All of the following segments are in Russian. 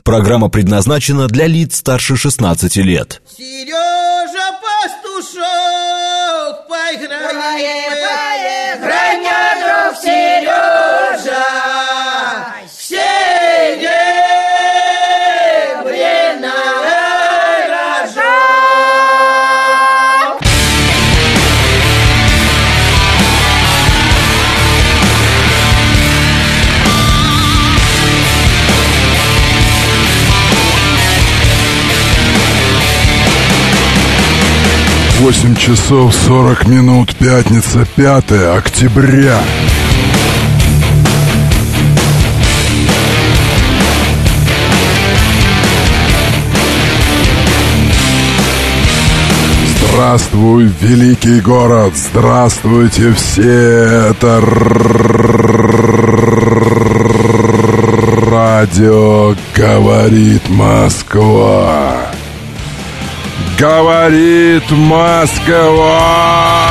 Программа предназначена для лиц старше 16 лет. Сережа Пастушок, поиграй, друг Сережа, Восемь часов 40 минут, пятница, 5 октября. Здравствуй, великий город! Здравствуйте все! Это радио «Говорит Москва». Говорит Москва!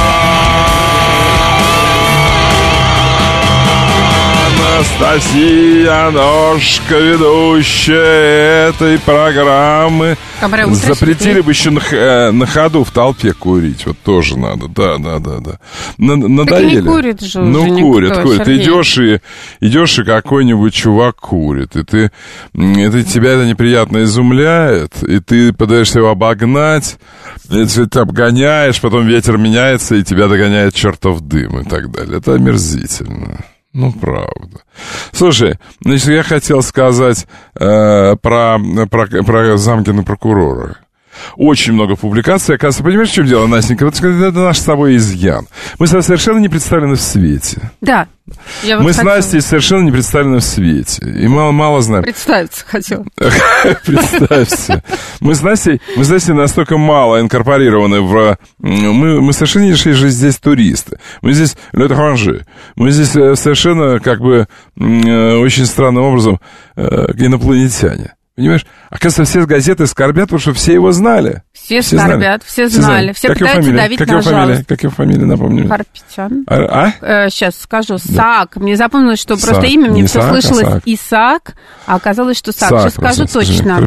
Анастасия Ножка, ведущая этой программы. Запретили бы еще на ходу в толпе курить. Вот тоже надо. Да. Надоели. Так не курит же уже курит. Сергей. Ты идешь, и какой-нибудь чувак курит. И тебя это неприятно изумляет. И ты пытаешься его обогнать. И ты обгоняешь, потом ветер меняется, и тебя догоняет чертов дым и так далее. Это омерзительно. Ну, правда. Слушай, значит, я хотел сказать про Замкина прокурора. Очень много публикаций. Оказывается, понимаешь, в чем дело, Настенька? Вот это наш с тобой изъян. Мы совершенно не представлены в свете. Да. Мы с Настей совершенно не представлены в свете. И мало знаем. Представиться хотел. Представься. Мы с Настей настолько мало инкорпорированы в... Мы совершенно здесь туристы. Мы здесь l'étranger. Мы здесь совершенно очень странным образом инопланетяне. Понимаешь? Оказывается, все газеты скорбят, потому что все его знали. Все скорбят, все знали. Все пытаются давить на жалость. Как его фамилия, напомню? Карапетян. Сейчас скажу. Саак. Мне запомнилось, что просто имя мне все слышалось Исаак, а оказалось, что Саак. Сейчас скажу точно.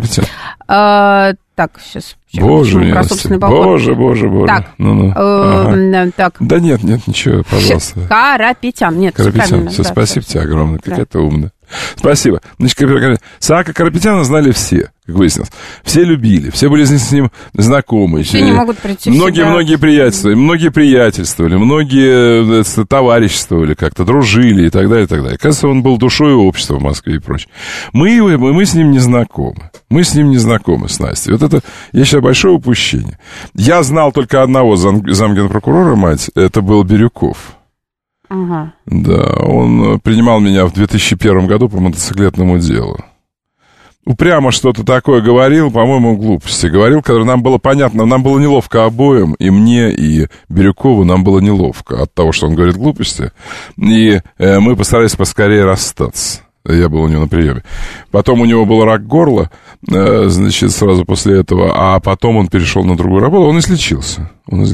Так, сейчас. Боже, про собственный балкон. Боже. Так. Так. Да нет, ничего, пожалуйста. Карапетян. Нет, Карапетян. Все, спасибо тебе огромное. Какая ты умная. Спасибо. Значит, Саака Карапетяна знали все, как выяснилось. Все любили, все были с ним знакомы. Все не могут прийти многие приятельствовали, многие товариществовали как-то, дружили и так далее, и так далее. Кажется, он был душой общества в Москве и прочее. Мы с ним не знакомы. Мы с ним не знакомы, с Настей. Вот это, я считаю, большое упущение. Я знал только одного замкина прокурора, мать, это был Бирюков. Ага. Да, он принимал меня в 2001 году по мотоциклетному делу. Упрямо что-то такое говорил, по-моему, глупости. Говорил, когда нам было понятно, нам было неловко обоим, и мне, и Бирюкову нам было неловко от того, что он говорит глупости. И мы постарались поскорее расстаться. Я был у него на приеме. Потом у него был рак горла, значит, сразу после этого, а потом он перешел на другую работу, он излечился.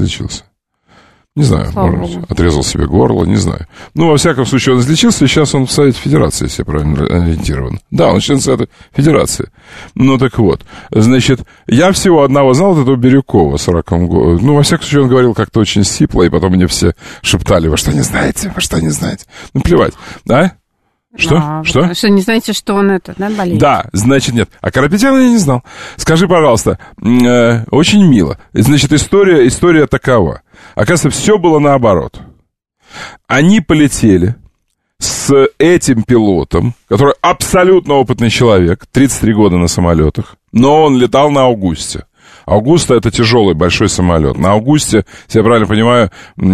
Не знаю, может, отрезал себе горло, не знаю. Ну, во всяком случае, он излечился, и сейчас он в Совете Федерации, если я правильно ориентирован. Да, он член Совета Федерации. Ну, так вот, значит, я всего одного знал, вот этого Бирюкова с раком горла. Ну, во всяком случае, он говорил как-то очень сипло, и потом мне все шептали: вы что не знаете? Ну, плевать, да? Что? Что, не знаете, что он болеет? Да, значит, нет. А Карапетяна я не знал. Скажи, пожалуйста, очень мило. Значит, история такова. Оказывается, все было наоборот. Они полетели с этим пилотом, который абсолютно опытный человек, 33 года на самолетах, но он летал на Аугусте. Аугуста — это тяжелый большой самолет. На Аугусте, если я правильно понимаю,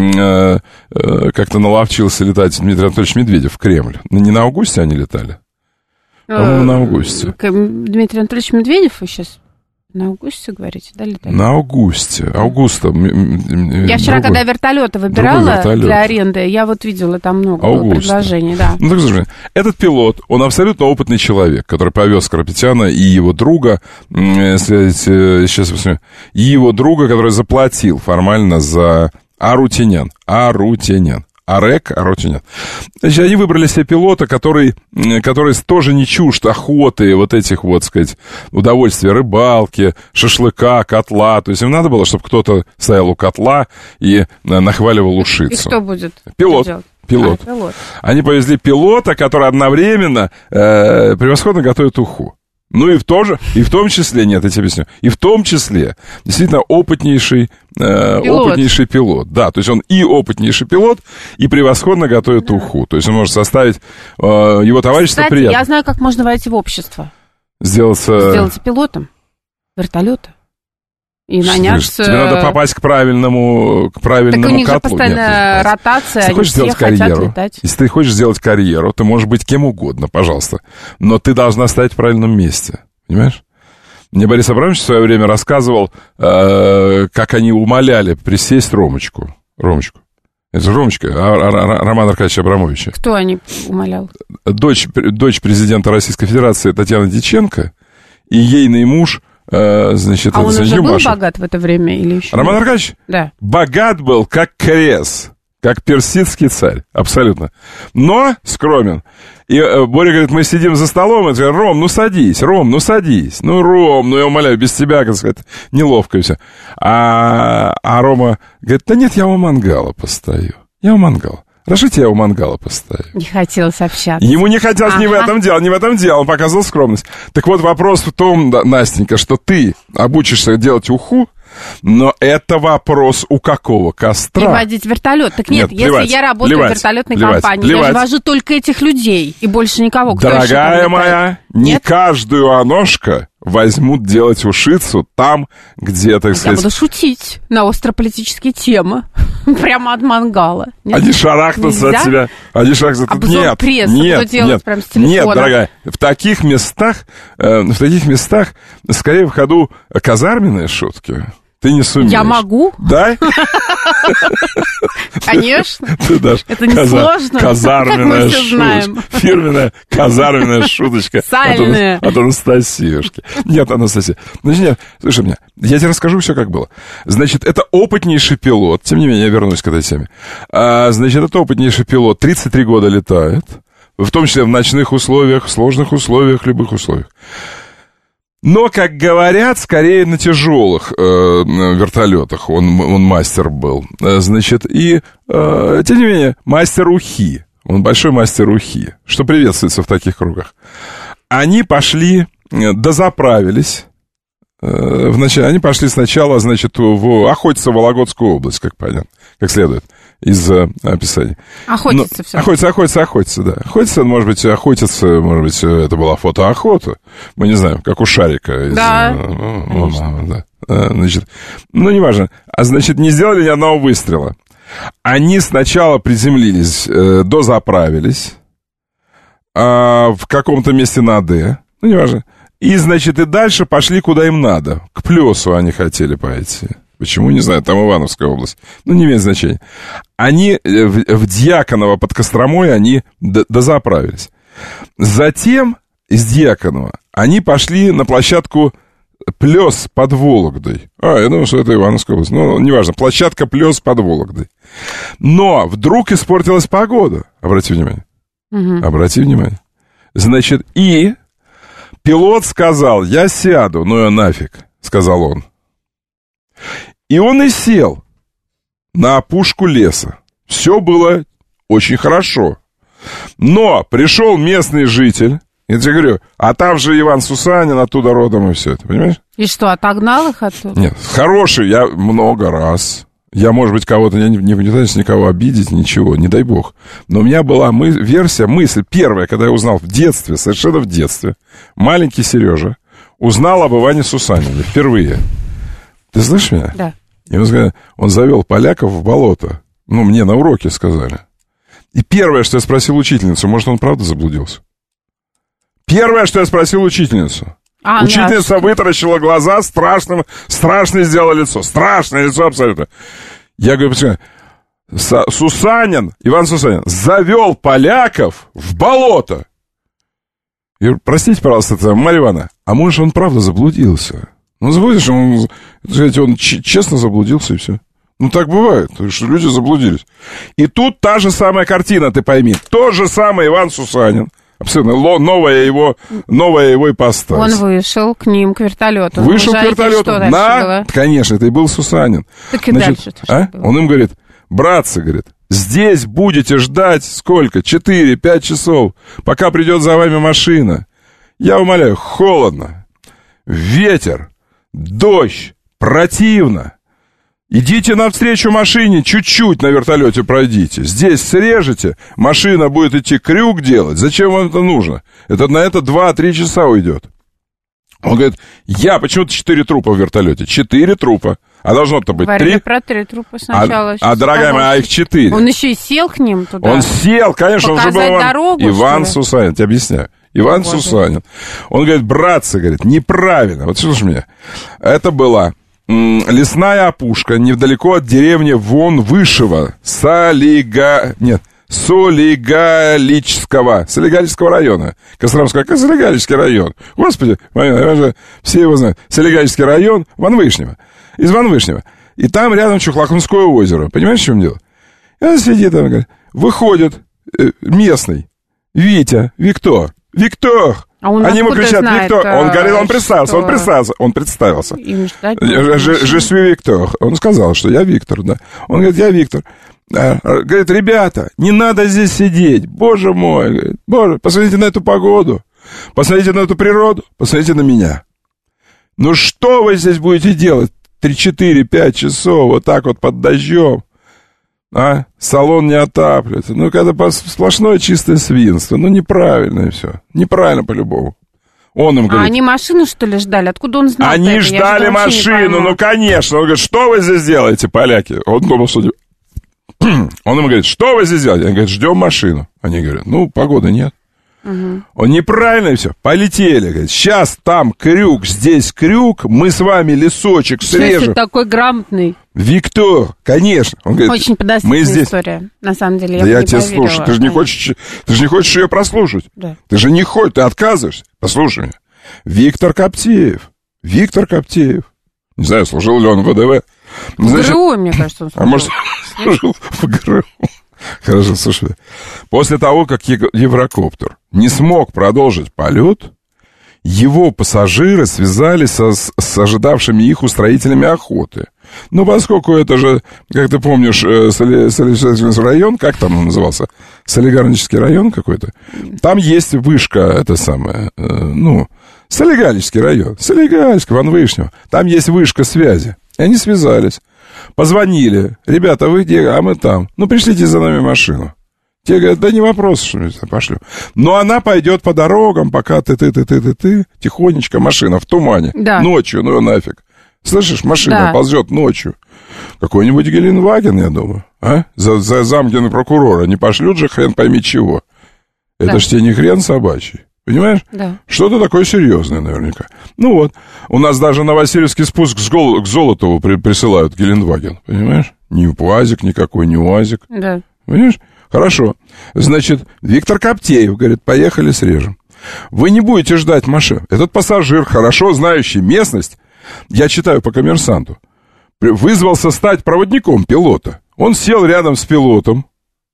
как-то наловчился летать Дмитрий Анатольевич Медведев в Кремль. Не на Аугусте они летали? По-моему, на Аугусте. Дмитрий Анатольевич Медведев вы сейчас на Аугусте говорите, да, летали? На Аугусте. Аугуста. Я вчера, когда вертолеты выбирала для аренды, я вот видела там много предложений, да. Ну, так слушай, этот пилот, он абсолютно опытный человек, который повез Карапетяна и его друга, сейчас посмотрим, и его друга, который заплатил формально за Арутюнян. а рэк, а роти нет. Значит, они выбрали себе пилота, который тоже не чужд охоты, вот этих вот, сказать, удовольствия рыбалки, шашлыка, котла. То есть им надо было, чтобы кто-то стоял у котла и нахваливал ушицу. И кто будет? Пилот. Пилот. Они повезли пилота, который одновременно превосходно готовит уху. Ну и в том числе, нет, я тебе объясню, и в том числе действительно опытнейший пилот. Да, то есть он и опытнейший пилот, и превосходно готовит уху. То есть он может составить его товарищество. Кстати, приятно. Я знаю, как можно войти в общество. Сделаться пилотом вертолета. И наняться... Тебе надо попасть к правильному так у них котлу. Же постоянная ротация, они все хотят летать. Если ты хочешь сделать карьеру, ты можешь быть кем угодно, пожалуйста. Но ты должна стоять в правильном месте. Понимаешь? Мне Борис Абрамович в свое время рассказывал, как они умоляли присесть Ромочку. Это же Ромочка, Роман Аркадьевич Абрамовича. Кто они умолял? Дочь президента Российской Федерации Татьяна Дьяченко и ейный муж... Значит, он уже был богат в это время или еще? Роман Аркадьевич? Да. Богат был, как крес, как персидский царь, абсолютно. Но скромен. И Боря говорит, мы сидим за столом, и говорит, Ром, ну садись. Ну, Ром, ну я умоляю, без тебя, как сказать, неловко и все. А Рома говорит, да нет, я у мангала постою. Разрешите, я у мангала поставлю. Не хотелось общаться. Ему не хотелось не в этом дело, он показывал скромность. Так вот, вопрос в том, Настенька, что ты обучишься делать уху, но это вопрос у какого костра? И водить вертолет. Так нет, если я работаю в вертолетной компании, я же вожу только этих людей и больше никого. Кто дорогая моя, не каждую аношка возьмут делать ушицу там, где, так сказать... Я буду шутить на острополитические темы. Прямо от мангала. Они шарахнутся от тебя. Обзор прессы буду делать прям с телефона. Нет, дорогая, в таких местах скорее в ходу казарменные шутки. Ты не сумеешь. Я могу? Да? Конечно. Это не сложно. Казарменная шуточка. Фирменная казарменная шуточка от Анастасиюшки. Нет, Анастасия. Значит, нет, слушай меня, я тебе расскажу все, как было. Значит, это опытнейший пилот. Тем не менее, я вернусь к этой теме. Значит, это опытнейший пилот. 33 года летает. В том числе в ночных условиях, в сложных условиях, любых условиях. Но, как говорят, скорее на тяжелых вертолетах он мастер был. Значит, и, тем не менее, мастер ухи. Он большой мастер ухи, что приветствуется в таких кругах. Они пошли, дозаправились. Вначале, они пошли сначала, значит, охотиться в Вологодскую область, как понятно, как следует из описания. Охотиться все. Охотиться, да. Охотиться, может быть, это была фотоохота. Мы не знаем, как у Шарика. Да. Значит, неважно. Значит, не сделали ни одного выстрела. Они сначала приземлились, дозаправились в каком-то месте на Д. Неважно. И, значит, и дальше пошли куда им надо. К Плесу они хотели пойти. Почему, не знаю, там Ивановская область. Не имеет значения. Они в Дьяконово под Костромой они дозаправились. Затем из Дьяконова они пошли на площадку Плес под Вологдой. Я думаю, что это Ивановская область. Неважно, площадка Плес под Вологдой. Но вдруг испортилась погода. Обрати внимание. Обрати внимание. Значит, и пилот сказал, я сяду. Ее нафиг, сказал он. И он и сел на опушку леса. Все было очень хорошо. Но пришел местный житель, я тебе говорю, а там же Иван Сусанин, оттуда родом и все это, понимаешь? И что, отогнал их оттуда? Нет, хороший, я много раз. Я, может быть, кого-то, я не пытаюсь никого обидеть, ничего, не дай бог. Но у меня была мысль первая, когда я узнал в детстве, совершенно в детстве, маленький Сережа узнал об Иване Сусанине впервые. Ты слышишь меня? Да. И он завел поляков в болото. Мне на уроке сказали. И первое, что я спросил учительницу, может, он правда заблудился? Первое, что я спросил учительницу. Учительница вытаращила глаза, страшно сделала лицо. Страшное лицо абсолютно. Я говорю, Иван Сусанин, завел поляков в болото. Я говорю, простите, пожалуйста, Марья Ивановна, а может, он правда заблудился? Заблудишь, он честно заблудился, и все. Ну, так бывает, что люди заблудились. И тут та же самая картина, ты пойми. Тот же самый Иван Сусанин. Абсолютно новая его ипостась. Он вышел к ним, к вертолету. Вышел к вертолету. Конечно, это и был Сусанин. Так и дальше. Он им говорит, братцы, говорит, здесь будете ждать сколько? 4-5 часов, пока придет за вами машина. Я умоляю, холодно, ветер, дождь, противно. Идите навстречу машине, чуть-чуть на вертолете пройдите. Здесь срежете, машина будет идти крюк делать. Зачем вам это нужно? На это 2-3 часа уйдет. Он говорит, почему-то 4 трупа в вертолете. 4 трупа. А должно-то быть 3. Говорили про 3 трупа сначала. Дорогая моя, их 4. Он еще и сел к ним туда. Он сел, конечно, показать он же был дорогу, Иван Сусанин, я тебе объясняю. Иван Сусанин. Он говорит, братцы, говорит, неправильно. Вот слушай меня. Это была лесная опушка недалеко от деревни Вон-Вышево, Солигалического района. Костромского, Солигалический район. Господи, все его знают. Солигалический район, Вон-Вышнево. Из Вон-Вышнева. И там рядом Чухлокунское озеро. Понимаешь, в чем дело? И он сидит там, говорит, выходит местный Витя, Виктор. А он они ему кричат, знает, Виктор. Он говорит, он представился. Je suis Виктор. Он сказал, что я Виктор, да. Он говорит, я Виктор. Говорит, ребята, не надо здесь сидеть. Боже мой, говорит, боже, посмотрите на эту погоду, посмотрите на эту природу, посмотрите на меня. Ну что вы здесь будете делать 3-4-5 часов вот так вот под дождем? Салон не отапливается. Ну, когда сплошное чистое свинство. Ну, неправильно все. Неправильно по-любому. Он им говорит... они машину, что ли, ждали? Откуда он знал? Они ждали машину, ну, конечно. Он говорит, что вы здесь делаете, поляки? Он думал, что... Он им говорит, что вы здесь делаете? Они говорят, ждем машину. Они говорят, ну, погоды нет. Угу. Он неправильно и все. Полетели, говорит, сейчас там крюк, здесь крюк, мы с вами лесочек срежем. Что ты такой грамотный? Виктор, конечно. Он говорит, очень подозрительная история, на самом деле. Да я тебя слушаю. Ты же не хочешь ее прослушать. Да. Ты же не хочешь, ты отказываешься. Послушай меня. Виктор Коптеев. Не знаю, служил ли он в ВДВ. В ГРУ, мне кажется, он служил. А может, служил в ГРУ. Хорошо, слушай. После того, как Еврокоптер не смог продолжить полет, его пассажиры связались с ожидавшими их устроителями охоты. Ну, поскольку это же, как ты помнишь, Солигарнический район, как там он назывался? Солигарнический район какой-то. Там есть вышка, Солигарнический район. Солигарнический, Вон-Вышнево. Там есть вышка связи. И они связались. Позвонили. Ребята, вы где? А мы там. Ну, пришлите за нами машину. Те говорят, да не вопрос, что мы пошлю. Но она пойдет по дорогам, пока ты, тихонечко машина в тумане. Да. Ночью, ну нафиг. Слышишь, машина ползет ночью. Какой-нибудь Геленваген, я думаю. За замкнутого прокурора. Не пошлют же хрен пойми чего. Это ж тебе не хрен собачий. Понимаешь? Да. Что-то такое серьезное наверняка. Ну вот. У нас даже на Васильевский спуск к Золотову присылают Геленваген. Понимаешь? Не УАЗик никакой, не УАЗик. Да. Понимаешь? Хорошо. Значит, Виктор Коптеев говорит, поехали срежем. Вы не будете ждать машин. Этот пассажир, хорошо знающий местность, я читаю по «Коммерсанту», вызвался стать проводником пилота. Он сел рядом с пилотом.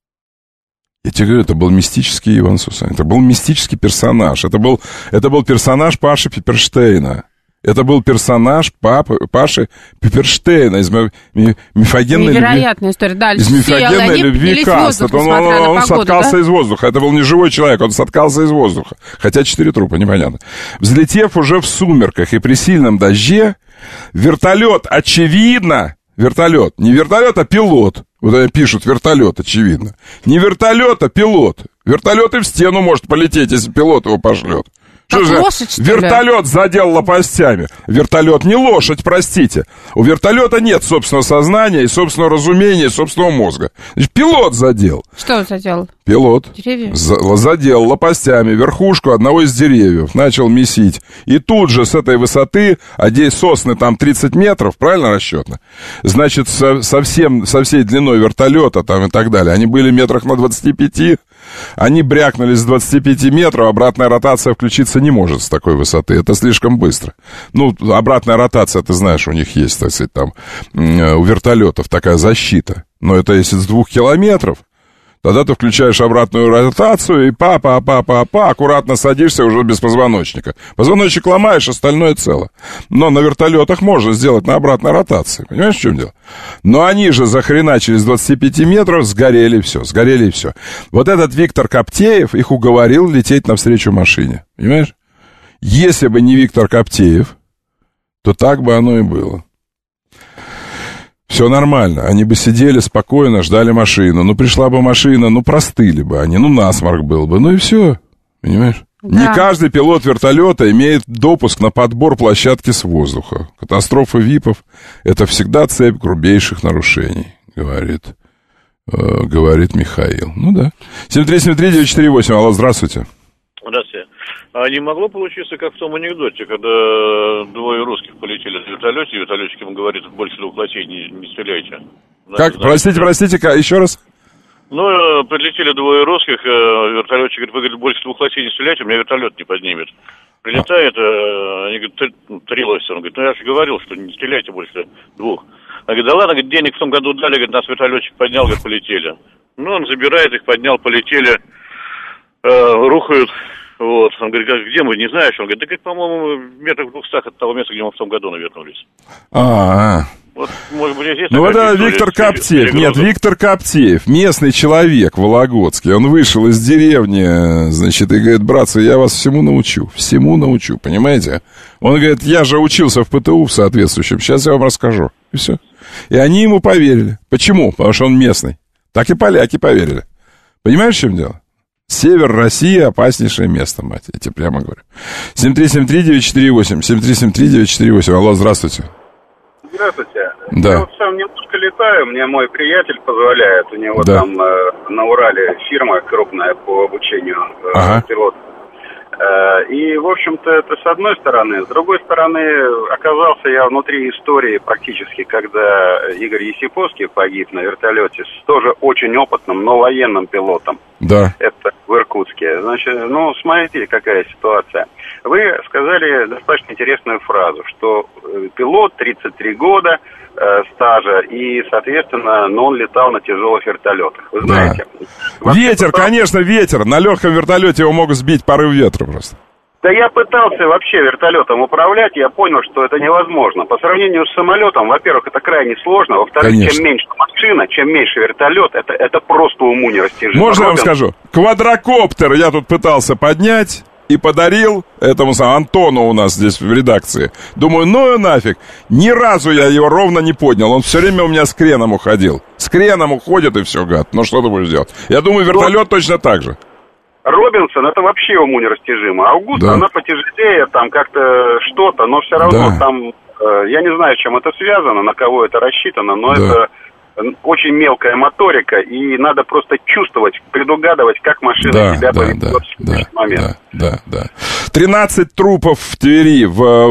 Я тебе говорю, это был мистический Иван Сусанин. Это был мистический персонаж. Это был персонаж Паши Пепперштейна. Это был персонаж Паши Пепперштейна из мифогенной любви. Невероятная история. Дальше из мифогенной любви Каста. Он соткался из воздуха. Это был не живой человек, он соткался из воздуха. Хотя 4 трупа, непонятно. Взлетев уже в сумерках и при сильном дожде, вертолет, очевидно, не вертолет, а пилот. Вот они пишут, вертолет, очевидно. Не вертолет, а пилот. Вертолет и в стену может полететь, если пилот его пошлет. Что же, вертолет задел лопастями. Вертолет не лошадь, простите. У вертолета нет собственного сознания и собственного разумения, и собственного мозга. Значит, пилот задел. Что задел? Пилот задел лопастями верхушку одного из деревьев, начал месить. И тут же с этой высоты, а здесь сосны там 30 метров, правильно расчетно? Значит, со всей длиной вертолета там и так далее, они были метрах на 25. Они брякнулись с 25 метров, обратная ротация включиться не может с такой высоты. Это слишком быстро. Ну, обратная ротация, ты знаешь, у них есть, так сказать, там, у вертолетов такая защита. Но это если с 2 километров, тогда ты включаешь обратную ротацию и аккуратно садишься уже без позвоночника. Позвоночник ломаешь, остальное цело. Но на вертолетах можно сделать на обратной ротации. Понимаешь, в чем дело? Но они же захреначили с 25 метров, сгорели и все. Вот этот Виктор Коптеев их уговорил лететь навстречу машине. Понимаешь? Если бы не Виктор Коптеев, то так бы оно и было. Все нормально, они бы сидели спокойно, ждали машину. Ну, пришла бы машина, ну, простыли бы они, ну, насморк был бы, ну и все, понимаешь? Да. Не каждый пилот вертолета имеет допуск на подбор площадки с воздуха. Катастрофа ВИПов — это всегда цепь грубейших нарушений, говорит Михаил. Ну да. 7373948, алло, здравствуйте. Здравствуйте. А не могло получиться, как в том анекдоте, когда двое русских полетели на вертолете, и вертолетчик ему говорит, больше 2 лосей не стреляйте. Как? Простите, еще раз? Ну, прилетели двое русских, вертолетчик говорит, вы, говорит, больше 2 лосей не стреляйте, у меня вертолет не поднимет. Прилетает, они говорят, 3 лося. Он говорит, ну я же говорил, что не стреляйте больше 2. Он говорит, да ладно, говорит, денег в том году дали, говорит, нас вертолетчик поднял, говорит, полетели. Ну, он забирает их, поднял, полетели, рухают. Вот, он говорит, где мы, не знаешь? Он говорит, да, говорит, по-моему, в метрах 200 от того места, где мы в том году навернулись. Вот, может быть, здесь... Ну, это Виктор Коптеев. Нет, Виктор Коптеев, местный человек, вологодский. Он вышел из деревни, значит, и говорит, братцы, я вас всему научу, понимаете? Он говорит, я же учился в ПТУ в соответствующем, сейчас я вам расскажу. И все. И они ему поверили. Почему? Потому что он местный. Так и поляки поверили. Понимаешь, в чем дело? Север России — опаснейшее место, мать, я тебе прямо говорю. 7373948, 7373948, алло, здравствуйте. Здравствуйте. Да. Я вот сам немножко летаю, мне мой приятель позволяет, у него там на Урале фирма крупная по обучению пилотов. И, в общем-то, это с одной стороны. С другой стороны, оказался я внутри истории практически, когда Игорь Есиповский погиб на вертолете с тоже очень опытным, но военным пилотом. Да. Это в Иркутске. Значит, ну, смотрите, какая ситуация. Вы сказали достаточно интересную фразу, что пилот 33 года стажа, и, соответственно, он летал на тяжелых вертолетах. Вы знаете? Да. Ветер, конечно, ветер. На легком вертолете его могут сбить порыв ветра просто. Да я пытался вообще вертолетом управлять, я понял, что это невозможно. По сравнению с самолетом, во-первых, это крайне сложно, во-вторых, конечно, чем меньше машина, чем меньше вертолет, это просто уму нерастяжимо. Можно я вам скажу? Квадрокоптер я тут пытался поднять и подарил этому самому Антону у нас здесь в редакции. Думаю, ну и нафиг. Ни разу я его ровно не поднял. Он все время у меня с креном уходил. С креном уходит и все, гад. Ну что ты будешь делать? Я думаю, вертолет точно так же. Робинсон, это вообще уму нерастяжимо. Аугуста, она потяжелее, там как-то что-то, но все равно там, я не знаю, с чем это связано, на кого это рассчитано, но это очень мелкая моторика, и надо просто чувствовать, предугадывать, как машина себя поведет в этот момент. Да. 13 трупов в Твери,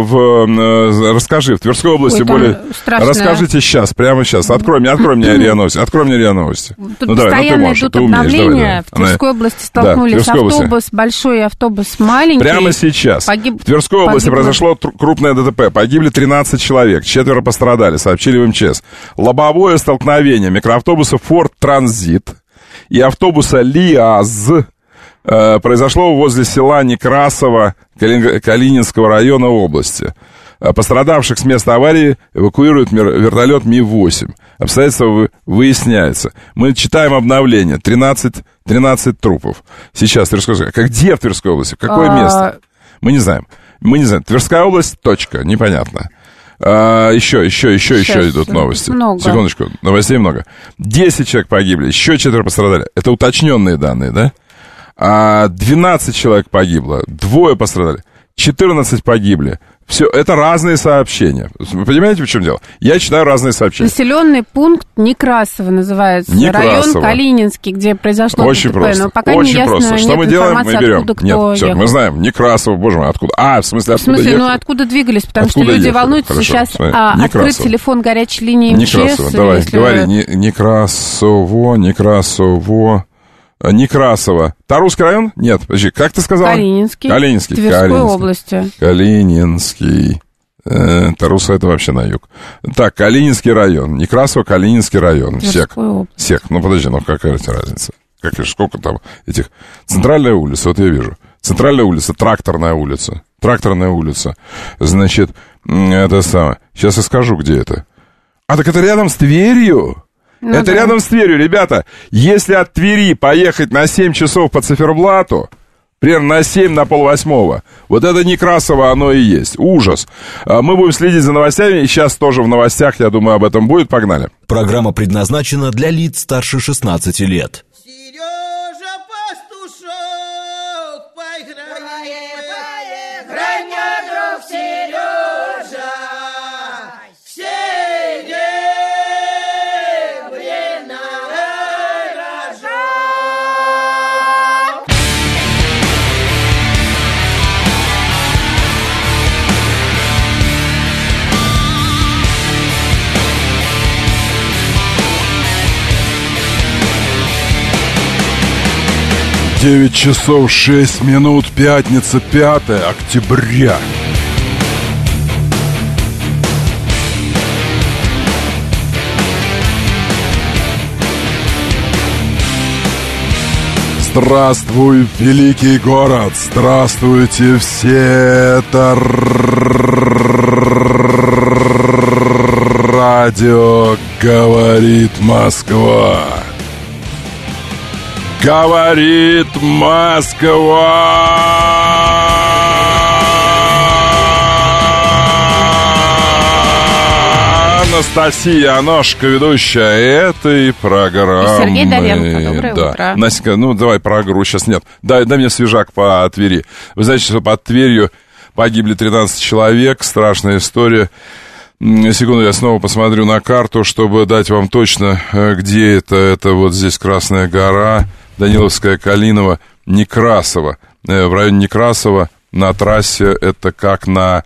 расскажи, в Тверской области расскажите сейчас, прямо сейчас. Открой мне РИА Новости. Тут постоянно идут обновления. В Тверской области столкнулись большой автобус маленький. Прямо сейчас. В Тверской области произошло крупное ДТП. Погибли 13 человек, 4 пострадали, сообщили в МЧС. Лобовое столкновение микроавтобуса Ford Transit и автобуса ЛиАЗ произошло возле села Некрасово Калининского района области. Пострадавших с места аварии эвакуирует вертолет Ми-8. Обстоятельства выясняются. Мы читаем обновление. 13 трупов. Сейчас Тверская область. Где в Тверской области? Какое место? Мы не знаем. Тверская область, точка. Непонятно. Еще идут новости. Много. Секундочку, новостей много. 10 человек погибли, еще 4 пострадали. Это уточненные данные, да? 12 человек погибло, 2 пострадали, 14 погибли. Все, это разные сообщения. Вы понимаете, в чем дело? Я читаю разные сообщения. Населенный пункт Некрасово называется. Район Калининский, где произошло очень ДТП. Просто. Но пока очень не ясно, просто. Что мы делаем? Мы берем. Нет, все, мы знаем. Некрасово, боже мой, откуда? В смысле, откуда ехали? Ну, откуда двигались? Потому что люди волнуются. Хорошо, сейчас открыть телефон горячей линии МЧС. Некрасово, давай, говори. Некрасово. Некрасово. Тарусский район? Нет, подожди, как ты сказал? Калининский. Калининский. Тверской области. Калининский. Таруса это вообще на юг. Так, Калининский район. Некрасово, Калининский район. Сек. Ну, подожди, ну какая разница? Сколько там этих... Центральная улица, вот я вижу. Центральная улица, Тракторная улица. Значит, это самое. Сейчас я скажу, где это. А, так это рядом с Тверью? Ну, это да. Рядом с Тверью, ребята. Если от Твери поехать на 7 часов по циферблату, примерно на 7, на 7:30, вот это Некрасово оно и есть. Ужас. Мы будем следить за новостями, и сейчас тоже в новостях, я думаю, об этом будет. Погнали. Программа предназначена для лиц старше 16 лет. Сережа Пастушок, поиграй мне, друг Сережа, Девять часов 6 минут, пятница, 5 октября. Здравствуй, великий город! Здравствуйте все! Это радио «Говорит Москва». Говорит Москва! Анастасия Аношка, ведущая этой программы. И Сергей Доренко. Доброе утро. Настя, ну давай про игру сейчас нет. Дай мне свежак по Твери. Вы знаете, что под Тверью погибли 13 человек. Страшная история. Секунду, я снова посмотрю на карту, чтобы дать вам точно, где это. Это вот здесь Красная гора, Даниловская, Калиново, Некрасово. В районе Некрасова на трассе это как на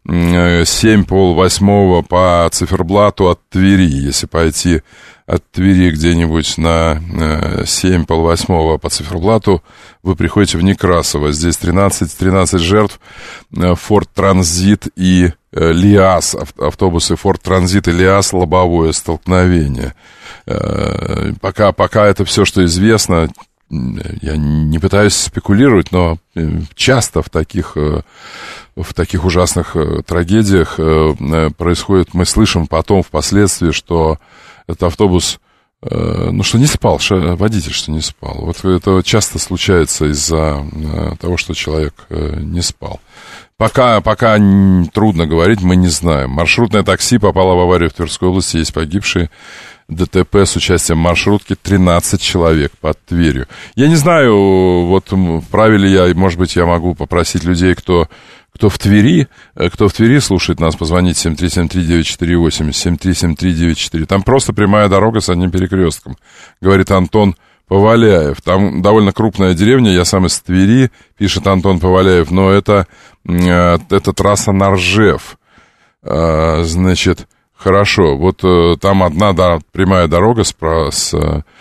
7:30 по циферблату от Твери. Если пойти от Твери где-нибудь на 7:30 по циферблату, вы приходите в Некрасово. Здесь 13 жертв. Форд Транзит и ЛиАЗ, автобусы Форд Транзит и ЛиАЗ, лобовое столкновение. Пока это все, что известно. Я не пытаюсь спекулировать, но часто в таких ужасных трагедиях происходит, мы слышим потом, впоследствии, что этот автобус, что не спал, водитель, что не спал. Вот это часто случается из-за того, что человек не спал. Пока трудно говорить, мы не знаем. Маршрутное такси попало в аварию в Тверской области, есть погибшие. ДТП с участием маршрутки, 13 человек под Тверью. Я не знаю, вот вправе ли я, может быть, я могу попросить людей, кто в Твери слушает нас, позвонить 7373948, 7373948. Там просто прямая дорога с одним перекрестком, говорит Антон Поваляев. Там довольно крупная деревня, я сам из Твери, пишет Антон Поваляев, но это трасса на Ржев. Значит, хорошо, вот там одна прямая дорога с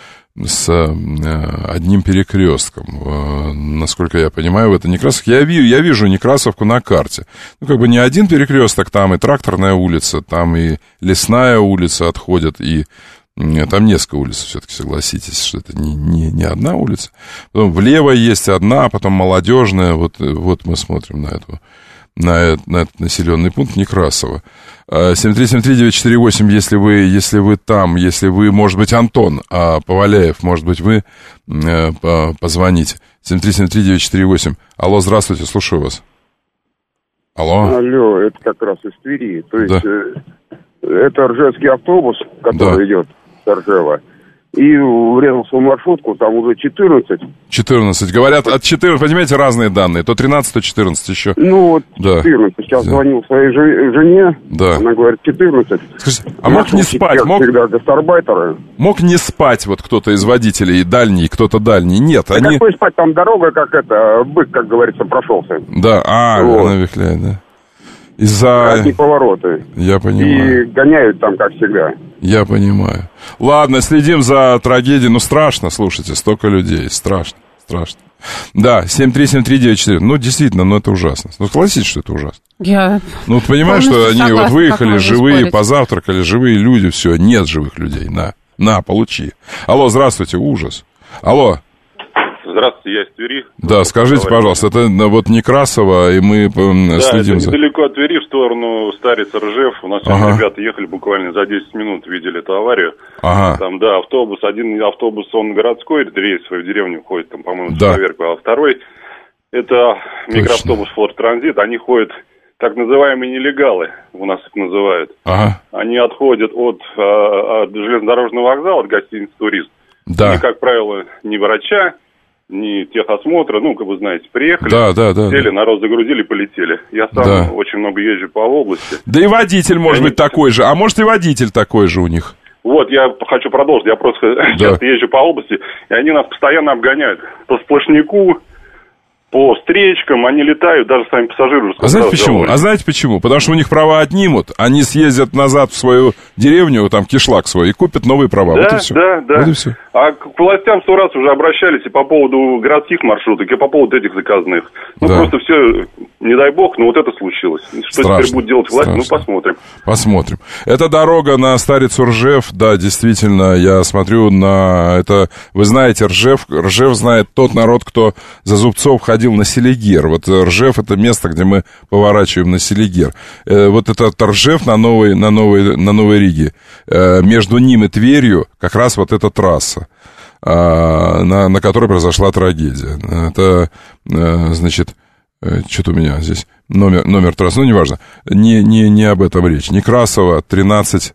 одним перекрестком. Насколько я понимаю, в это Некрасовка. Я вижу Некрасовку на карте. Не один перекресток, там и Тракторная улица, там и Лесная улица отходит, и там несколько улиц, все-таки согласитесь, что это не одна улица. Потом влево есть одна, потом Молодежная. Вот мы смотрим на этот населенный пункт Некрасово. 7373948, если вы там, если вы, может быть, Антон Поваляев, может быть, вы позвоните. 7373948. Алло, здравствуйте, слушаю вас. Алло, это как раз из Твери. То есть, это ржевский автобус, который идет с Ржева, и врезался в маршрутку, там уже 14. 14. Говорят, от 14, понимаете, разные данные. То 13, то 14 еще. 14. Сейчас звонил своей жене, она говорит 14. Скажите, а мог не спать? Всегда гастарбайтеры. Мог не спать вот кто-то из водителей, кто-то дальний? Нет, они... Какой спать? Там дорога, бык, как говорится, прошелся. Да, она вихляет, да. Из-за... Одни повороты. Я понимаю. И гоняют там, как всегда. Я понимаю. Ладно, следим за трагедией. Ну, страшно, слушайте, столько людей. Страшно. Да, 7373948. Ну, действительно, это ужасно. Ну, согласитесь, что это ужасно. Ну, вот понимаешь, что они вот выехали живые, спорить? Позавтракали, живые люди, все, нет живых людей. На, получи. Алло, здравствуйте, ужас. Алло. Здравствуйте, я из Твери. Да, скажите, пожалуйста, это вот Некрасово, и мы следим за... Да, недалеко от Твери, в сторону Старица, Ржев. У нас ребята ехали буквально за 10 минут, видели эту аварию. Там, да, один автобус, он городской, рейсовый, в деревню ходит, там, по-моему, проверка. А второй, это микроавтобус Форд Транзит, они ходят, так называемые нелегалы, у нас их называют. Они отходят от железнодорожного вокзала, от гостиницы «Турист». Да. Они, как правило, ни врача, ни техосмотра, вы знаете, приехали, сели, народ загрузили, полетели. Я сам очень много езжу по области. Да и водитель может быть такой же, а может и водитель такой же у них. Вот, я хочу продолжить, я просто часто езжу по области, и они нас постоянно обгоняют по сплошняку, по встречкам, они летают, даже сами пассажиры. Знаете почему? Потому что у них права отнимут, они съездят назад в свою деревню, там, кишлак свой, и купят новые права. Вот и все. Вот и все. А к властям 100 раз уже обращались и по поводу городских маршруток, и по поводу этих заказных. Просто все, не дай бог, но вот это случилось. Что теперь будет делать власть? Посмотрим. Это дорога на Старицу-Ржев, да, действительно, я смотрю на это, вы знаете, Ржев знает тот народ, кто за зубцов ходил на Селигер. Вот Ржев — это место, где мы поворачиваем на Селигер. Вот этот Ржев на Новой Риге. Между ним и Тверью как раз вот эта трасса, на которой произошла трагедия. Это, значит, что-то у меня здесь номер трассы, неважно, не об этом речь. Некрасово 13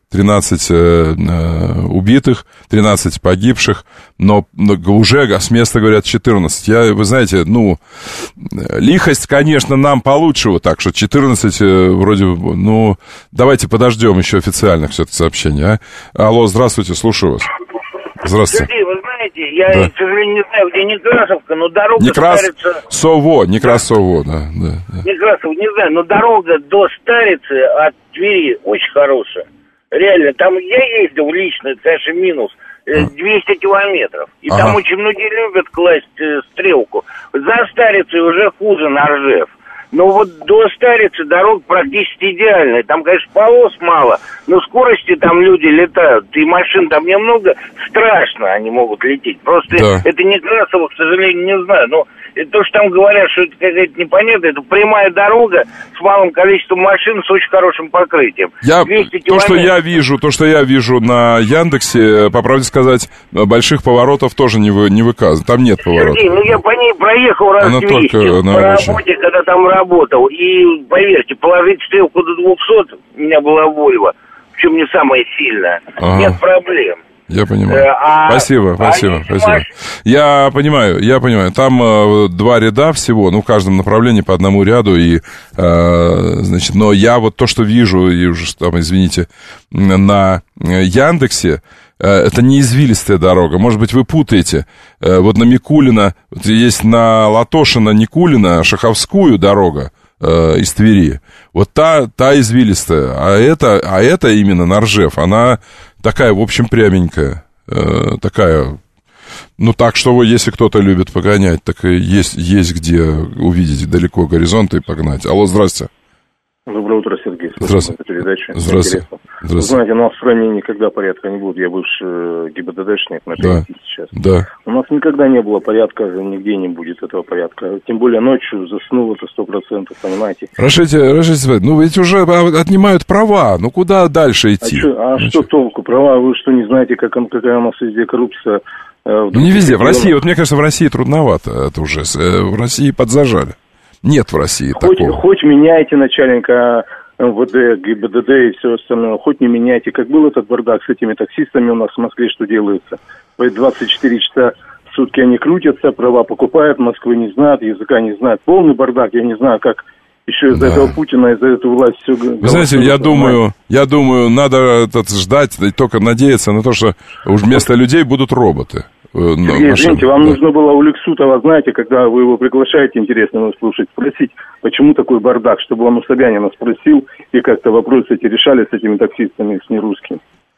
убитых, 13 погибших, но уже с места говорят 14. Вы знаете, лихость, конечно, нам получше вот так, что 14 вроде бы, давайте подождем еще официальных все-таки сообщений, а? Алло, здравствуйте, слушаю вас. Здравствуйте. Сергей, вы знаете, я, к сожалению, не знаю, где Некрасовка, но дорога Старица... Некрасово, да. Некрасов, не знаю, но дорога до Старицы от Твери очень хорошая. Реально, там я ездил лично, это, конечно, минус, 200 километров. И там очень многие любят класть стрелку. За Старицей уже хуже на Ржев. Но вот до Старицы дорога практически идеальная. Там, конечно, полос мало, но скорости там люди летают. И машин там немного. Страшно они могут лететь. Просто это Некрасово, к сожалению, не знаю. Но то, что там говорят, что это какая-то непонятная, это прямая дорога с малым количеством машин, с очень хорошим покрытием. То, что я вижу на Яндексе, по правде сказать, больших поворотов тоже не выказано. Там нет поворотов. Сергей, я по ней проехал раз 200 по работе, когда там работал. И, поверьте, положить стрелку до 200, у меня была Вольво, причем не самая сильная. Нет проблем. Я понимаю. Спасибо. Я понимаю. Там 2 ряда всего, в каждом направлении по одному ряду, и, значит, но я вот то, что вижу, и уже там, извините, на Яндексе, это не извилистая дорога. Может быть, вы путаете. Вот на Микулина, есть на Латошина, Никулина, Шаховскую дорога из Твери. Вот та извилистая. А это именно на Ржев. Она такая, в общем, пряменькая. Такая... так что если кто-то любит погонять, так и есть где увидеть далеко горизонт и погнать. Алло, здрасте. Доброе утро, Сергей. Здравствуйте. Здравствуйте. Вы знаете, у нас в стране никогда порядка не будет. Я бывший ГИБДДшник на пенсии сейчас. Да. У нас никогда не было порядка, нигде не будет этого порядка. Тем более ночью заснул, это 100%, понимаете. Разрешите, ведь уже отнимают права. Куда дальше идти? Что толку? Права, вы что, не знаете, какая у нас везде коррупция? Не везде. В России, мне кажется, в России трудновато это уже. В России подзажали. Нет в России такого. Хоть меняйте начальника МВД, ГИБДД и все остальное, хоть не меняйте. Как был этот бардак с этими таксистами у нас в Москве, что делается? 24 часа в сутки они крутятся, права покупают, Москвы не знают, языка не знают. Полный бардак, я не знаю, как еще из-за этого Путина, из-за этой власти все... Вы знаете, я думаю, надо ждать и только надеяться на то, что вместо людей будут роботы. Сергей, извините, вам нужно было у Лексутова, знаете, когда вы его приглашаете, интересно его слушать, спросить, почему такой бардак, чтобы он у Собянина спросил, и как-то вопросы эти решали с этими таксистами, с нерусскими.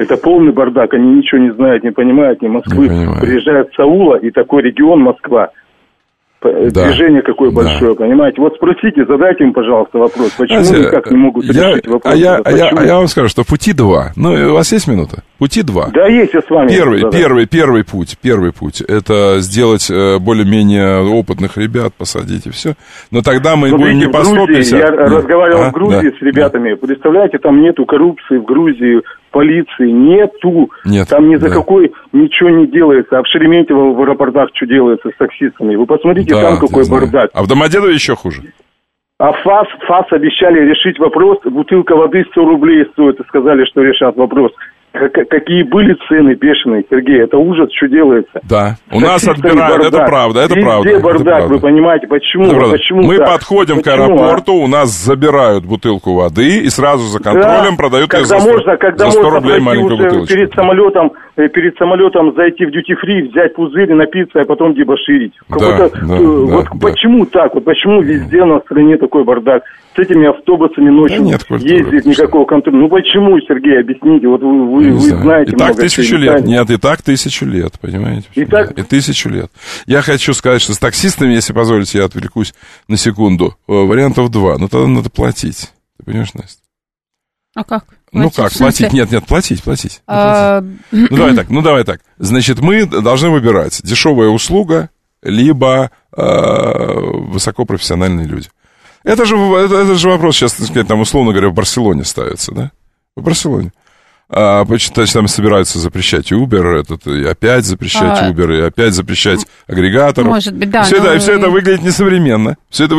Это полный бардак, они ничего не знают, не понимают, ни Москвы. Приезжают с Аула, и такой регион Москва. Движение какое большое, понимаете? Вот спросите, задайте им, пожалуйста, вопрос. Почему никак не могут решить вопрос? Я вам скажу, что пути два. Ну, у вас есть минута? Пути два. Да, есть, я с вами. Первый путь. Это сделать более-менее опытных ребят, посадить и все. Но тогда мы будем не по 150. Я разговаривал в Грузии с ребятами. Представляете, там нету коррупции в Грузии, полиции нету. Нет, там ни за какой ничего не делается. А в Шереметьево в аэропортах что делается с таксистами? Вы посмотрите, там какой бардак. А в Домодедово еще хуже. А ФАС обещали решить вопрос. Бутылка воды 100 рублей стоит. И сказали, что решат вопрос. Какие были цены бешеные, Сергей, это ужас, что делается. Да, у нас отбирают, это правда, это правда. Везде бардак, вы понимаете, почему? Мы подходим к аэропорту, у нас забирают бутылку воды и сразу за контролем продают ее за 100 рублей маленькую бутылочку. Перед самолетом зайти в дьюти-фри, взять пузырь, напиться, а потом дебоширить. Почему так? Вот почему везде на стране такой бардак? С этими автобусами ночью ездит, никакого контроля. Ну почему, Сергей, объясните? Вот вы знаете. И так 1000 лет. Нет, и так 1000 лет, понимаете? И 1000 лет. Я хочу сказать, что с таксистами, если позволите, я отвлекусь на секунду. Вариантов 2. Но тогда надо платить. Ты понимаешь, Настя? А как? Платить? Нет, платить. Ну, давай так. Значит, мы должны выбирать дешевая услуга, либо высокопрофессиональные люди. Это же вопрос сейчас, так сказать, там, условно говоря, в Барселоне ставится, да? В Барселоне. Значит, там собираются запрещать Uber, и опять запрещать Uber, и опять запрещать агрегаторов. Может быть, да. Все это выглядит несовременно.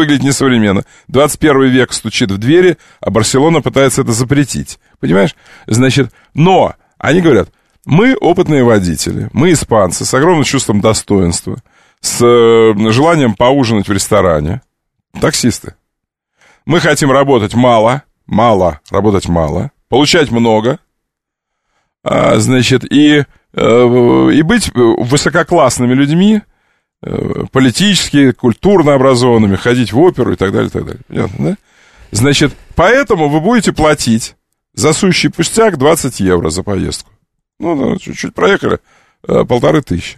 21 век стучит в двери, а Барселона пытается это запретить. Понимаешь? Значит, но они говорят, мы опытные водители, мы испанцы, с огромным чувством достоинства, с желанием поужинать в ресторане, таксисты. Мы хотим работать мало, получать много, значит, и быть высококлассными людьми, политически, культурно образованными, ходить в оперу и так далее, и так далее. Понятно, да? Значит, поэтому вы будете платить за сущий пустяк 20 евро за поездку. Ну, чуть-чуть проехали, 1500.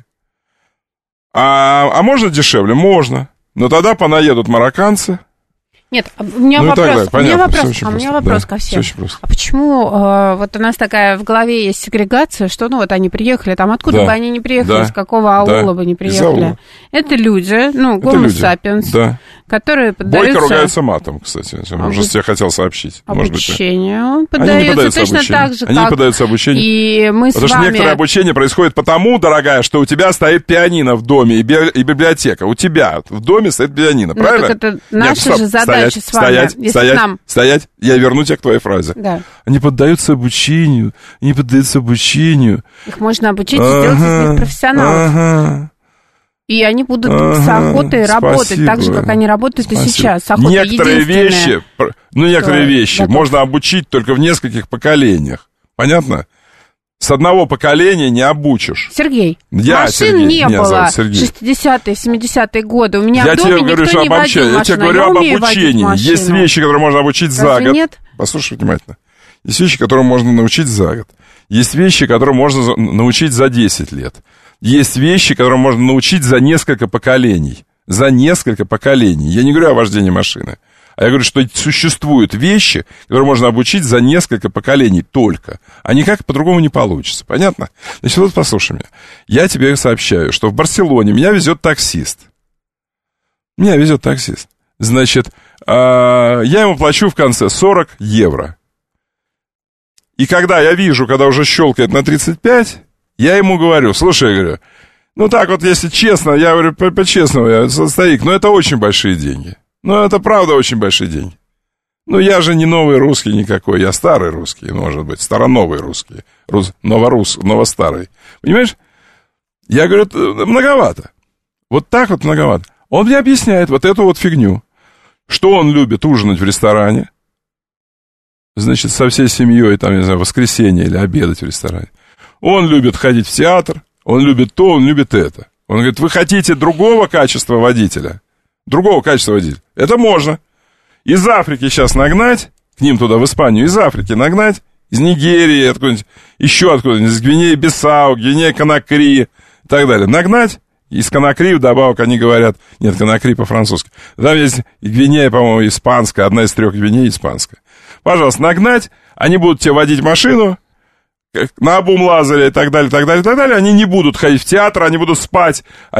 А можно дешевле? Можно. Но тогда понаедут марокканцы. Нет, у меня вопрос ко всем. А почему вот у нас такая в голове есть сегрегация, что они приехали, там откуда бы они не приехали, с какого аула бы не приехали. Это люди, гомо сапиенс, которые поддаются... Бойко ругаются матом, кстати, уже я хотел сообщить. Обучению поддаются точно так же, как... Они поддаются обучению. И мы с вами... Потому что некоторое обучение происходит потому, дорогая, что у тебя стоит пианино в доме и библиотека. У тебя в доме стоит пианино, правильно? Так это наша же задача. Стоять, я верну тебя к твоей фразе. Да. Они поддаются обучению. Их можно обучить и сделать из них профессионалов. И они будут с охотой работать, так же, как они работают и сейчас. Некоторые вещи можно обучить только в нескольких поколениях. Понятно? С одного поколения не обучишь. Сергей, машин не было в 60-е, 70-е годы. У меня в доме никто не водил машину. Я тебе говорю об обучении. Есть вещи, которые можно обучить за год. Нет? Послушай внимательно. Есть вещи, которые можно научить за год. Есть вещи, которые можно научить за 10 лет. Есть вещи, которые можно научить за несколько поколений. За несколько поколений. Я не говорю о вождении машины. А я говорю, что существуют вещи, которые можно обучить за несколько поколений только. А никак по-другому не получится. Понятно? Значит, вот послушай меня. Я тебе сообщаю, что в Барселоне меня везет таксист. Значит, я ему плачу в конце 40 евро. И когда я вижу, когда уже щелкает на 35, я ему говорю, слушай, я говорю, так вот, если честно, я говорю, по-честному, старик, это очень большие деньги. Это правда очень большие деньги. Я же не новый русский никакой, я старый русский, может быть, староновый русский, новостарый. Понимаешь? Я говорю, многовато. Вот так вот многовато. Он мне объясняет вот эту вот фигню, что он любит ужинать в ресторане, значит, со всей семьей, там, не знаю, в воскресенье или обедать в ресторане. Он любит ходить в театр, он любит то, он любит это. Он говорит, вы хотите другого качества водителя? Это можно. Из Африки сейчас нагнать, к ним туда, в Испанию, из Африки нагнать, из Нигерии, откуда-нибудь, еще откуда-нибудь, из Гвинеи-Бисау, Гвинеи-Конакри и так далее. Нагнать, из Конакри вдобавок они говорят, нет, Конакри по-французски. Там есть Гвинея, по-моему, испанская, одна из 3 Гвиней испанская. Пожалуйста, нагнать, они будут тебе водить машину, на обум лазали и так далее, так далее, так далее. Они не будут ходить в театр, они будут спать на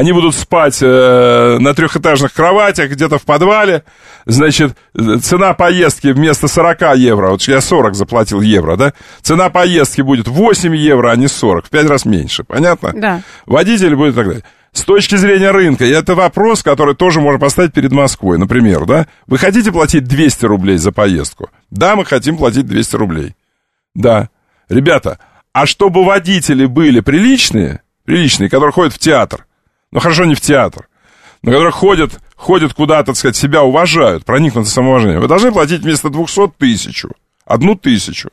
3-этажных кроватях где-то в подвале. Значит, цена поездки вместо 40 евро, вот я 40 заплатил евро, да? Цена поездки будет 8 евро, а не 40, в 5 раз меньше, понятно? Да. Водитель будет и так далее. С точки зрения рынка, и это вопрос, который тоже можно поставить перед Москвой. Например, да? Вы хотите платить 200 рублей за поездку? Да, мы хотим платить 200 рублей. Да. Ребята, а чтобы водители были приличные, которые ходят в театр, ну хорошо, не в театр, но которые ходят куда-то, так сказать, себя уважают, проникнуты самоуважением, вы должны платить вместо 200 1000, 1000.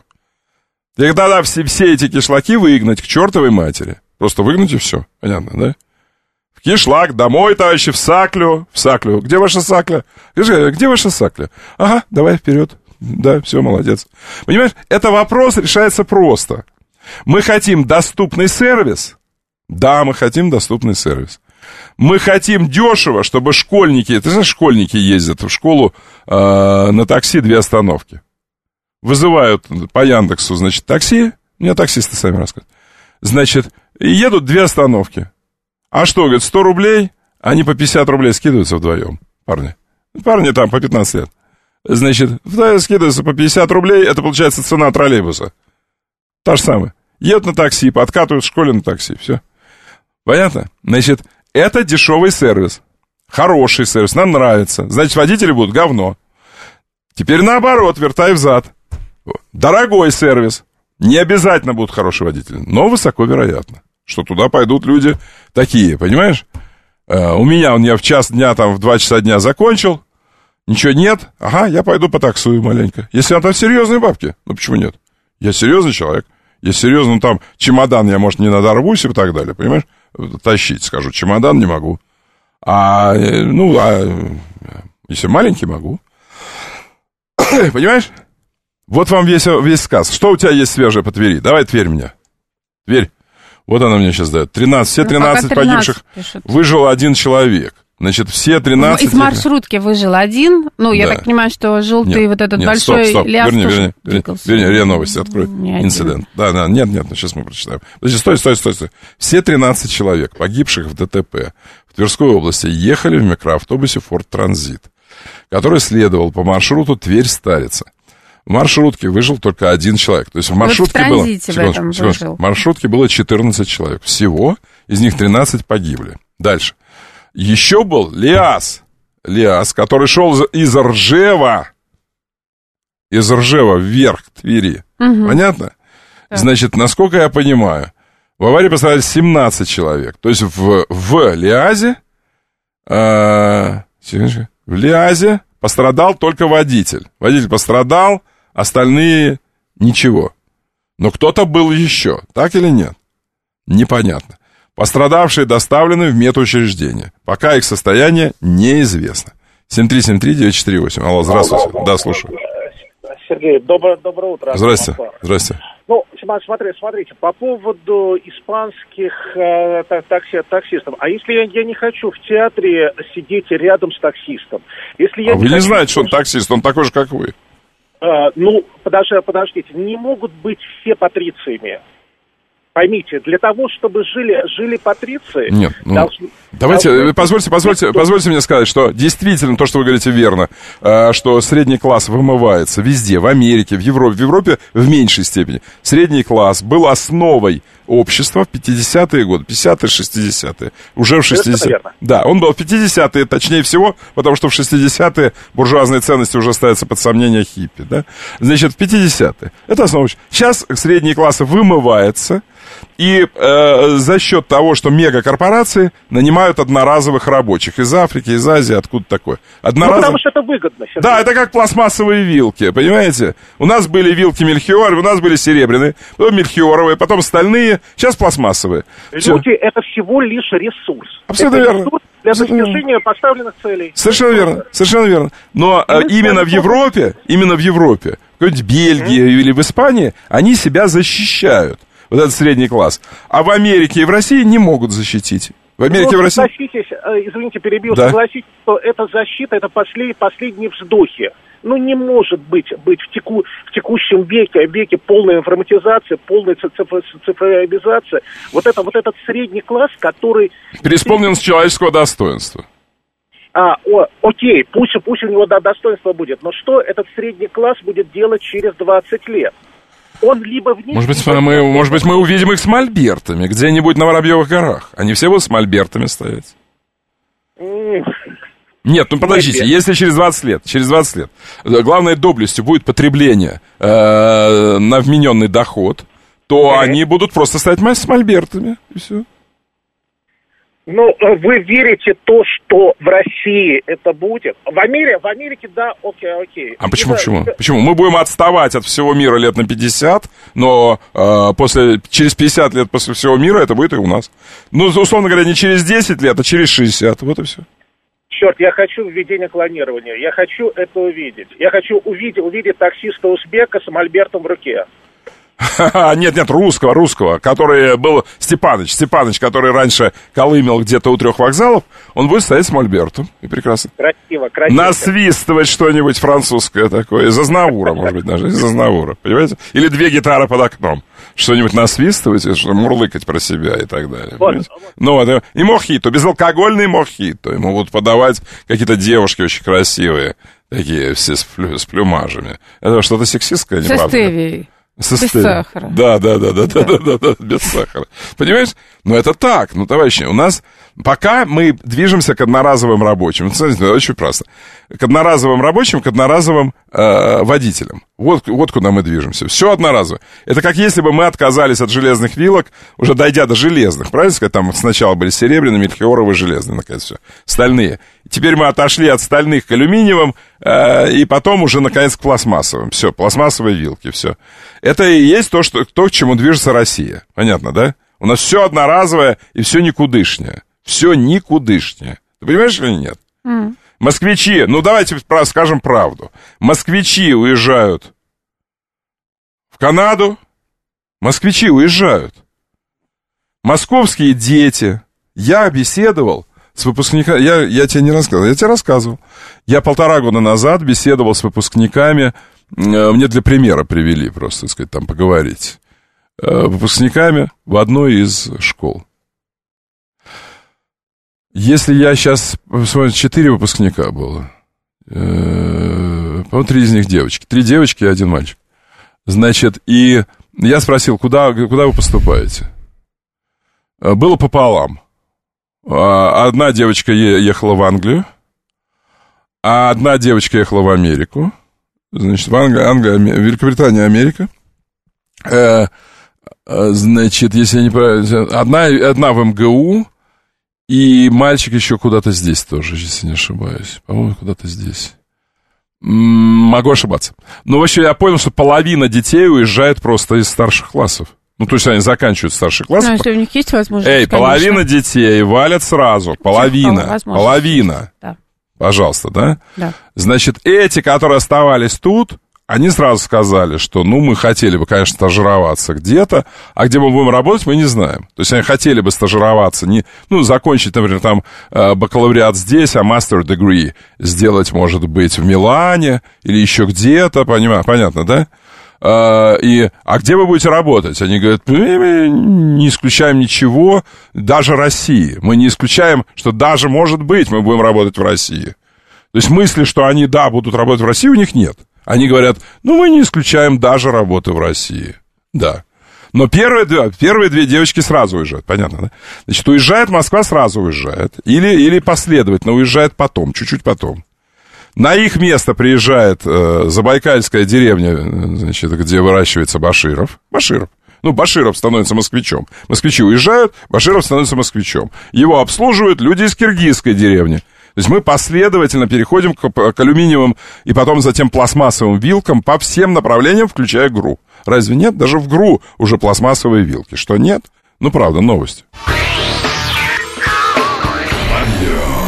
И тогда все эти кишлаки выгнать к чертовой матери. Просто выгнать и все, понятно, да? В кишлак, домой, товарищи, в Саклю. Где ваша Сакля? Где ваша Сакля? Ага, давай вперед. Да, все, молодец. Понимаешь, это вопрос решается просто. Мы хотим доступный сервис. Да, мы хотим доступный сервис. Мы хотим дешево, чтобы школьники... Ты знаешь, школьники ездят в школу на такси 2 остановки. Вызывают по Яндексу, значит, такси. Мне таксисты сами рассказывают. Значит, едут 2 остановки. А что, говорит, 100 рублей? Они по 50 рублей скидываются вдвоем, парни. Парни там по 15 лет. Значит, скидываются по 50 рублей, это получается цена троллейбуса. Та же самая. Едут на такси, подкатывают в школе на такси, все. Понятно? Значит, это дешевый сервис. Хороший сервис, нам нравится. Значит, водители будут говно. Теперь наоборот, вертай взад. Дорогой сервис. Не обязательно будут хорошие водители, но высоко вероятно, что туда пойдут люди такие, понимаешь? У меня, я в час дня, там, в 2 часа дня закончил, ничего нет, ага, я пойду потаксую маленько. Если там серьезные бабки, ну почему нет? Я серьезный человек, я серьезный, ну там чемодан я, может, не надорвусь и так далее, понимаешь? Тащить, скажу, чемодан не могу. Если маленький, могу. Понимаешь? Вот вам весь сказ. Что у тебя есть свежее по Твери? Давай Тверь мне. Тверь. Вот она мне сейчас дает. 13 погибших. Пишут. Выжил 1 человек. Значит, все 13... Из маршрутки выжил 1. Ну, да. Я так понимаю, что желтый большой... Стоп. Верни, РИА Новости, открой. Инцидент. Да, нет, сейчас мы прочитаем. Подожди, стой. Все 13 человек, погибших в ДТП в Тверской области, ехали в микроавтобусе «Форд Транзит», который следовал по маршруту Тверь-Старица. В маршрутке выжил только 1 человек. То есть в маршрутке было... В маршрутке было 14 человек. Всего из них 13 погибли. Дальше. Еще был Лиаз, который шел из Ржева вверх к Твери. Угу. Понятно? Да. Значит, насколько я понимаю, в аварии пострадали 17 человек. То есть в Лиазе пострадал только водитель. Водитель пострадал, остальные ничего. Но кто-то был еще, так или нет? Непонятно. Пострадавшие доставлены в медучреждение. Пока их состояние неизвестно. 7373948. Алло, здравствуйте. Да, слушаю. Сергей, доброе утро. Здрасте. Ну, смотрите, по поводу испанских таксистов. А если я не хочу в театре сидеть рядом с таксистом? Вы не знаете, что он таксист, он такой же, как вы. Подождите, не могут быть все патрициями. Поймите, для того, чтобы жили патриции... Нет, позвольте мне сказать, что действительно то, что вы говорите, верно, что средний класс вымывается везде, в Америке, в Европе в меньшей степени. Средний класс был основой общества в 50-е годы, 50-е, 60-е, уже в 60-е. Да, он был в 50-е, точнее всего, потому что в 60-е буржуазные ценности уже ставятся под сомнение хиппи, да? Значит, в 50-е. Это основа. Сейчас средний класс вымывается, и за счет того, что мегакорпорации нанимают одноразовых рабочих из Африки, из Азии, откуда такое. Потому что это выгодно. Сергей. Да, это как пластмассовые вилки, понимаете? У нас были вилки Мельхиор, у нас были серебряные, потом мельхиоровые, потом стальные, сейчас пластмассовые. Люди, это всего лишь ресурс. Абсолютно верно. для достижения поставленных целей. Совершенно верно, совершенно верно. Но именно в Европе, в какой-нибудь Бельгии или в Испании, они себя защищают, вот этот средний класс. А в Америке и в России не могут защитить. В Америке и в России... Согласитесь, извините, перебил, да. Согласитесь, что эта защита, это последние вздохи. Ну, не может быть в текущем веке полная информатизация, полная цифровизация. Вот этот средний класс, который... Преисполнен человеческого достоинства. Окей, пусть у него достоинство будет. Но что этот средний класс будет делать через 20 лет? Он либо вниз... Может быть, мы увидим их с мольбертами где-нибудь на Воробьевых горах. Они все будут с мольбертами стоять. Нет, ну подождите, если через 20 лет, главной доблестью будет потребление на вмененный доход, то они будут просто стоять с мольбертами, и все. Ну, вы верите в то, что в России это будет? В Америке, да, окей. А почему? Мы будем отставать от всего мира лет на 50, но через 50 лет после всего мира это будет и у нас. Ну, условно говоря, не через 10 лет, а через 60, вот и все. Черт, я хочу введения клонирования, я хочу это увидеть. Я хочу увидеть таксиста-узбека с мольбертом в руке. Нет, русского, который был Степаныч, который раньше колымел где-то у 3 вокзалов, он будет стоять с мольбертом, и прекрасно. Красиво. Насвистывать что-нибудь французское такое, из Азнавура, может быть, даже, из Азнавура, понимаете? Или 2 гитары под окном, что-нибудь насвистывать, мурлыкать про себя и так далее. Вот. И мохито, безалкогольный мохито, ему будут подавать какие-то девушки очень красивые, такие все с плюмажами. Это что-то сексистское, не правда? Со стевией. Без сахара. Да, без сахара. Понимаешь? Ну, это так. Ну, товарищи, у нас пока мы движемся к одноразовым рабочим. Смотрите, это очень просто. К одноразовым рабочим, к одноразовым водителям. Вот куда мы движемся. Все одноразово. Это как если бы мы отказались от железных вилок, уже дойдя до железных. Правильно сказать? Там сначала были серебряные, мельхиоровые, железные, наконец, все. Стальные. Теперь мы отошли от стальных к алюминиевым, и потом уже, наконец, к пластмассовым. Все, пластмассовые вилки, все. Это и есть то, к чему движется Россия. Понятно, да? У нас все одноразовое и все никудышнее. Все никудышнее. Ты понимаешь или нет? Москвичи, ну давайте скажем правду. Москвичи уезжают в Канаду. Москвичи уезжают. Московские дети. Я беседовал с выпускниками. Я тебе не рассказывал, я тебе рассказывал. Я 1,5 года назад беседовал с выпускниками. Мне для примера привели просто, так сказать, там поговорить. Выпускниками в одной из школ. Если я сейчас... 4 выпускника было. По-моему, 3 из них девочки. 3 девочки и 1 мальчик. Значит, и я спросил, куда вы поступаете? Было пополам. Одна девочка ехала в Англию, а одна девочка ехала в Америку. Значит, в Англия, Великобритания, Америка. Значит, если я не правильно... Одна в МГУ, и мальчик еще куда-то здесь тоже, если не ошибаюсь. По-моему, куда-то здесь. Могу ошибаться. Но вообще я понял, что половина детей уезжает просто из старших классов. Ну, то есть они заканчивают старший класс. Ну, если у них есть возможность, половина детей валят сразу. Половина. Да. Пожалуйста, да? Да. Значит, эти, которые оставались тут, они сразу сказали, что, мы хотели бы, конечно, стажироваться где-то, а где мы будем работать, мы не знаем. То есть они хотели бы стажироваться, закончить, например, там бакалавриат здесь, а master degree сделать, может быть, в Милане или еще где-то, понятно, да? А где вы будете работать? Они говорят, мы не исключаем ничего, даже России. Мы не исключаем, что даже, может быть, мы будем работать в России. То есть мысли, что они, будут работать в России, у них нет. Они говорят, мы не исключаем даже работы в России. Да. Но первые 2 девочки сразу уезжают, понятно, да? Значит, уезжает Москва, сразу уезжает. Или последовательно уезжает потом, чуть-чуть потом. На их место приезжает забайкальская деревня, значит, где выращивается Баширов. Баширов становится москвичом. Москвичи уезжают, Баширов становится москвичом. Его обслуживают люди из киргизской деревни. То есть мы последовательно переходим к алюминиевым и потом затем пластмассовым вилкам по всем направлениям, включая ГРУ. Разве нет? Даже в ГРУ уже пластмассовые вилки. Что нет? Правда, новость.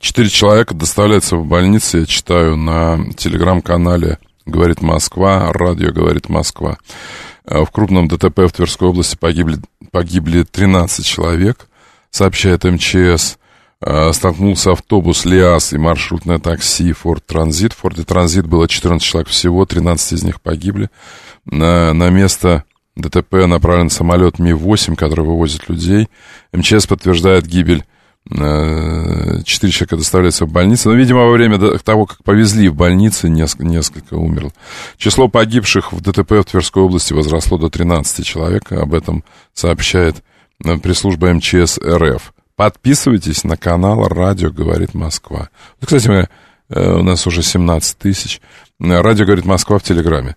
4 человека доставляются в больницу, я читаю на телеграм-канале «Говорит Москва», радио «Говорит Москва». В крупном ДТП в Тверской области погибли 13 человек, сообщает МЧС. Столкнулся автобус ЛиАЗ и маршрутное такси Форд Транзит. В Форде Транзит было 14 человек всего, 13 из них погибли. На место ДТП направлен самолет Ми-8, который вывозит людей. МЧС подтверждает гибель. 4 человека доставляются в больницу. Но, видимо, во время того, как повезли в больницы, несколько умерло. Число погибших в ДТП в Тверской области возросло до 13 человек. Об этом сообщает пресс-служба МЧС РФ. Подписывайтесь на канал «Радио говорит Москва». Кстати, у нас уже 17 тысяч. «Радио говорит Москва» в Телеграме.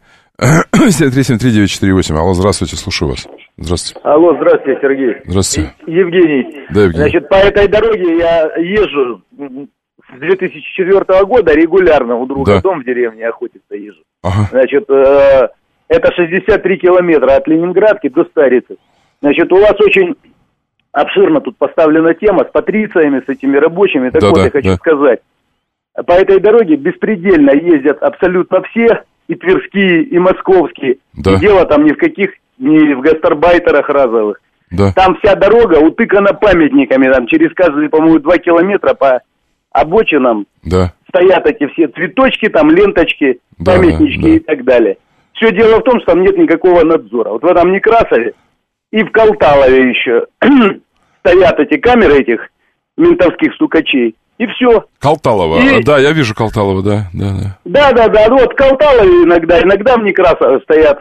7373948. Алло, здравствуйте, слушаю вас. Здравствуйте. Алло, здравствуйте, Сергей. Здравствуйте. Евгений. Да, Евгений. Значит, по этой дороге я езжу с 2004 года регулярно. У друга дом в деревне охотиться езжу. Ага. Значит, это 63 километра от Ленинградки до Старицы. Значит, у вас очень обширно тут поставлена тема с патрициями, с этими рабочими. Так вот, я хочу сказать. По этой дороге беспредельно ездят абсолютно все, и тверские, и московские. Да. И дело там ни в гастарбайтерах разовых. Да. Там вся дорога утыкана памятниками. Там через каждые, по-моему, 2 километра по обочинам стоят эти все цветочки, там ленточки, памятнички и так далее. Все дело в том, что там нет никакого надзора. Вот в этом Некрасове и в Калталове еще стоят эти камеры этих ментовских стукачей. И все. Калталово. Да, я вижу Калталово, да. Да. Вот в Калталове иногда в Некрасове стоят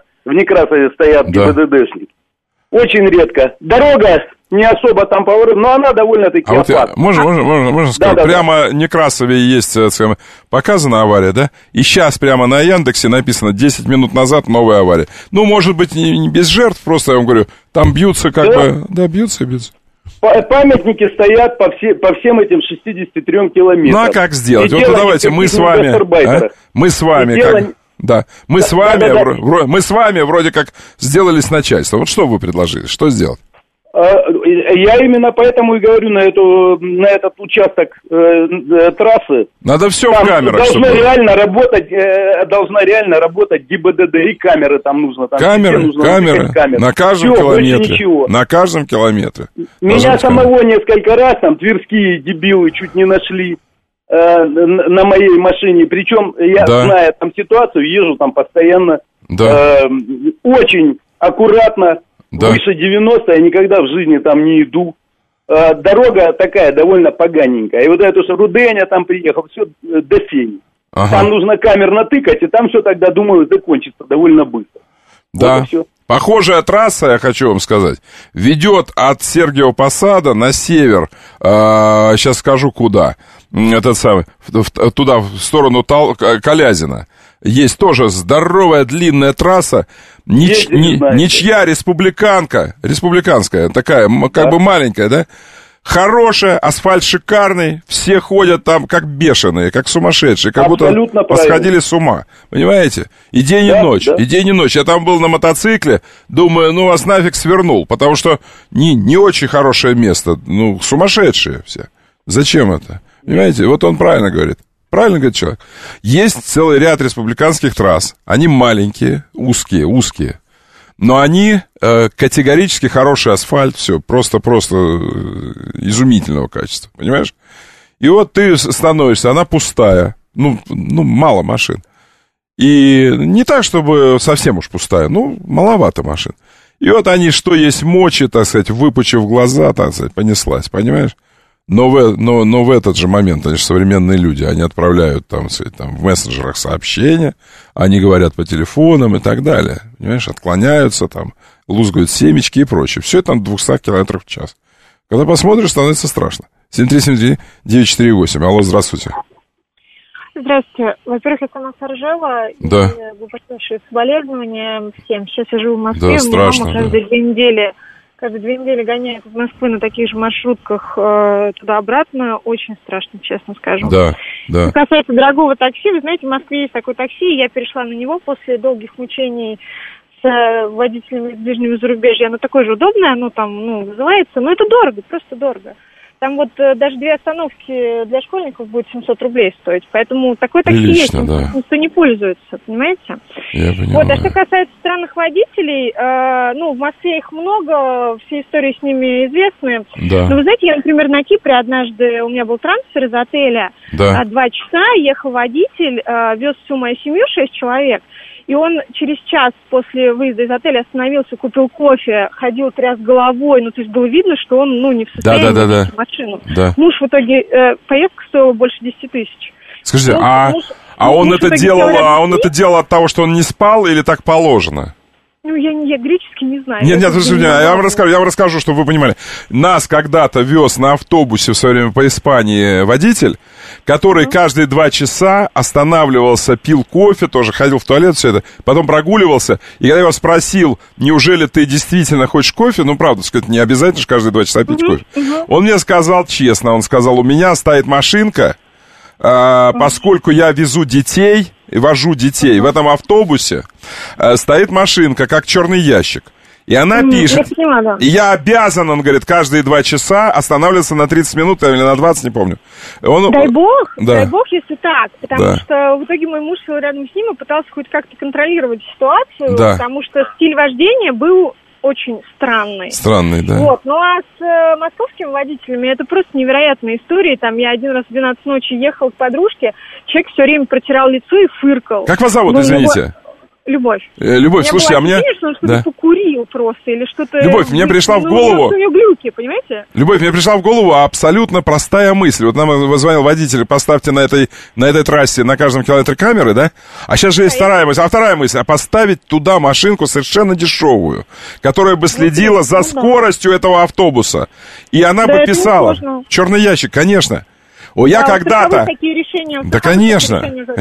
ГИБДДшники. Очень редко. Дорога не особо там поворот, но она довольно-таки опасна. Можно сказать, прямо Некрасове есть, скажем, показана авария, да? И сейчас прямо на Яндексе написано 10 минут назад новая авария. Ну, может быть, не без жертв, просто я вам говорю, там бьются бьются. Памятники стоят по всем этим 63 километрам. Ну, а как сделать? Вот давайте мы с вами вроде как сделали с начальством. Вот что вы предложили? Что сделать? Я именно поэтому и говорю на этот участок трассы. Надо все в камерах. Должна реально работать ГИБДД, и камеры там нужно. Камеры. На каждом километре. На каждом километре. Меня самого несколько раз там тверские дебилы чуть не нашли на моей машине. Причем я, зная там ситуацию, езжу там постоянно. Очень аккуратно. Выше 90 я никогда в жизни там не иду. Дорога такая довольно поганенькая. И вот это, что Руденя там приехал, все до фени. Там нужно камер натыкать, и там все тогда, думаю, закончится довольно быстро. Да. Вот похожая трасса, я хочу вам сказать, ведет от Сергиева Посада на север, сейчас скажу куда, туда, в сторону Калязина. Есть тоже здоровая длинная трасса, ничья республиканская, такая, как бы маленькая, да? Хорошая, асфальт шикарный, все ходят там как бешеные, как сумасшедшие, как абсолютно будто посходили с ума, понимаете? И день, и ночь. Я там был на мотоцикле, думаю, ну вас нафиг свернул, потому что не очень хорошее место, сумасшедшие все. Зачем это? Понимаете, вот он правильно говорит человек. Есть целый ряд республиканских трасс, они маленькие, узкие. Но они категорически хороший асфальт, все, просто изумительного качества, понимаешь? И вот ты становишься, она пустая, мало машин. И не так, чтобы совсем уж пустая, маловато машин. И вот они, что есть мочи, так сказать, выпучив глаза, так сказать, понеслась, понимаешь? Но в этот же момент, они же современные люди, они отправляют там в мессенджерах сообщения, они говорят по телефонам и так далее, понимаешь, отклоняются там, лузгают семечки и прочее. Все это на 200 км в час. Когда посмотришь, становится страшно. 7373948. Алло, здравствуйте. Здравствуйте. Во-первых, я сама с Ржева. Да. Глубочайшие соболезнования всем. Сейчас я живу в Москве. Да, страшно. Мама каждые 2 недели гоняет из Москвы на таких же маршрутках туда-обратно. Очень страшно, честно скажу. Да. Что касается дорогого такси, вы знаете, в Москве есть такое такси, я перешла на него после долгих мучений с водителями из ближнего зарубежья. Оно такое же удобное, оно там, вызывается, но это дорого, просто дорого. там вот даже 2 остановки для школьников будет 700 рублей стоить. Поэтому такой такси есть, никто не пользуется, понимаете? Я понимаю. Вот, а что касается странных водителей, в Москве их много, все истории с ними известны. Да. Но вы знаете, я, например, на Кипре однажды, у меня был трансфер из отеля, 2 часа ехал водитель, вез всю мою семью, 6 человек. И он через час после выезда из отеля остановился, купил кофе, ходил, тряс головой. Ну, то есть было видно, что он, не в состоянии вести машину. Да. Муж в итоге, поездка стоила больше 10 тысяч. Скажите, он это делал от того, что он не спал, или так положено? Я греческий не знаю. Нет, я вам расскажу, чтобы вы понимали. Нас когда-то вез на автобусе в свое время по Испании водитель, который каждые 2 часа останавливался, пил кофе, тоже ходил в туалет, все это, потом прогуливался. И когда я его спросил, неужели ты действительно хочешь кофе, правда, сказать, не обязательно же каждые 2 часа пить кофе. Он мне сказал честно, у меня стоит машинка, поскольку я вожу детей в этом автобусе, стоит машинка, как черный ящик. И она пишет, и я обязан, он говорит, каждые 2 часа останавливаться на 30 минут или на 20, не помню. Дай бог, если так, потому что в итоге мой муж сел рядом с ним и пытался хоть как-то контролировать ситуацию, потому что стиль вождения был очень странный. Странный, да. Вот, а с московскими водителями это просто невероятная история. Там я один раз в 12 ночи ехал к подружке, человек все время протирал лицо и фыркал. Как вас зовут, извините? Любовь. Любовь, слушайте, мне он что-то покурил просто или что-то... Любовь, мне пришла в голову... У него глюки, понимаете? Любовь, мне пришла в голову абсолютно простая мысль. Вот нам звонил водитель, поставьте на этой трассе на каждом километре камеры, да? А сейчас же есть вторая мысль. А вторая мысль, поставить туда машинку совершенно дешевую, которая бы следила за скоростью этого автобуса. И она бы писала. Черный ящик, конечно. Я когда-то... Да, конечно.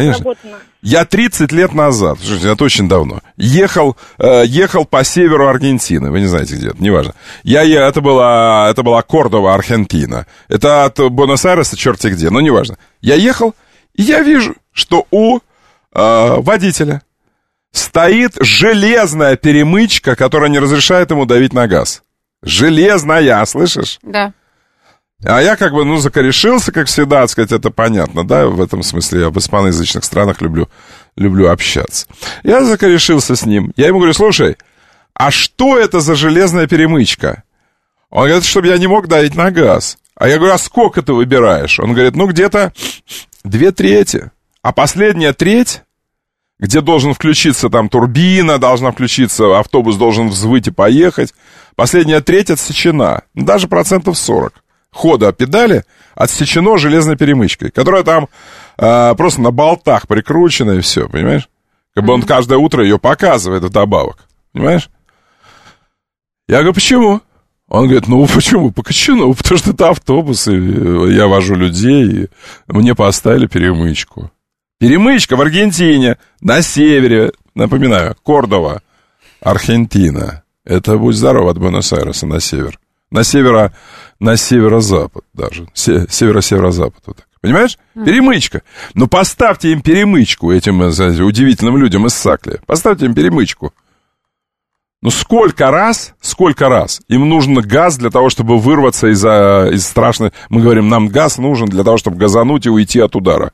Я 30 лет назад, это очень давно, ехал по северу Аргентины. Вы не знаете, где это, неважно. Это была Кордова, Аргентина. Это от Буэнос-Айреса черти где, но неважно. Я ехал, и я вижу, что у водителя стоит железная перемычка, которая не разрешает ему давить на газ. Железная, слышишь? Да. А я закорешился, как всегда, так сказать, это понятно, да, в этом смысле я в испаноязычных странах люблю общаться. Я закорешился с ним, я ему говорю, слушай, а что это за железная перемычка? Он говорит, чтобы я не мог давить на газ. А я говорю, а сколько ты выбираешь? Он говорит, где-то 2/3. А последняя треть, где должен включиться там турбина, должна включиться, автобус должен взвыть и поехать, последняя треть отсечена, даже 40%. Хода педали отсечено железной перемычкой, которая там просто на болтах прикручена и все, понимаешь? Он каждое утро ее показывает вдобавок, понимаешь? Я говорю, почему? Он говорит, почему? Потому что это автобус, и я вожу людей, и мне поставили перемычку. Перемычка в Аргентине, на севере, напоминаю, Кордова, Аргентина. Это, будь здоров, от Буэнос-Айреса на север. На северо-запад даже. Северо-северо-запад. Вот так. Понимаешь? Перемычка. Поставьте им перемычку, этим удивительным людям из Сакли. Поставьте им перемычку. Сколько раз им нужен газ для того, чтобы вырваться из страшной... Мы говорим, нам газ нужен для того, чтобы газануть и уйти от удара.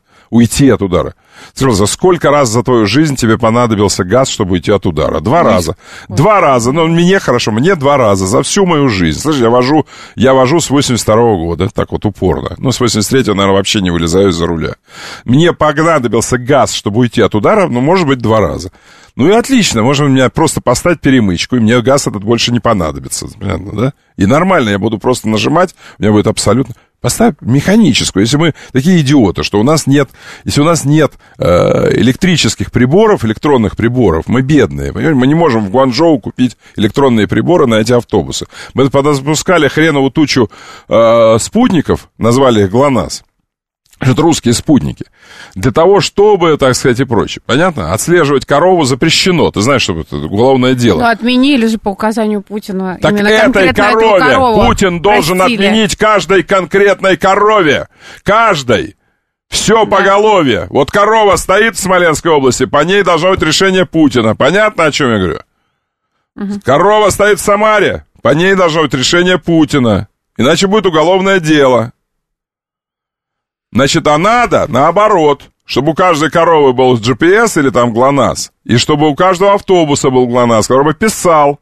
Скажи, сколько раз за твою жизнь тебе понадобился газ, чтобы уйти от удара? 2 раза. 2 раза. Мне хорошо, мне 2 раза за всю мою жизнь. Слышишь, я вожу с 82-го года, так вот упорно. С 83-го, наверное, вообще не вылезаю из-за руля. Мне понадобился газ, чтобы уйти от удара, может быть, 2 раза. И отлично, можно мне просто поставить перемычку, и мне газ этот больше не понадобится. Понятно, да? И нормально, я буду просто нажимать, у меня будет абсолютно... Поставь механическую. Если мы такие идиоты, что если у нас нет электрических приборов, электронных приборов, мы бедные, понимаете? Мы не можем в Гуанчжоу купить электронные приборы на эти автобусы. Мы запускали хреновую тучу спутников, назвали их ГЛОНАСС. Это русские спутники. Для того, чтобы, так сказать, и прочее. Понятно? Отслеживать корову запрещено. Ты знаешь, что это уголовное дело. Отменили же по указанию Путина. Так этой корове Путин должен отменить каждой конкретной корове. Каждой. Все поголовье. Вот корова стоит в Смоленской области, по ней должно быть решение Путина. Понятно, о чем я говорю? Корова стоит в Самаре, по ней должно быть решение Путина. Иначе будет уголовное дело. Значит, а надо наоборот, чтобы у каждой коровы был GPS или там ГЛОНАСС, и чтобы у каждого автобуса был ГЛОНАСС, который бы писал,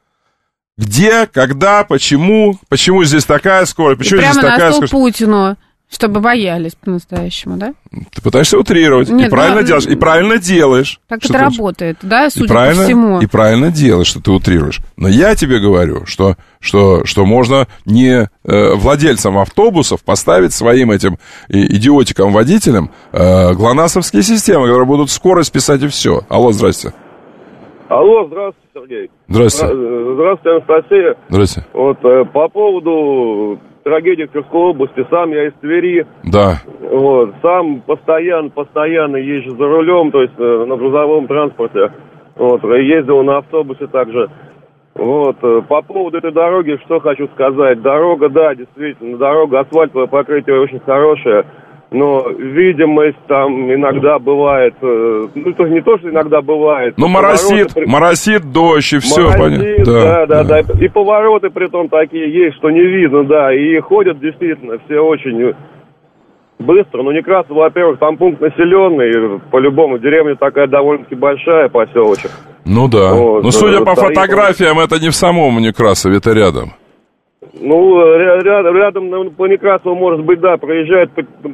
где, когда, почему здесь такая скорость, почему здесь такая скорость. Прямо на стол Путину, чтобы боялись по-настоящему, да? Ты пытаешься утрировать. Нет, и правильно делаешь. И правильно делаешь. Так это работает, да, судя по всему. И правильно делаешь, что ты утрируешь. Но я тебе говорю, что можно не владельцам автобусов поставить своим этим идиотикам-водителям ГЛОНАССовские системы, которые будут скорость писать и все. Алло, здрасте. Алло, здравствуйте, Сергей. Здравствуйте. Здравствуйте, Анастасия. Здравствуйте. Вот по поводу трагедии в Тверской области, сам я из Твери. Да. Вот, сам постоянно езжу за рулем, то есть на грузовом транспорте. Вот, ездил на автобусе также. Вот, по поводу этой дороги, что хочу сказать. Дорога, да, действительно, дорога, асфальтовое покрытие очень хорошее. Но видимость там иногда бывает, ну, то не то, что иногда бывает. Ну, моросит дождь и все, понятно. Да. И повороты при том такие есть, что не видно, да. И ходят действительно все очень быстро. Ну, Некрасово, во-первых, там пункт населенный, по-любому, деревня такая довольно-таки большая, поселочек. Ну да. Вот, но судя по фотографиям, это не в самом Некрасове, это рядом. Ну, рядом по Некрасову, может быть, да, проезжают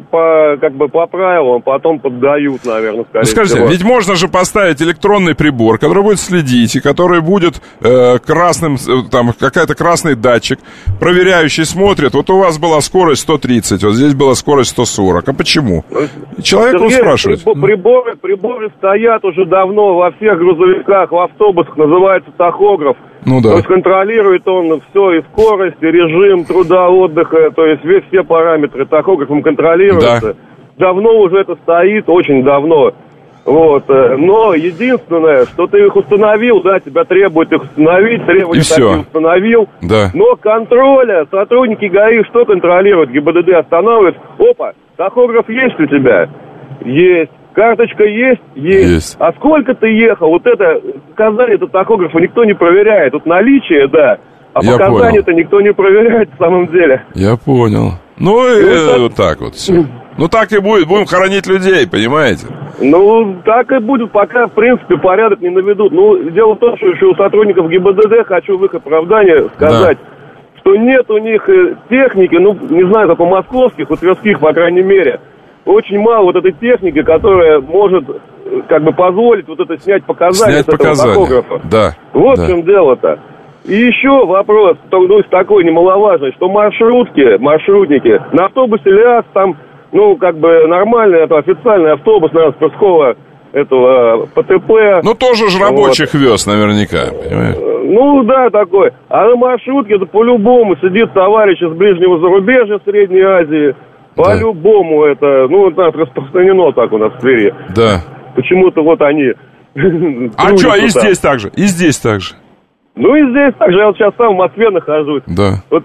по правилам, потом поддают, наверное, скорее всего. Скажите, ведь можно же поставить электронный прибор, который будет следить, и который будет красным, там, какой-то красный датчик, проверяющий смотрит, вот у вас была скорость 130, вот здесь была скорость 140, а почему? Человек спрашивает. Приборы стоят уже давно во всех грузовиках, в автобусах, называется тахограф. Ну да. То есть контролирует он все, и скорость, и режим труда, отдыха, то есть все параметры тахографом контролируются. Да. Давно уже это стоит, очень давно. Вот. Но единственное, что ты их установил, да, тебя требует их установить, требования такие установил. Да. Но контроля, сотрудники ГАИ что контролируют? ГИБДД останавливает. Опа, тахограф есть у тебя? Есть. Карточка есть? Есть. А сколько ты ехал? Вот это показания-то тахографа никто не проверяет. Вот наличие, да. А показания-то никто не проверяет в самом деле. Я понял. Ну, вот так вот все. Ну, так и будет. Будем хоронить людей, понимаете? Ну, так и будет, пока, в принципе, порядок не наведут. Ну, дело в том, что еще у сотрудников ГИБДД, хочу в их оправдание сказать, что нет у них техники, ну, не знаю, как у московских, у тверских, по крайней мере. Очень мало вот этой техники, которая может, как бы, позволить вот это снять показания с этого тахографа. Да. Вот в чем дело-то. И еще вопрос, ну, такой немаловажный, что маршрутники, на автобусе ЛиАЗ там, ну, как бы, нормальный, это официальный автобус, наверное, с Тверского этого ПТП. Ну, тоже же рабочих вез, наверняка, понимаешь? Ну, да, такой. А на маршрутке, это по-любому сидит товарищ из ближнего зарубежья Средней Азии. По-любому это, ну, это распространено так у нас в Твери. Да. Почему-то вот они... А что, и здесь так же? И здесь так же? Ну, и здесь так же. Я вот сейчас сам в Москве нахожусь. Да. Вот,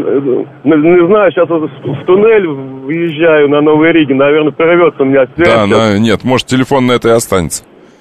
не знаю, сейчас в туннель въезжаю на Новой Риге. Наверное, прорвется у меня связь. Да, нет, может, телефон на это и останется.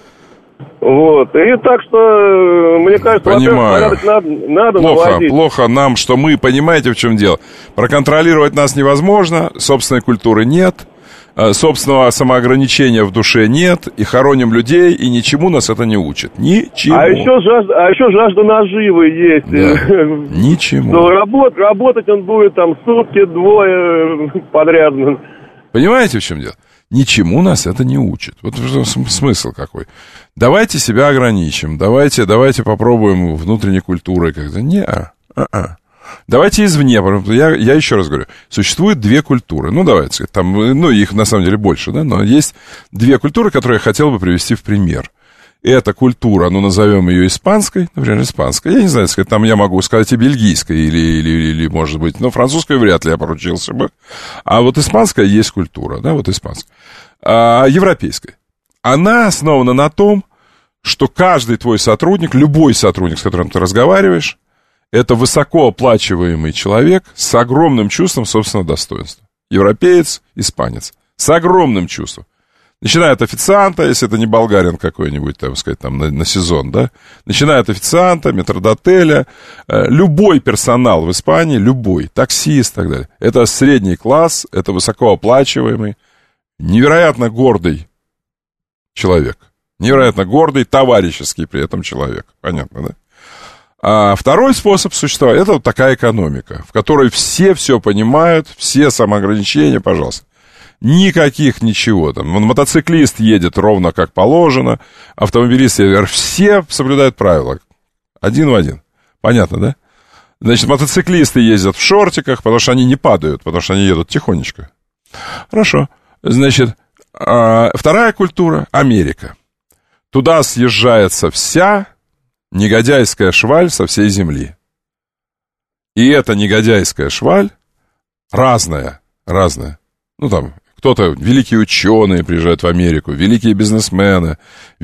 Вот, и так что, мне кажется, порядок надо наводить. Плохо нам, что мы, понимаете, в чем дело? Проконтролировать нас невозможно, собственной культуры нет, собственного самоограничения в душе нет, и хороним людей, и ничему нас это не учит. Ничему. А еще жажда наживы есть. Да. Ничему. Но работать он будет там сутки, двое подряд. Понимаете, в чем дело? Ничему нас это не учит. Вот смысл какой. Давайте себя ограничим, давайте попробуем внутренней культурой как-то. Давайте извне. Я еще раз говорю, существует две культуры. Ну, давайте сказать, там, ну, их на самом деле больше, да, но есть две культуры, которые я хотел бы привести в пример. Это культура, ну, назовем ее испанской, например, испанская. Я не знаю, сказать, там я могу сказать и бельгийской, или может быть, но французской вряд ли я поручился бы. А вот испанская есть культура, да, вот испанская. А европейская. Она основана на том, что каждый твой сотрудник, любой сотрудник, с которым ты разговариваешь, это высокооплачиваемый человек с огромным чувством собственного достоинства. Европеец, испанец. С огромным чувством. Начиная от официанта, если это не болгарин какой-нибудь, там, сказать, там, на сезон, да, начиная от официанта, метрдотеля, любой персонал в Испании, любой, таксист и так далее, это средний класс, это высокооплачиваемый, невероятно гордый человек, невероятно гордый, товарищеский при этом человек, понятно, да? А второй способ существования, это вот такая экономика, в которой все понимают, все самоограничения, пожалуйста. Никаких ничего там. Мотоциклист едет ровно как положено, автомобилист едет, все соблюдают правила. Один в один. Понятно, да? Значит, мотоциклисты ездят в шортиках, потому что они не падают, потому что они едут тихонечко. Хорошо. Значит, вторая культура — Америка. Туда съезжается вся негодяйская шваль со всей земли. И эта негодяйская шваль разная. Ну, там, кто-то, великие ученые приезжают в Америку, великие бизнесмены,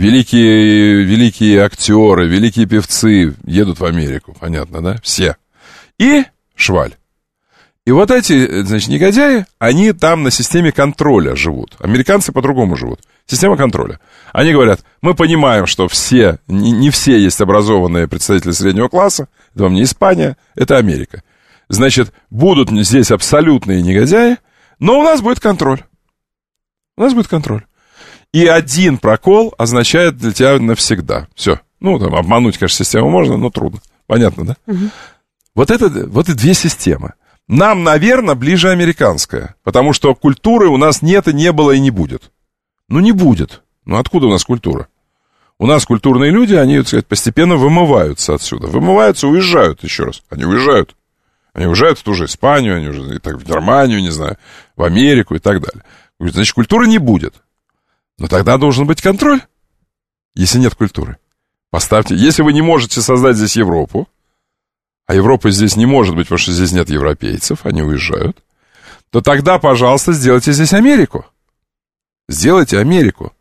великие актеры, великие певцы едут в Америку, понятно, да? Все. И шваль. И вот эти, значит, негодяи, они там на системе контроля живут. Американцы по-другому живут. Система контроля. Они говорят, мы понимаем, что все, не все есть образованные представители среднего класса, это вам не Испания, это Америка. Значит, будут здесь абсолютные негодяи, но у нас будет контроль. У нас будет контроль. И один прокол означает для тебя навсегда. Все. Ну, там, обмануть, конечно, систему можно, но трудно. Понятно, да? Угу. Вот и две системы. Нам, наверное, ближе американская, потому что культуры у нас нет и не было и не будет. Ну, не будет. Ну, откуда у нас культура? У нас культурные люди, они, так сказать, постепенно вымываются отсюда. Вымываются, уезжают еще раз. Они уезжают. Они уезжают в ту же Испанию, они уже в Германию, не знаю, в Америку и так далее. Значит, культуры не будет. Но тогда должен быть контроль, если нет культуры. Поставьте, если вы не можете создать здесь Европу, а Европа здесь не может быть, потому что здесь нет европейцев, они уезжают, то тогда, пожалуйста, сделайте здесь Америку. Сделайте Америку.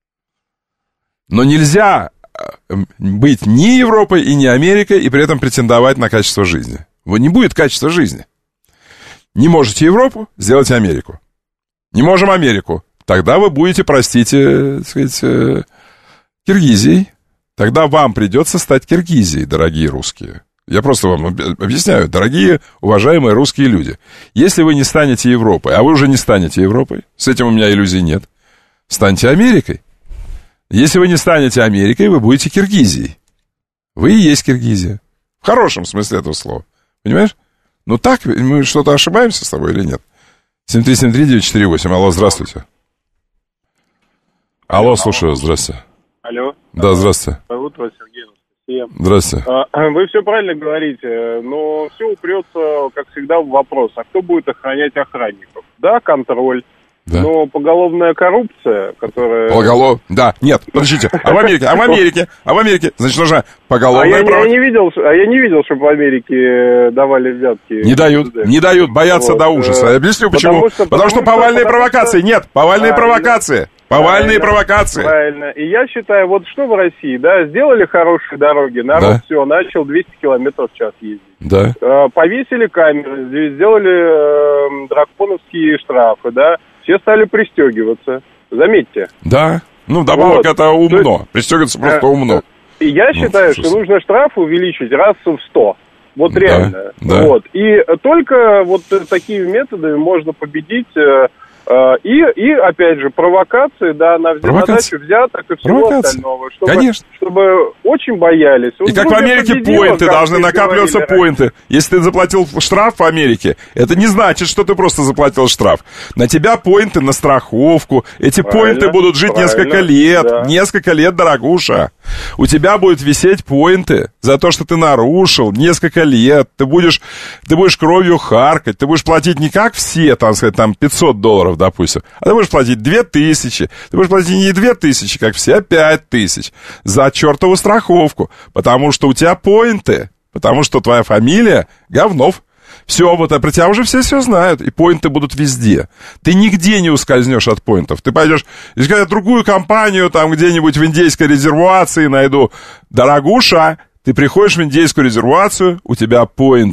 Но нельзя быть ни Европой и ни Америкой и при этом претендовать на качество жизни. Не будет качества жизни. Не можете Европу, сделайте Америку. Не можем Америку. Тогда вы будете, простите, так сказать, Киргизией. Тогда вам придется стать Киргизией, дорогие русские. Я просто вам объясняю, дорогие, уважаемые русские люди. Если вы не станете Европой, а вы уже не станете Европой, с этим у меня иллюзий нет, станьте Америкой. Если вы не станете Америкой, вы будете Киргизией. Вы и есть Киргизия. В хорошем смысле этого слова. Понимаешь? Ну так, мы что-то ошибаемся с тобой или нет? 7373948. Алло, здравствуйте. Алло, слушаю, здравствуйте. Алло. Да, здравствуйте. Зовут вас Сергей, Анастасия. Здравствуйте. Вы все правильно говорите, но все упрется, как всегда, в вопрос, а кто будет охранять охранников? Да, контроль. Да. Но поголовная коррупция, которая... Да, нет, подождите. А в Америке, значит, нужна поголовная... Я не видел, чтобы в Америке давали взятки. Не дают, боятся до ужаса. Я объясню, почему. Потому что повальные провокации. Нет, повальные провокации. Повальные провокации. Правильно. И я считаю, вот что в России, да, сделали хорошие дороги, народ все, начал 200 километров в час ездить. Да. Повесили камеры, сделали драконовские штрафы, да. Все стали пристегиваться. Заметьте. Да. Ну, добавок это умно. Пристегиваться просто умно. И я считаю, что нужно штрафы увеличить раз в 100. Вот реально. Да. Вот. И только вот такими методами можно победить... И опять же, провокации, да, на задачу взяток и всего остального. Чтобы очень боялись. И как в Америке поинты, должны накапливаться поинты. Если ты заплатил штраф в Америке, это не значит, что ты просто заплатил штраф. На тебя поинты на страховку. Эти поинты будут жить несколько лет. Да. Несколько лет, дорогуша. У тебя будут висеть поинты за то, что ты нарушил несколько лет. Ты будешь кровью харкать. Ты будешь платить не как все, там, сказать, там $500, допустим, а ты будешь платить 2000. Ты будешь платить не 2000, как все, а 5000 за чертову страховку. Потому что у тебя поинты. Потому что твоя фамилия Говнов. Все, вот, а про тебя уже все знают. И поинты будут везде. Ты нигде не ускользнешь от поинтов. Ты пойдешь искать другую компанию, там где-нибудь в индейской резервации найду. Дорогуша, ты приходишь в индейскую резервацию, у тебя поинты.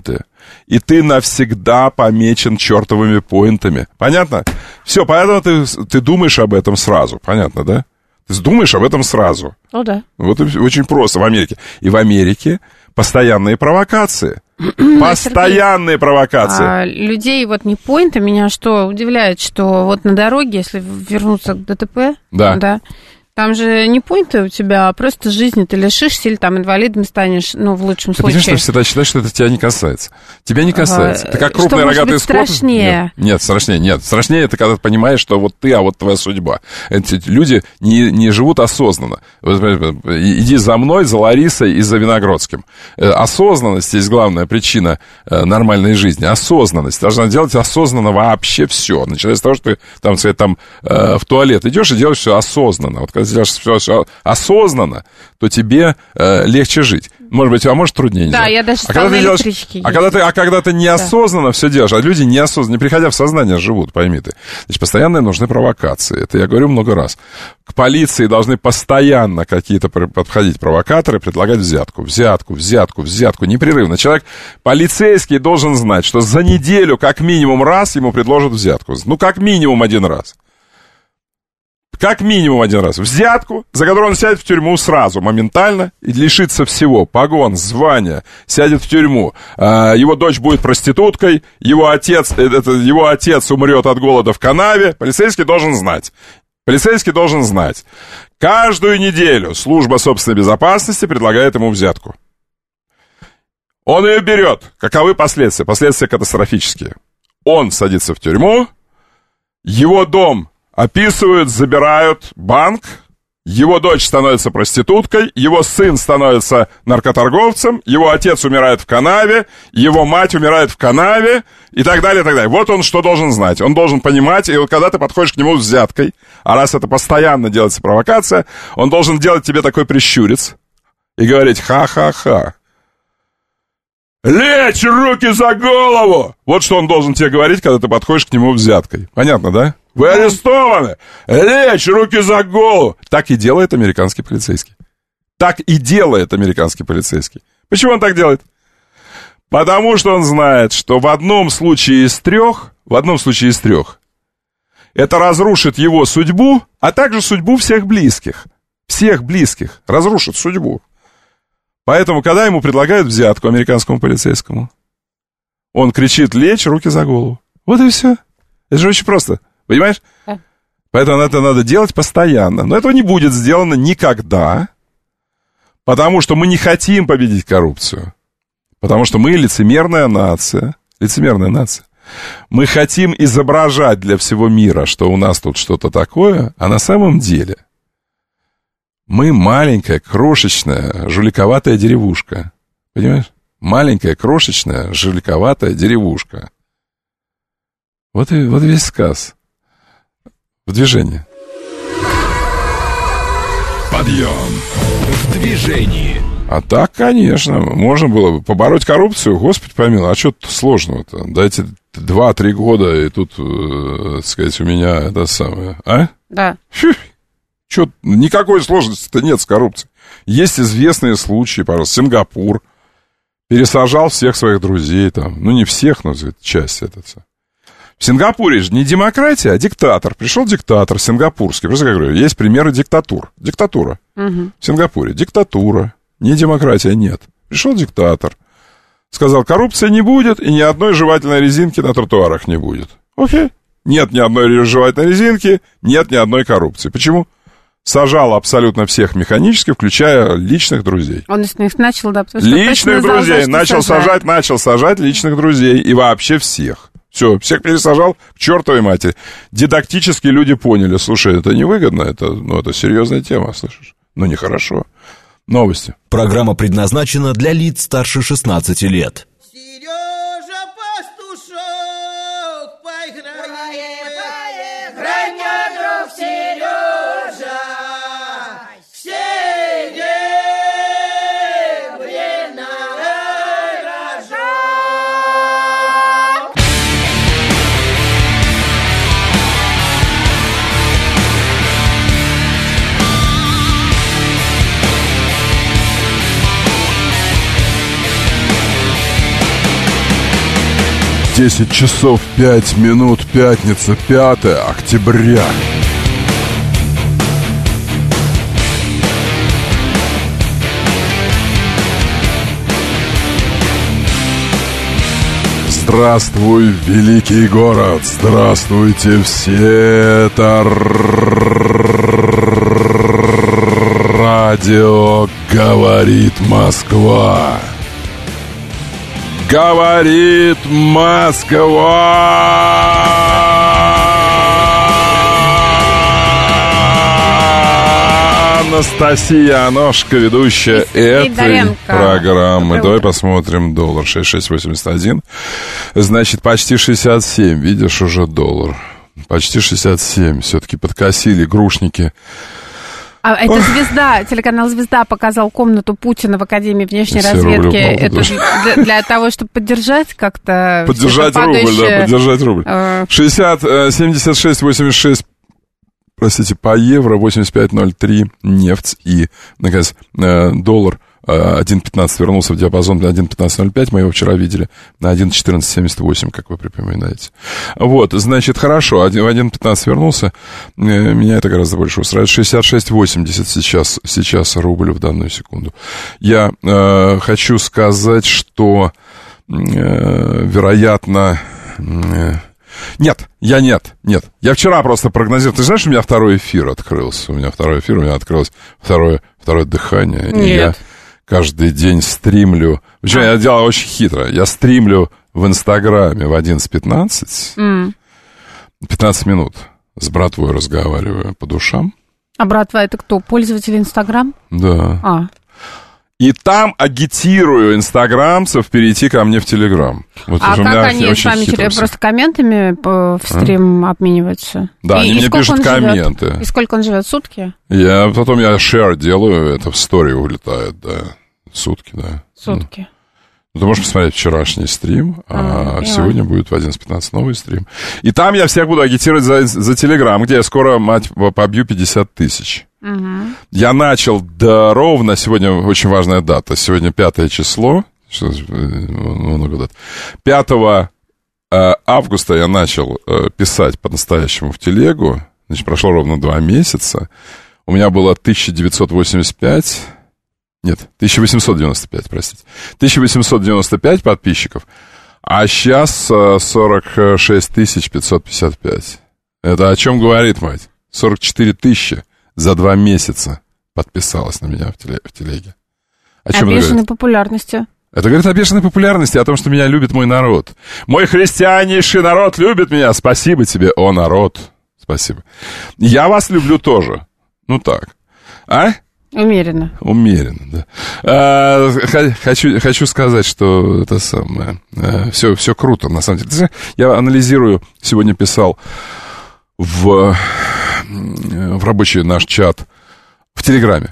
и ты навсегда помечен чертовыми поинтами. Понятно? Все, поэтому ты думаешь об этом сразу. Понятно, да? Ты думаешь об этом сразу. Ну да. Вот очень просто в Америке. И в Америке постоянные провокации. Постоянные провокации. Людей вот не поинты, меня что удивляет, что вот на дороге, если вернуться к ДТП, да, там же не поинты у тебя, а просто жизни ты лишишься или там инвалидом станешь, ну, в лучшем случае. Ты, конечно, всегда считаешь, что это тебя не касается. Тебя не касается. Ты как крупный рогатый скот. Страшнее. Нет, страшнее. Нет, страшнее это когда ты понимаешь, что вот ты, а вот твоя судьба. Эти люди не живут осознанно. Иди за мной, за Ларисой и за Виногродским. Осознанность есть главная причина нормальной жизни. Осознанность. Должна делать осознанно вообще все. Начиная с того, что ты там в туалет идешь и делаешь все осознанно. Вот когда делаешь все осознанно, то тебе легче жить. Может быть, а может труднее. Да, я даже стала на электричке. Когда ты неосознанно все делаешь, а люди неосознанно, не приходя в сознание, живут, пойми ты. Значит, постоянно нужны провокации. Это я говорю много раз. К полиции должны постоянно какие-то подходить провокаторы, предлагать взятку, непрерывно. Человек, полицейский, должен знать, что за неделю как минимум раз ему предложат взятку. Ну, как минимум один раз. Как минимум один раз. Взятку, за которую он сядет в тюрьму сразу, моментально, и лишится всего. Погон, звания, сядет в тюрьму. Его дочь будет проституткой, его отец умрет от голода в канаве. Полицейский должен знать. Каждую неделю служба собственной безопасности предлагает ему взятку. Он ее берет. Каковы последствия? Последствия катастрофические. Он садится в тюрьму, его дом описывают, забирают банк, его дочь становится проституткой, его сын становится наркоторговцем, его отец умирает в канаве, его мать умирает в канаве и так далее, и так далее. Вот он что должен знать. Он должен понимать, и вот когда ты подходишь к нему с взяткой, а раз это постоянно делается провокация, он должен делать тебе такой прищурец и говорить ха-ха-ха. Лечь руки за голову! Вот что он должен тебе говорить, когда ты подходишь к нему взяткой. Понятно, да? Вы арестованы! Лечь руки за голову! Так и делает американский полицейский. Почему он так делает? Потому что он знает, что в одном случае из трех, это разрушит его судьбу, а также судьбу всех близких. Разрушит судьбу. Поэтому, когда ему предлагают взятку американскому полицейскому, он кричит: лечь руки за голову. Вот и все. Это же очень просто. Понимаешь? Поэтому это надо делать постоянно. Но этого не будет сделано никогда, потому что мы не хотим победить коррупцию. Потому что мы лицемерная нация. Мы хотим изображать для всего мира, что у нас тут что-то такое, а на самом деле мы маленькая, крошечная, жуликоватая деревушка. Понимаешь? Маленькая, крошечная, жуликоватая деревушка. Вот весь сказ. В движении. Подъем в движении. А так, конечно, можно было бы побороть коррупцию. Господи помилуй, а что тут сложного-то? Дайте 2-3 года, и тут, так сказать, у меня это самое... А? Да. Что, никакой сложности-то нет с коррупцией. Есть известные случаи, пожалуйста, Сингапур пересажал всех своих друзей там. Ну, не всех, но часть этого. В Сингапуре же не демократия, а диктатор. Пришел диктатор сингапурский. Просто как говорю, есть примеры диктатур. Диктатура. В Сингапуре диктатура. Не демократия, нет. Пришел диктатор. Сказал, коррупции не будет, и ни одной жевательной резинки на тротуарах не будет. Окей. Нет ни одной жевательной резинки, нет ни одной коррупции. Почему? Сажал абсолютно всех механически, включая личных друзей. Он из них начал, да? Личных друзей. Начал сажать личных друзей. И вообще всех. Все, всех пересажал к чертовой матери. Дидактически люди поняли, слушай, это невыгодно, это серьезная тема, слышишь? Нехорошо. Новости. Программа предназначена для лиц старше 16 лет. Сережа Пастушок, поиграй, мне друг Сережа, все дебри на рожок. 10 часов 5 минут, пятница, 5 октября. Здравствуй, великий город! Здравствуйте все! Это радио «Говорит Москва». Говорит Москва! Анастасия Аношка, ведущая этой программы. Давай посмотрим доллар. 6681. Значит, почти 67. Видишь, уже доллар. Почти 67. Все-таки подкосили грушники. А это «Звезда», телеканал «Звезда» показал комнату Путина в Академии внешней разведки. Это для того, чтобы поддержать как-то... Поддержать рубль, да, поддержать рубль. 60, 76, 86, простите, по евро, 85.03 нефть и, наконец, доллар 1.15 вернулся в диапазон для 1.15.05, мы его вчера видели на 1.14.78, как вы припоминаете. Вот, значит, хорошо, в 1.15 вернулся, меня это гораздо больше устраивает. 66.80 сейчас рубль в данную секунду. Я хочу сказать, что, вероятно... Нет. Я вчера просто прогнозировал. Ты знаешь, у меня второй эфир открылся. У меня открылось второе дыхание. Нет. И я каждый день стримлю. Причем я делаю очень хитро. Я стримлю в Инстаграме в 11:15. 15 минут с братвой разговариваю по душам. А братва это кто? Пользователь Инстаграм? Да. И там агитирую инстаграмцев перейти ко мне в Телеграм. Вот как они с вами просто комментами в стрим обмениваются? Да, они мне пишут комменты. Живет? И сколько он живет? Сутки? Потом я шер делаю, это в стори улетает, да. Сутки, да. Сутки. Ты можешь посмотреть вчерашний стрим, а сегодня будет в 11:15 новый стрим. И там я всех буду агитировать за Телеграм, где я скоро, мать, побью 50 тысяч. Я начал ровно, сегодня очень важная дата, сегодня 5 число, много дат. 5 августа я начал писать по-настоящему в телегу, значит, прошло ровно 2 месяца, у меня было 1895 подписчиков, а сейчас 46 555. Это о чем говорит, мать? 44 тысячи за 2 месяца подписалась на меня в телеге. О чем бешеной популярности. Это говорит о бешеной популярности, о том, что меня любит мой народ. Мой христианнейший народ любит меня. Спасибо тебе, о народ. Спасибо. Я вас люблю тоже. Ну так. Умеренно, да. Хочу сказать, что это самое... Все круто, на самом деле. Я анализирую, сегодня писал в рабочий наш чат в Телеграме,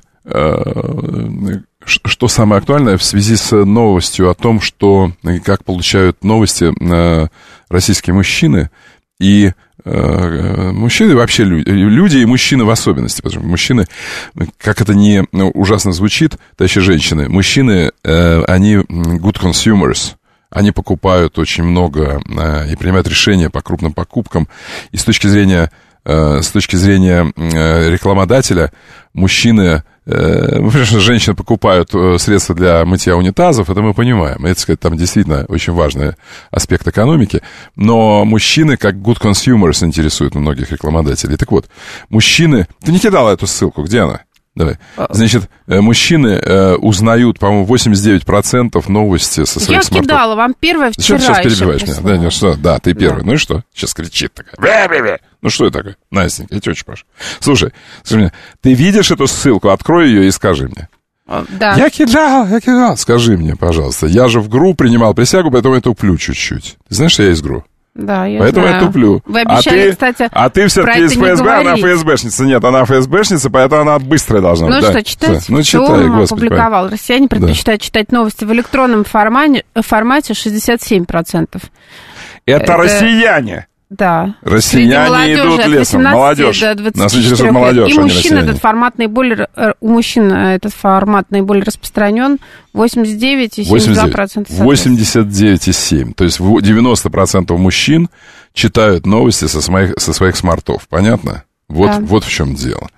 что самое актуальное в связи с новостью о том, что как получают новости российские мужчины и мужчины вообще люди и мужчины в особенности, потому что мужчины, как это не ужасно звучит, товарищи женщины, мужчины, они good consumers, они покупают очень много и принимают решения по крупным покупкам, и с точки зрения рекламодателя, мужчины, конечно, женщины покупают средства для мытья унитазов, это мы понимаем, это, сказать, там действительно очень важный аспект экономики, но мужчины как good consumers интересуют многих рекламодателей. Так вот, мужчины... Ты не кидала эту ссылку, где она? Давай. Значит, мужчины узнают, по-моему, 89% новости со своих смартфонов. Я кидала вам первое вчера. Сейчас перебиваешь меня. Да, ты первый. Ну и что? Сейчас кричит такая. Ну что это такое? Настенька, я тебя очень прошу. Слушай мне, ты видишь эту ссылку? Открой ее и скажи мне. Да. Я кидал. Скажи мне, пожалуйста. Я же в ГРУ принимал присягу, поэтому я туплю чуть-чуть. Ты знаешь, что я из ГРУ? Да, я поэтому знаю. Я туплю. Вы обещали, кстати, а ты все-таки из ФСБ, она ФСБшница. Нет, она ФСБшница, поэтому она быстрая должна быть. Ну что, читайте, что он опубликовал. Россияне предпочитают читать новости в электронном формате 67%. Это россияне. Да. Россияне идут лесом. Молодежь. Нас интересует молодежь. И мужчин этот формат наиболее... У мужчин этот формат наиболее распространен. 89,72%. 89,7%. То есть 90% мужчин читают новости со своих смартов. Понятно? Вот в чем дело.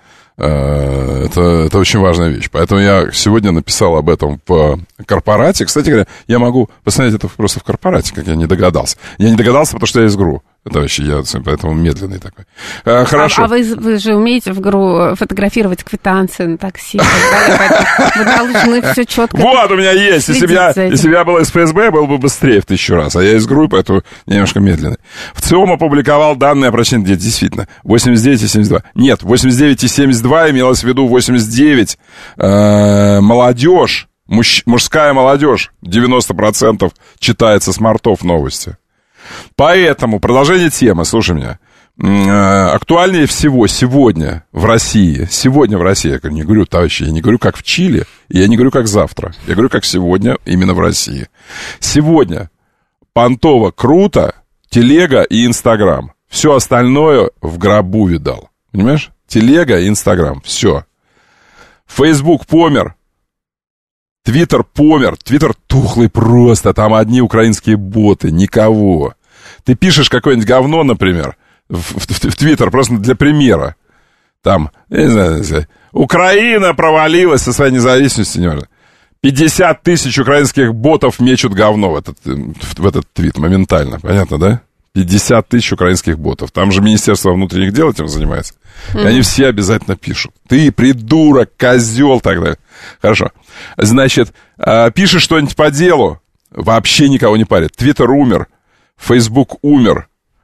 Это очень важная вещь. Поэтому я сегодня написал об этом в корпорате. Кстати говоря, я могу посмотреть это просто в корпорате, как я не догадался. Я не догадался, потому что я из ГРУ. Это вообще я, поэтому медленный такой. Хорошо. А вы же умеете в ГРУ фотографировать квитанции на такси и так далее, поэтому вы должны все четко. Вот у меня есть. Если бы я был из ФСБ, был бы быстрее в 1000 раз. А я из ГРУ, поэтому немножко медленный. ВЦИОМ опубликовал данные о прочтении, действительно, 89,72. Нет, 89,72 имелось в виду 89. Молодежь, мужская молодежь, 90% читает со смартов новости. Поэтому продолжение темы, слушай меня, актуальнее всего сегодня в России, я не говорю, товарищи, я не говорю, как в Чили, я не говорю, как завтра, я говорю, как сегодня, именно в России. Сегодня понтово круто, телега и Инстаграм. Все остальное в гробу видал, понимаешь? Телега и Инстаграм, все. Фейсбук помер. Твиттер помер, Твиттер тухлый просто, там одни украинские боты, никого. Ты пишешь какое-нибудь говно, например, в Твиттер, просто для примера. Там, я не знаю, Украина провалилась со своей независимостью, не важно. 50 тысяч украинских ботов мечут говно в этот твит моментально, понятно, да? 50 тысяч украинских ботов. Там же Министерство внутренних дел этим занимается. И они все обязательно пишут. Ты придурок, козел, и так далее. Хорошо. Значит, пишешь что-нибудь по делу, вообще никого не парит. Твиттер умер, Фейсбук умер.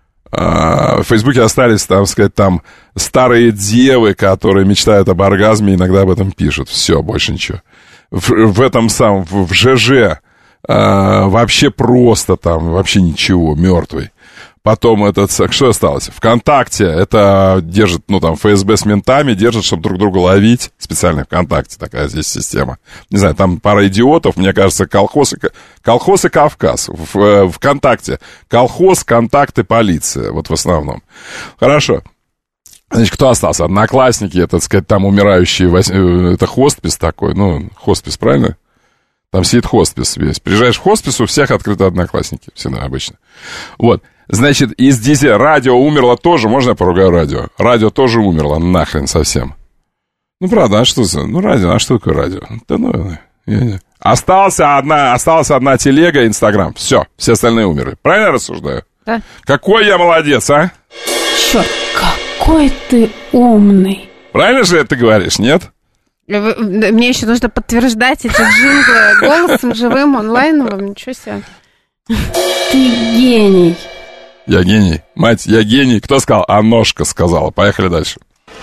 В Фейсбуке остались, там сказать, там старые девы, которые мечтают об оргазме, иногда об этом пишут. Все, больше ничего. В этом самом, в ЖЖ вообще просто там, вообще ничего, мертвый. Потом что осталось? ВКонтакте, это держит, там, ФСБ с ментами держит, чтобы друг друга ловить. Специально ВКонтакте такая здесь система. Не знаю, там пара идиотов, мне кажется, колхоз и Кавказ. ВКонтакте колхоз, контакты, полиция. Вот в основном. Хорошо. Значит, кто остался? Одноклассники, это, так сказать, там умирающие, это хоспис такой, хоспис, правильно? Там сидит хоспис весь. Приезжаешь в хоспис, у всех открыты Одноклассники, всегда обычно. Вот. Значит, из DC радио умерло тоже, можно я поругаю радио? Радио тоже умерло, нахрен совсем. Правда, радио, а что такое радио? Да Осталась одна телега, Инстаграм. Все остальные умерли. Правильно я рассуждаю? Да. Какой я молодец, а? Черт, какой ты умный. Правильно же ты говоришь, нет? Мне еще нужно подтверждать эти джинглы голосом, живым, онлайновым. Ничего себе. Ты гений. Я гений. Мать, я гений. Кто сказал? Аношка сказала. Поехали дальше.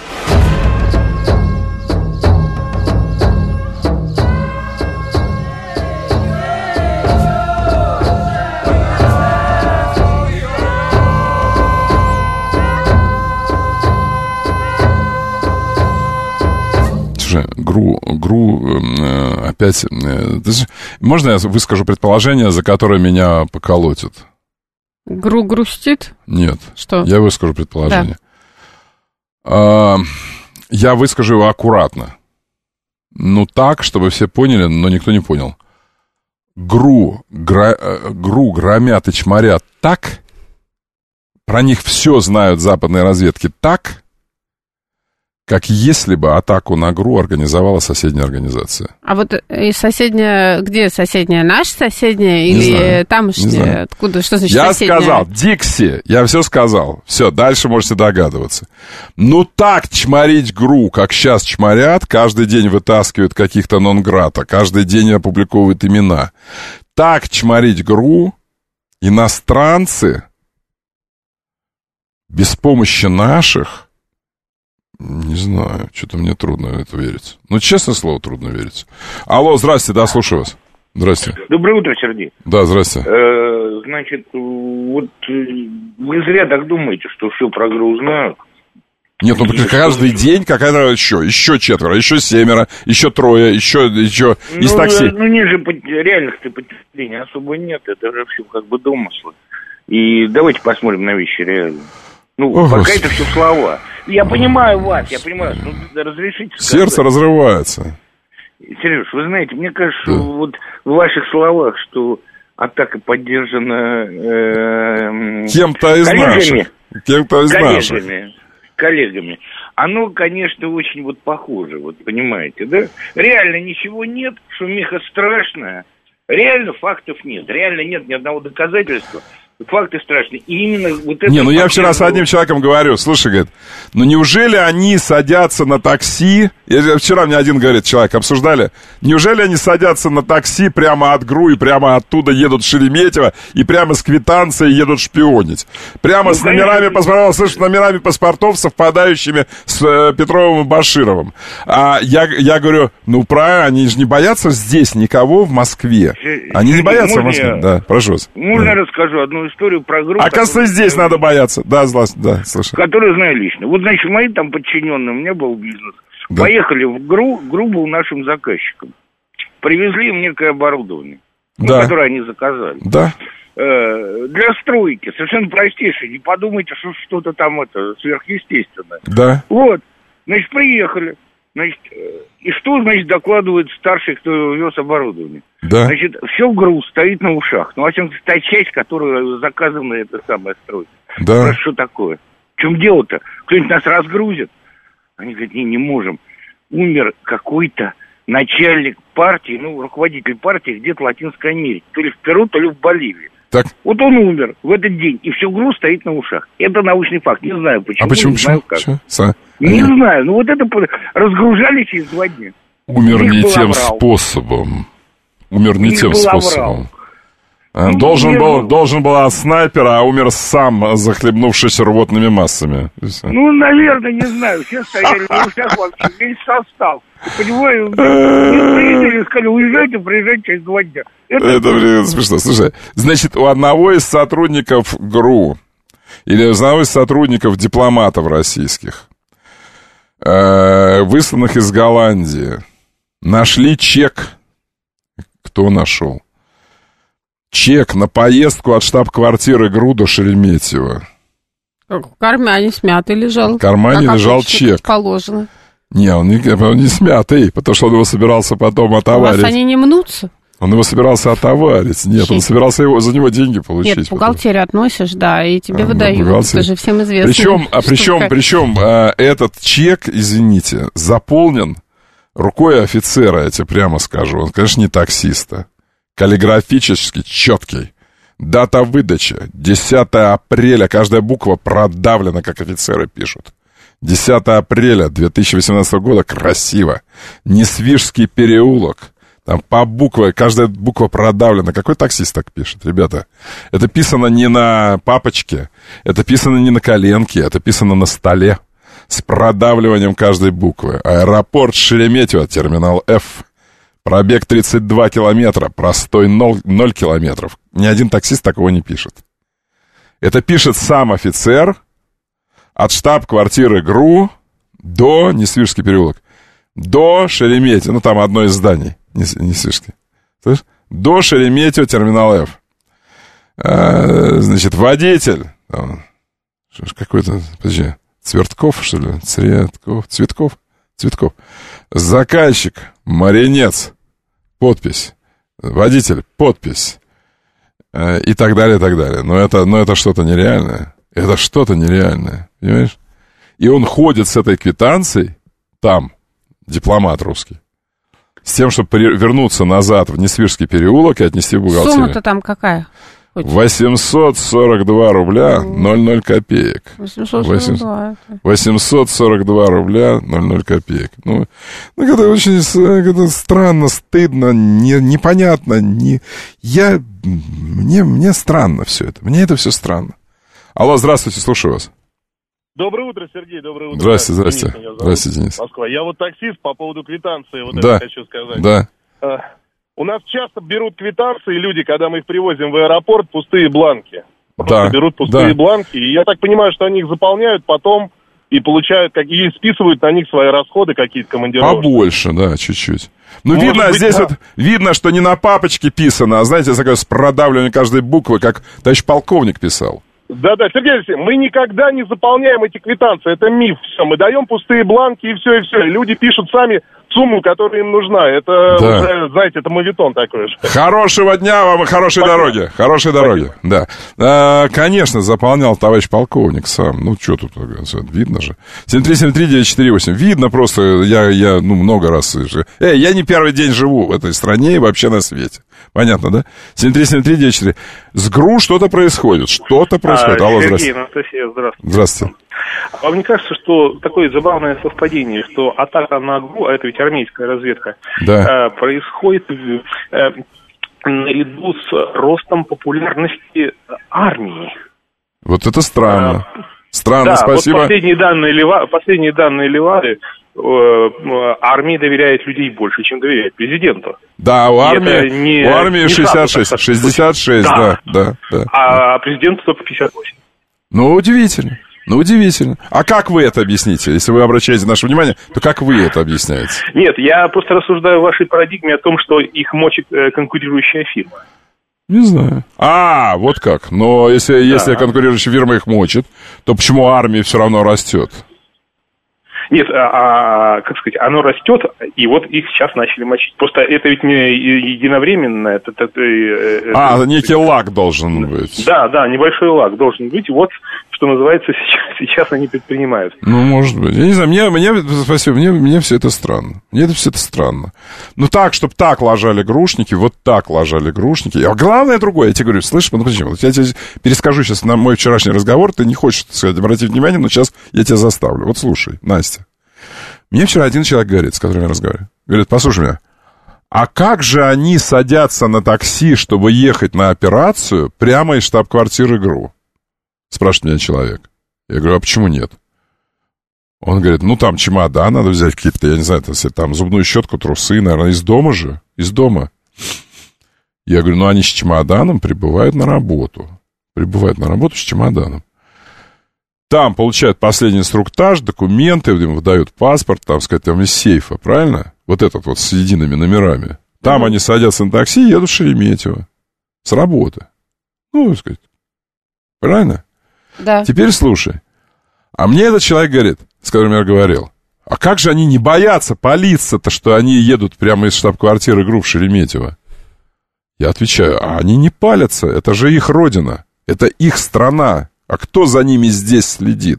Слушай, ГРУ опять... Можно я выскажу предположение, за которое меня поколотят? ГРУ грустит? Нет. Что? Я выскажу предположение. Да. Я выскажу его аккуратно. Так, чтобы все поняли, но никто не понял. ГРУ громят и чморят так, про них все знают западные разведки так, как если бы атаку на ГРУ организовала соседняя организация. А вот и соседняя, где соседняя? Наша соседняя или тамошняя? Откуда? Что значит соседняя? Я сказал, Дикси, я все сказал. Все, дальше можете догадываться. Так чморить ГРУ, как сейчас чморят, каждый день вытаскивают каких-то нон-грата, каждый день опубликовывают имена. Так чморить ГРУ иностранцы без помощи наших. Не знаю, что-то мне трудно в это верить. Честное слово, трудно верить. Алло, здрасте, да, слушаю вас. Здрасте. Доброе утро, Сергей. Да, здрасте. Значит, вот вы зря так думаете, что все про ГРУ знают. Нет, каждый день какая-то еще 4, еще 7, еще 3, еще из такси. Нет же реальных-то подтверждений особо нет, это же все как бы домыслы. И давайте посмотрим на вещи реально. Пока это все слова. Я понимаю вас, разрешите сказать. Сердце разрывается. Сереж, вы знаете, мне кажется, вот в ваших словах, что атака поддержана кем-то из наших. Коллегами. Оно, конечно, очень похоже, понимаете, да? Реально ничего нет, шумиха страшная. Реально фактов нет. Реально нет ни одного доказательства. Факты страшные. И именно это... я вчера с одним человеком говорю, слушай, говорит, неужели они садятся на такси? Вчера мне один, говорит, человек, обсуждали, неужели они садятся на такси прямо от ГРУ и прямо оттуда едут в Шереметьево и прямо с квитанцией едут шпионить? Прямо с номерами паспортов, совпадающими с Петровым и Башировым. А я говорю, правильно, они же не боятся здесь никого в Москве. Они не боятся в Москве. Да, прошу вас. Можно я расскажу одну историю про ГРУ? Оказывается, здесь надо бояться. Да, слушай. Которую знаю лично. Мои там подчиненные, у меня был бизнес. Да. Поехали в ГРУ был нашим заказчиком. Привезли им некое оборудование, которое они заказали. Да. Для стройки. Совершенно простейшее. Не подумайте, что что-то там сверхъестественное. Да. Приехали. И что, докладывает старший, кто вез оборудование? Да. Все ГРУ стоит на ушах. Во всем та часть, которая заказана, это самая стройка. Да. Что такое? В чем дело-то? Кто-нибудь нас разгрузит? Они говорят, не можем. Умер какой-то начальник партии, руководитель партии где-то в Латинской Америке. То ли в Перу, то ли в Боливии. Так. Вот он умер в этот день, и все ГРУ стоит на ушах. Это научный факт. Не знаю, почему. А почему? Не знаю, как. Не знаю. Это разгружали через 2 дня. Умер не тем способом. Должен был от снайпера, а умер сам, захлебнувшись рвотными массами. Наверное, не знаю. Все стояли на ушах вообще, весь состав. Понимаю, приехали, сказали, приезжайте через 2 дня. Это смешно. Слушай, значит, у одного из сотрудников ГРУ или у одного из сотрудников дипломатов российских, высланных из Голландии, нашли чек. Кто нашел? Чек на поездку от штаб-квартиры ГРУ до Шереметьево. В кармане смятый лежал. В кармане лежал чек. Положено. Не, он не смятый, потому что он его собирался потом отоварить. У вас они не мнутся? Он его собирался отоварить. Нет, он собирался за него деньги получить. Нет, в бухгалтерию относишь, да, и тебе выдают. Это же всем известно. Причем этот чек, извините, заполнен рукой офицера, я тебе прямо скажу. Он, конечно, не таксиста. Каллиграфически четкий. Дата выдачи 10 апреля. Каждая буква продавлена, как офицеры пишут. 10 апреля 2018 года. Красиво. Несвижский переулок. Там по букве, каждая буква продавлена. Какой таксист так пишет, ребята? Это писано не на папочке. Это писано не на коленке. Это писано на столе. С продавливанием каждой буквы. Аэропорт Шереметьево, терминал F. Пробег 32 километра, простой 0 километров. Ни один таксист такого не пишет. Это пишет сам офицер от штаб-квартиры ГРУ до Несвижский переулок. До Шереметьево, там одно из зданий, Несвижский. Слышишь? До Шереметьево, терминал F. Значит, водитель. Какой-то, подожди, Цветков, что ли? Цветков. Заказчик, Маринец, подпись. Водитель, подпись. И так далее, и так далее. Но это что-то нереальное. Это что-то нереальное, понимаешь? И он ходит с этой квитанцией, там, дипломат русский, с тем, чтобы вернуться назад в Несвижский переулок и отнести в бухгалтерию. Сумма-то там какая? 842 рубля 00 копеек. 842 рубля 00 копеек. Это очень странно, стыдно, непонятно. Мне странно все это. Мне это все странно. Алло, здравствуйте, слушаю вас. Доброе утро, Сергей, доброе утро. Здравствуйте. Здравствуйте, Денис. Москва. Я таксист по поводу квитанции, да. Это хочу сказать. Да. У нас часто берут квитанции люди, когда мы их привозим в аэропорт, пустые бланки. Просто берут пустые бланки. И я так понимаю, что они их заполняют потом и получают, и списывают на них свои расходы, какие-то командировки. Побольше, да, чуть-чуть. Ну, видно, быть, здесь да. Вот видно, что не на папочке писано, а, знаете, такое с продавливанием каждой буквы, как товарищ полковник писал. Да-да, Сергей Алексеевич, мы никогда не заполняем эти квитанции, это миф, все, мы даем пустые бланки и все, и люди пишут сами сумму, которая им нужна, это, да. Уже, знаете, это моветон такой же. Хорошего дня вам и хорошей дороги, хорошей дороги, да. Конечно, заполнял товарищ полковник сам, ну, что тут, видно же. 7373948, видно просто, я много раз, я не первый день живу в этой стране и вообще на свете. Понятно, да? 7373948. С ГРУ что-то происходит. Алло, Сергей, Анастасия, здравствуйте. Здравствуйте. А вам не кажется, что такое забавное совпадение, что атака на ГРУ, а это ведь армейская разведка, да. Происходит наряду с ростом популярности армии? Вот это странно. Странно, да, спасибо. Вот последние данные Левады, армии доверяет людей больше, чем доверяет президенту. Да, у армии 66, 66, да. А президенту только 58. Ну, удивительно. А как вы это объясните? Если вы обращаете наше внимание, то как вы это объясняете? Нет, я просто рассуждаю в вашей парадигме о том, что их мочит конкурирующая фирма. Не знаю. Вот как. Но если конкурирующая фирма их мочит, то почему армия все равно растет? Нет, как сказать, оно растет, и вот их сейчас начали мочить. Просто это ведь не единовременно. Некий лаг должен быть. Да, небольшой лаг должен быть. Вот, что называется, сейчас они предпринимают. Ну, может быть. Я не знаю, мне все это странно. Ну, так, чтобы так ложали грушники, вот так ложали грушники. А главное другое, я тебе говорю, слышишь, подожди, я тебе перескажу сейчас на мой вчерашний разговор, ты не хочешь, так сказать, обратить внимание, но сейчас я тебя заставлю. Вот слушай, Настя. Мне вчера один человек говорит, с которым я разговариваю, говорит, послушай меня, а как же они садятся на такси, чтобы ехать на операцию прямо из штаб-квартиры ГРУ? Спрашивает меня человек. Я говорю, а почему нет? Он говорит, там чемодан надо взять какие-то, я не знаю, там зубную щетку, трусы, наверное, из дома же, из дома. Я говорю, они с чемоданом прибывают на работу с чемоданом. Там получают последний инструктаж, документы, им выдают паспорт, там из сейфа, правильно? Вот этот вот с едиными номерами. Там они садятся на такси и едут в Шереметьево. С работы. Сказать. Правильно? Да. Теперь слушай. А мне этот человек говорит, с которым я говорил, а как же они не боятся палиться-то, что они едут прямо из штаб-квартиры ГРУ в Шереметьево? Я отвечаю, они не палятся, это же их родина, это их страна. А кто за ними здесь следит?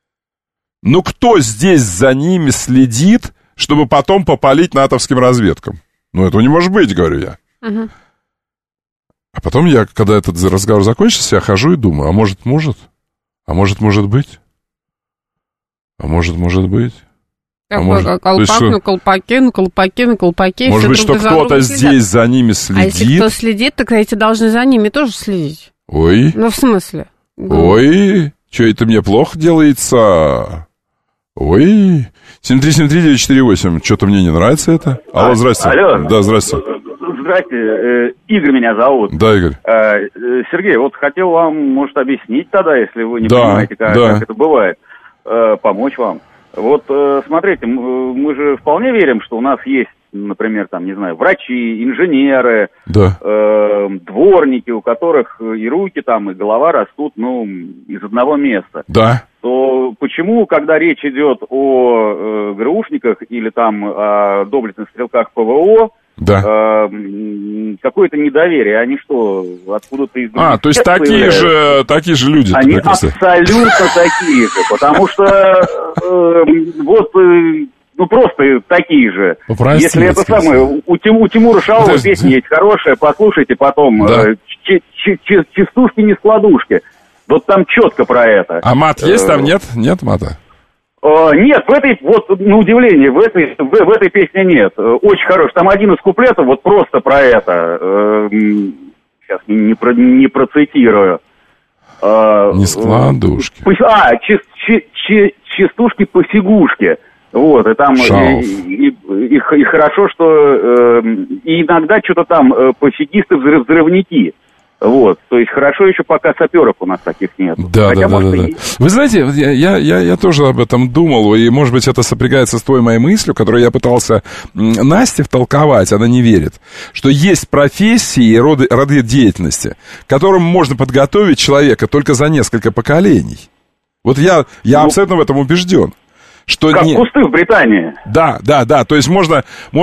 Кто здесь за ними следит, чтобы потом попалить натовским разведкам? Этого не может быть, говорю я. Угу. А потом когда этот разговор закончился, я хожу и думаю, а может быть? Колпаки. Может быть, что кто-то здесь за ними следит? А если кто следит, так эти должны за ними тоже следить. Ой. В смысле? Ой, что это мне плохо делается? Ой. 7373948, что-то мне не нравится это. Алло, здрасте. Алло. Да, здрасте. Здрасте, Игорь меня зовут. Да, Игорь. Сергей, вот хотел вам, может, объяснить тогда, если вы не понимаете, как это бывает, помочь вам. Вот, смотрите, мы же вполне верим, что у нас есть, например, врачи, инженеры, дворники, у которых и руки и голова растут, из одного места. Да. То почему, когда речь идет о ГРУшниках или о доблестных стрелках ПВО, какое-то недоверие, они что, откуда-то из других... то есть такие же люди. Они абсолютно такие же, потому что просто такие же. Если это самое, у Тимура Шаова песня есть хорошая, послушайте потом, «Частушки не складушки». Вот там четко про это. А мат есть там? Нет? Нет мата? Нет, на удивление, в этой песне нет. Очень хорош. Там один из куплетов вот просто про это. Сейчас не процитирую. Не складушки. Частушки-посягушки. Вот, и там и хорошо, что и иногда что-то там пофигисты-взрывники. Вот, то есть хорошо еще пока саперов у нас таких нет. Да. Вы знаете, я тоже об этом думал, и, может быть, это сопрягается с той моей мыслью, которую я пытался Насте втолковать, она не верит, что есть профессии и роды деятельности, к которым можно подготовить человека только за несколько поколений. Вот я абсолютно в этом убежден. Что как кусты в Британии. Да. То есть можно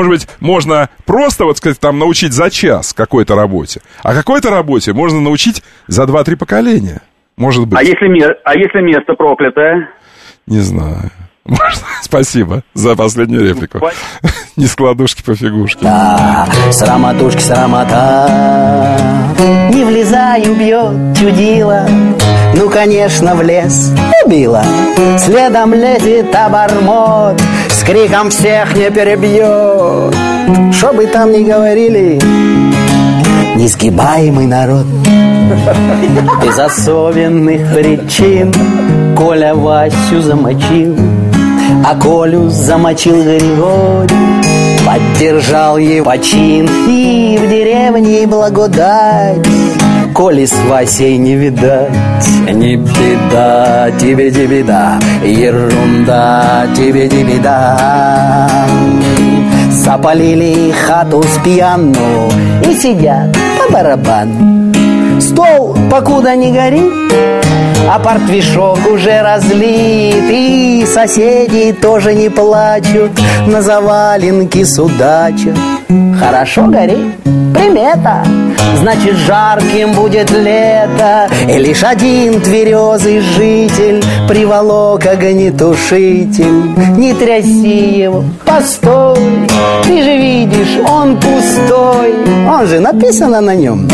просто, вот сказать, там научить за час какой-то работе, а какой-то работе можно научить за 2-3 поколения. Может быть. А если место проклятое? Не знаю. Спасибо за последнюю реплику. Не складушки по фигушке. Да, срамотушки, срамота. Не влезаю, бьет чудило. Ну, конечно, в лес убила. Следом лезет обормот, с криком всех не перебьет. Что бы там ни говорили, несгибаемый народ. Без особенных причин Коля Васю замочил, а Колю замочил Григорий. Поддержал его почин, и в деревне благодать. Коли с Васей не видать, не беда, тебе не беда, ерунда, тебе не беда. Запалили хату с пьяну и сидят по барабану. Стол покуда не горит, а портвишок уже разлит, и соседи тоже не плачут, на заваленке судачат. Хорошо горит, примета, значит жарким будет лето. И лишь один тверезый житель приволок огнетушитель. Не тряси его, постой, ты же видишь, он пустой. Он же написано на нем: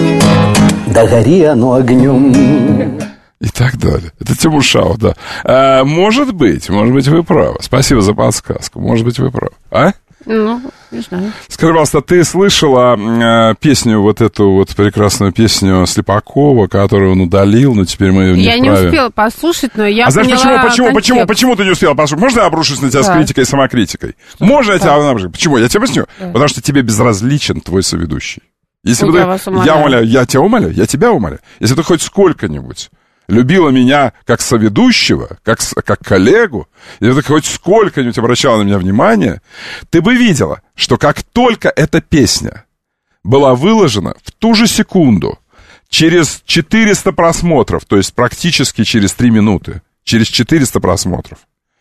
да гори оно огнем. И так далее. Это Тимушао, да. Может быть, вы правы. Спасибо за подсказку. Может быть, вы правы. А? Ну, не знаю. Скажи, пожалуйста, ты слышала песню, вот эту вот прекрасную песню Слепакова, которую он удалил, но теперь мы ее не вправе. Я не успела послушать, но я поняла контекст. Почему ты не успела послушать? Можно я обрушусь на тебя с критикой и самокритикой? Можно я тебя обрушусь? Почему? Я тебя объясню. Потому что тебе безразличен твой соведущий. Если бы я умоляю, я тебя умоляю, я тебя умоляю. Если ты хоть сколько-нибудь любила меня как соведущего, как коллегу, если ты хоть сколько-нибудь обращала на меня внимание, ты бы видела, что как только эта песня была выложена в ту же секунду, через 400 просмотров, то есть практически через 3 минуты, через 400 просмотров,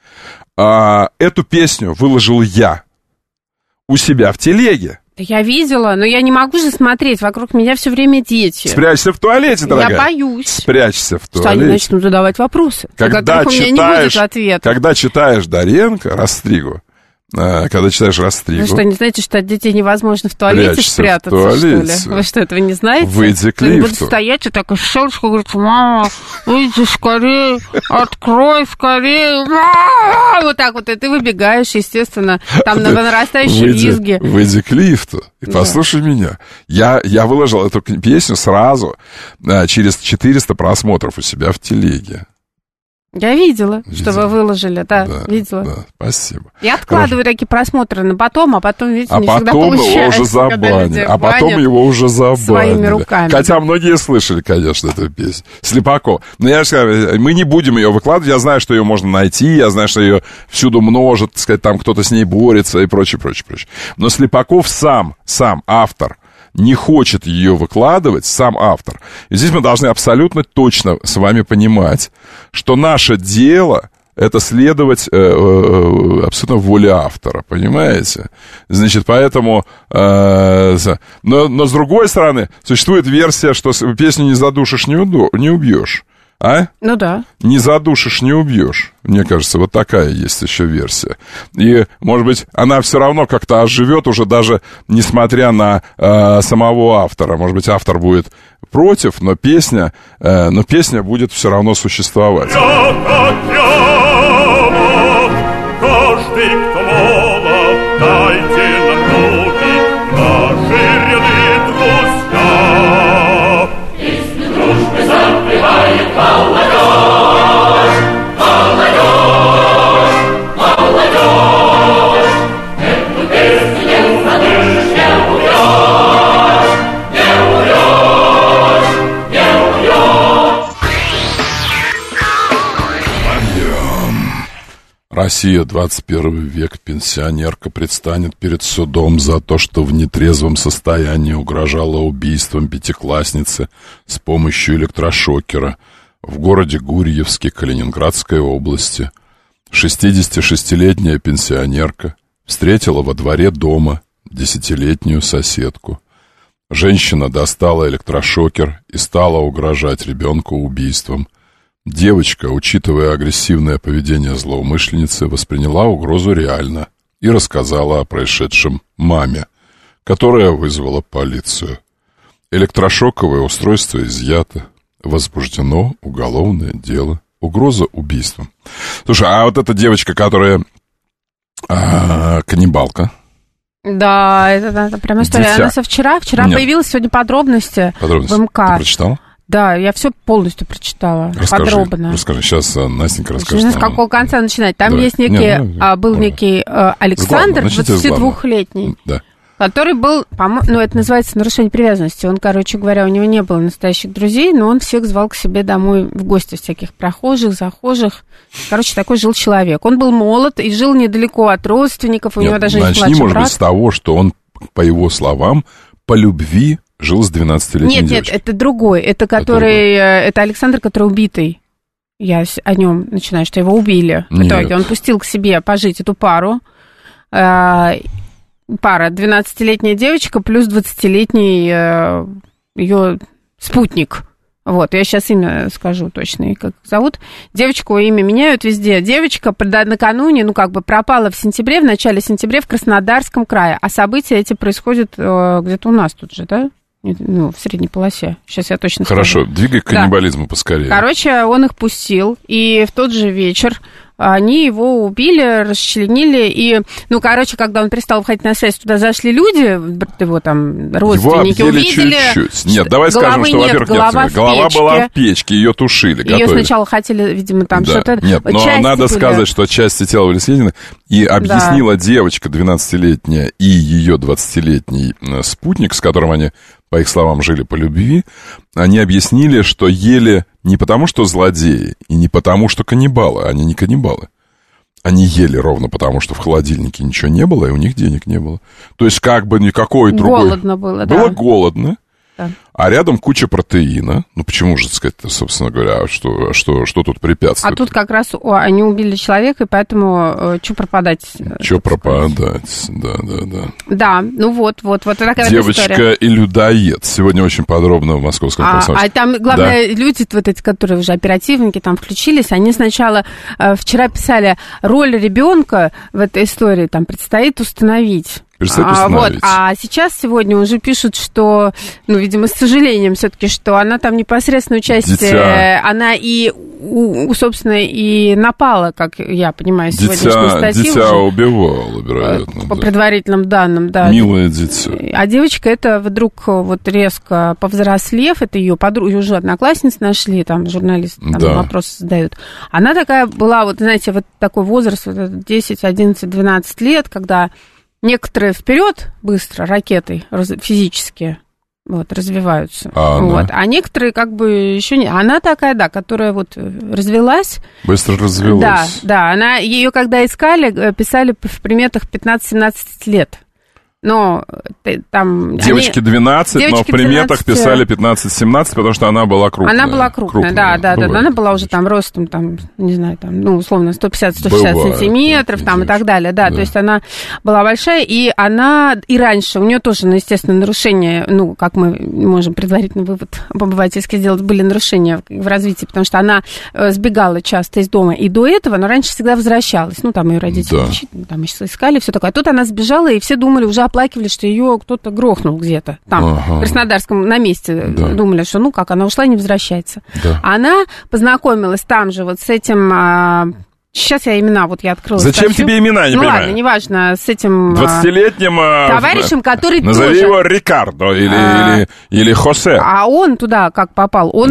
эту песню выложил я у себя в телеге. Я видела, но я не могу же смотреть. Вокруг меня все время дети. Спрячься в туалете, дорогая. Я боюсь. Спрячься в туалете. Что они начнут задавать вопросы, на которых у меня не будет ответа. Когда читаешь Доренко, Растригу, когда читаешь Растригу... Вы что, не знаете, что от детей невозможно в туалете спрятаться, что ли? Вы что, этого не знаете? Выйди к лифту. Они будут стоять и так, и щелчку, говорит: мама, выйди скорее, открой скорее, мама! Вот так вот, и ты выбегаешь, естественно, там на нарастающей визге. Выйди к лифту и послушай меня. Я выложил эту песню сразу через 400 просмотров у себя в телеге. Я видела, что вы выложили, да, видела. Да, спасибо. Я откладываю такие просмотры на потом, а потом, видите, не всегда получается. А потом его уже забанили. Своими руками. Хотя многие слышали, конечно, эту песню. Слепакова. Но я же сказал, мы не будем ее выкладывать. Я знаю, что ее можно найти, я знаю, что ее всюду множат, так сказать, там кто-то с ней борется и прочее. Но Слепаков сам автор, не хочет ее выкладывать, сам автор. И здесь мы должны абсолютно точно с вами понимать, что наше дело — это следовать абсолютно воле автора, понимаете? Значит, поэтому... но с другой стороны, существует версия, что песню «Не задушишь, не убьешь». А? Ну да. Не задушишь, не убьешь. Мне кажется, вот такая есть еще версия. И, может быть, она все равно как-то оживет уже даже несмотря на самого автора. Может быть, автор будет против, но песня будет все равно существовать. Россия, 21 век, пенсионерка предстанет перед судом за то, что в нетрезвом состоянии угрожала убийством пятиклассницы с помощью электрошокера в городе Гурьевске Калининградской области. 66-летняя пенсионерка встретила во дворе дома 10-летнюю соседку. Женщина достала электрошокер и стала угрожать ребенку убийством. Девочка, учитывая агрессивное поведение злоумышленницы, восприняла угрозу реально и рассказала о происшедшем маме, которая вызвала полицию. Электрошоковое устройство изъято. Возбуждено уголовное дело. Угроза убийством. Слушай, а вот эта девочка, которая каннибалка. Да, это прям история. Она вчера появилась, сегодня подробности в МК. Ты прочитала? Да, я все полностью прочитала, подробно. Расскажи, сейчас Настенька расскажет. С какого конца начинать? Там есть некий Александр, 22-летний, который был, ну, это называется нарушение привязанности. Он, короче говоря, у него не было настоящих друзей, но он всех звал к себе домой в гости, всяких прохожих, захожих. Короче, такой жил человек. Он был молод и жил недалеко от родственников, у него даже есть младший брат. Начни, может быть, с того, что он, по его словам, по любви жил с 12-летней девочкой. Нет, это другой. Это который, это Александр, который убитый. Я о нем начинаю, что его убили. В итоге он пустил к себе пожить эту пару. Пара, 12-летняя девочка плюс 20-летний ее спутник. Вот, я сейчас имя скажу точно, как зовут. Девочку имя меняют везде. Девочка накануне, пропала в начале сентября в Краснодарском крае. А события эти происходят где-то у нас тут же, да? В средней полосе. Сейчас я точно скажу. Хорошо, двигай к каннибализму поскорее. Короче, он их пустил, и в тот же вечер они его убили, расчленили, и, когда он перестал выходить на связь, туда зашли люди, его там родственники его увидели. Чуть-чуть. Нет, давай скажем, что, во-первых, голова была в печке, ее тушили, готовили. Ее сначала хотели, видимо, там что-то... Нет, но надо сказать, что части тела были съедены, и объяснила девочка 12-летняя и ее 20-летний спутник, с которым они, по их словам, жили по любви, они объяснили, что ели не потому, что злодеи, и не потому, что каннибалы. Они не каннибалы. Они ели ровно потому, что в холодильнике ничего не было, и у них денег не было. То есть никакой другой... Голодно было, да. Было голодно. Да. А рядом куча протеина. Почему же, так сказать, собственно говоря, что тут препятствует? А тут как раз они убили человека, и поэтому что пропадать? Что пропадать, да. Да, вот такая девочка история. И людоед. Сегодня очень подробно в московском комсомольске. А там, главное, люди, эти, которые уже оперативники, там включились, они сначала вчера писали, роль ребенка в этой истории там предстоит установить. А сейчас сегодня уже пишут, что, видимо, с сожалением все-таки, что она там непосредственно участие, она и, собственно, и напала, как я понимаю, сегодняшней статьи. Дитя убивала, вероятно. По предварительным данным, да. Милое дитя. А девочка эта вдруг резко повзрослев, это ее подруга, уже одноклассниц нашли, там журналисты вопросы задают. Она такая была, знаете, такой возраст, 10, 11, 12 лет, когда... Некоторые вперед быстро ракетой физически развиваются. А некоторые еще не. Она такая, которая развелась. Быстро развелась. Да. Ее когда искали, писали в приметах 15-17 лет. Но там... Девочке 12, но в приметах писали 15-17, потому что она была крупная. Она была крупная, да. Она была уже ростом, не знаю, условно, 150-160 сантиметров, и так далее, да. То есть она была большая, и она и раньше, у нее тоже, естественно, нарушения, как мы можем предварительный вывод обывательский сделать, были нарушения в развитии, потому что она сбегала часто из дома и до этого, но раньше всегда возвращалась. Там ее родители там еще искали, все такое. А тут она сбежала, и все думали, уже оплакивали, что ее кто-то грохнул где-то там, в Краснодарском, на месте. Думали, что она ушла и не возвращается. Да. Она познакомилась там же с этим... Сейчас я имена, я открыла. Зачем тебе имена, не понимаю? Ладно, неважно, с этим... 20-летним... товарищем, который назови тоже... его Рикардо или Хосе. А он туда как попал? Он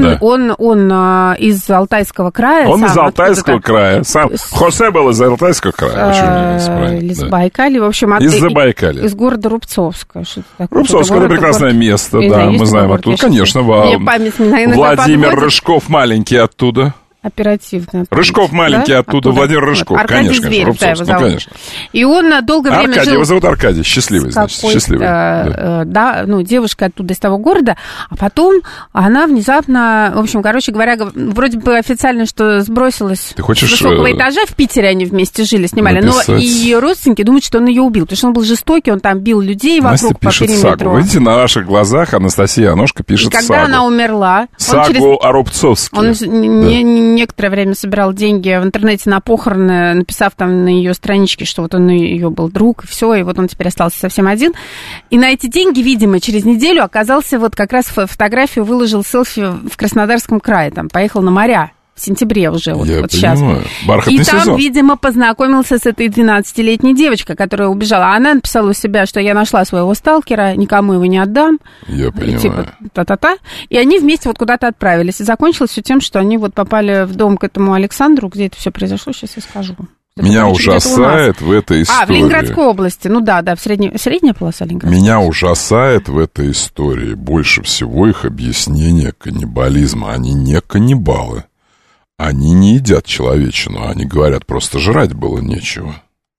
из Алтайского края. Он из Алтайского края. Сам Хосе был из Алтайского края. Из Забайкалья, в общем. Из Забайкалья. Из города Рубцовска. Рубцовское — это прекрасное место, да, мы знаем оттуда. Конечно, Владимир Рыжков маленький оттуда. Оперативно. Рыжков маленький, да? оттуда Владимир Рыжков. Вот. Конечно, Зверев, конечно. Да, конечно. И он долгое время Аркадий, жил... его зовут Аркадий, счастливый, значит, счастливый. Да, ну, девушка оттуда, из того города, а потом она внезапно, в общем, короче говоря, вроде бы официально, что сбросилась с высокого этажа, в Питере они вместе жили, снимали, написать... но и ее родственники думают, что он ее убил, потому что он был жестокий, он там бил людей Настя вокруг по периметру. Сагу. Видите, на ваших глазах Анастасия Аношка пишет сагу. И когда она умерла... Сагу о Рубцовске. Он некоторое время собирал деньги в интернете на похороны, написав там на ее страничке, что вот он ее был друг, и все, и вот он теперь остался совсем один. И на эти деньги, видимо, через неделю оказался, вот как раз фотографию выложил селфи в Краснодарском крае, там, поехал на моря. В сентябре уже, вот сейчас. Бархатный и там, сезон. видимо, познакомился с этой 12-летней девочкой, которая убежала. А она написала у себя, что я нашла своего сталкера, никому его не отдам. Я понимаю. Типа та-та-та. И они вместе вот куда-то отправились. И закончилось все тем, что они вот попали в дом к этому Александру, где это все произошло, сейчас я скажу. Меня ужасает в этой истории... в Ленинградской области. Ну да, средняя полоса Ленинградской. Меня ужасает в этой истории больше всего их объяснение каннибализма. Они не каннибалы. Они не едят человечину, они говорят, просто жрать было нечего.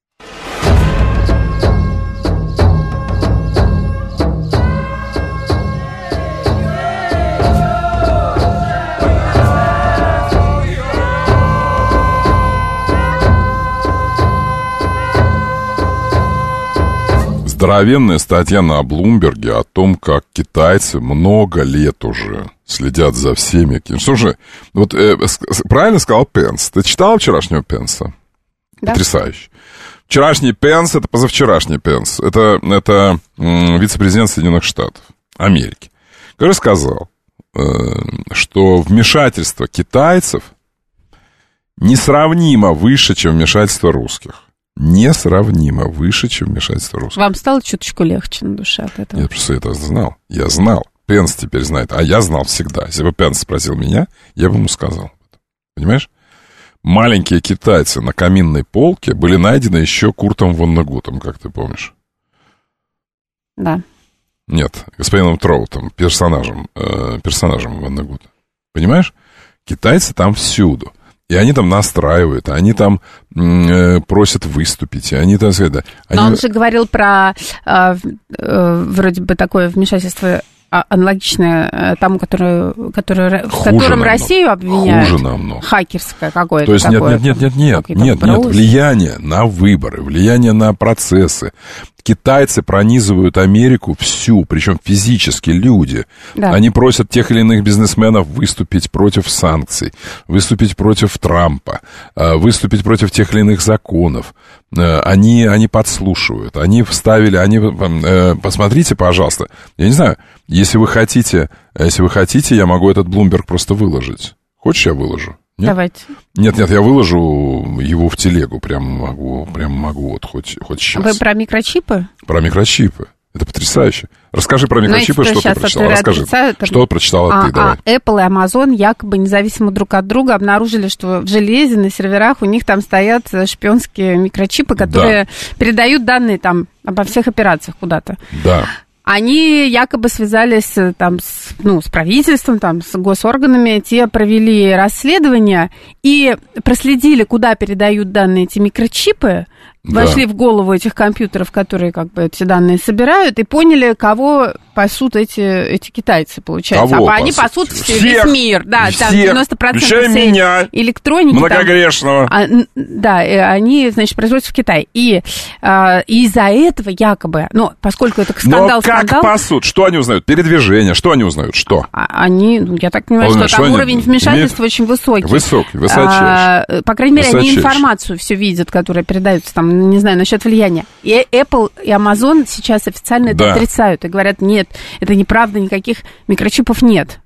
Здоровенная статья на Блумберге о том, как китайцы много лет уже следят за всеми. Слушай, вот правильно сказал Пенс. Ты читал вчерашнего Пенса? Да. Потрясающе. Вчерашний Пенс — это позавчерашний Пенс. Это вице-президент Соединенных Штатов Америки, который сказал, что вмешательство китайцев несравнимо выше, чем вмешательство русских. Несравнимо выше, чем вмешательство русских. Вам стало чуточку легче на душе от этого? Я просто это знал. Я знал. Пенс теперь знает. А я знал всегда. Если бы Пенс спросил меня, я бы ему сказал. Понимаешь? Маленькие китайцы на каминной полке были найдены еще Куртом Воннегутом, как ты помнишь. Да. Нет, господином Троутом, персонажем Воннегута. Понимаешь? Китайцы там всюду. И они там настраивают, они там просят выступить, и они там... Но он же говорил про вроде бы такое вмешательство аналогичное тому, в котором Россию обвиняют. Хуже намного. Хакерское какое-то. То есть такое. Нет, влияние на выборы, влияние на процессы. Китайцы пронизывают Америку всю, причем физически люди. Да. Они просят тех или иных бизнесменов выступить против санкций, выступить против Трампа, выступить против тех или иных законов. Они подслушивают, они вставили, посмотрите, пожалуйста, я не знаю, если вы хотите, я могу этот Bloomberg просто выложить. Хочешь, я выложу? Нет? Давайте. Нет, я выложу его в телегу, прям могу вот хоть сейчас. Вы про микрочипы? Про микрочипы. Это потрясающе. Расскажи про микрочипы, что ты прочитала. Расскажи, что прочитала ты, давай. Apple и Amazon якобы независимо друг от друга обнаружили, что в железе на серверах у них там стоят шпионские микрочипы, которые передают данные там обо всех операциях куда-то. Да. Они якобы связались там, с правительством, там, с госорганами, те провели расследование и проследили, куда передают данные эти микрочипы, вошли в голову этих компьютеров, которые как бы эти данные собирают, и поняли, кого пасут эти китайцы, получается. Кого они пасут весь мир. Да, там 90% всей меня, электроники. Многогрешного. Они, значит, производятся в Китае. И из-за этого якобы, поскольку это скандал... Но как пасут? Что они узнают? Передвижение? Что они узнают? Что? Они, я так понимаю, что там уровень вмешательства очень высокий. Высокий, высочайший. По крайней мере, они информацию все видят, которая передается там, не знаю, насчет влияния. И Apple, и Amazon сейчас официально это отрицают и говорят, нет, это неправда, никаких микрочипов нет.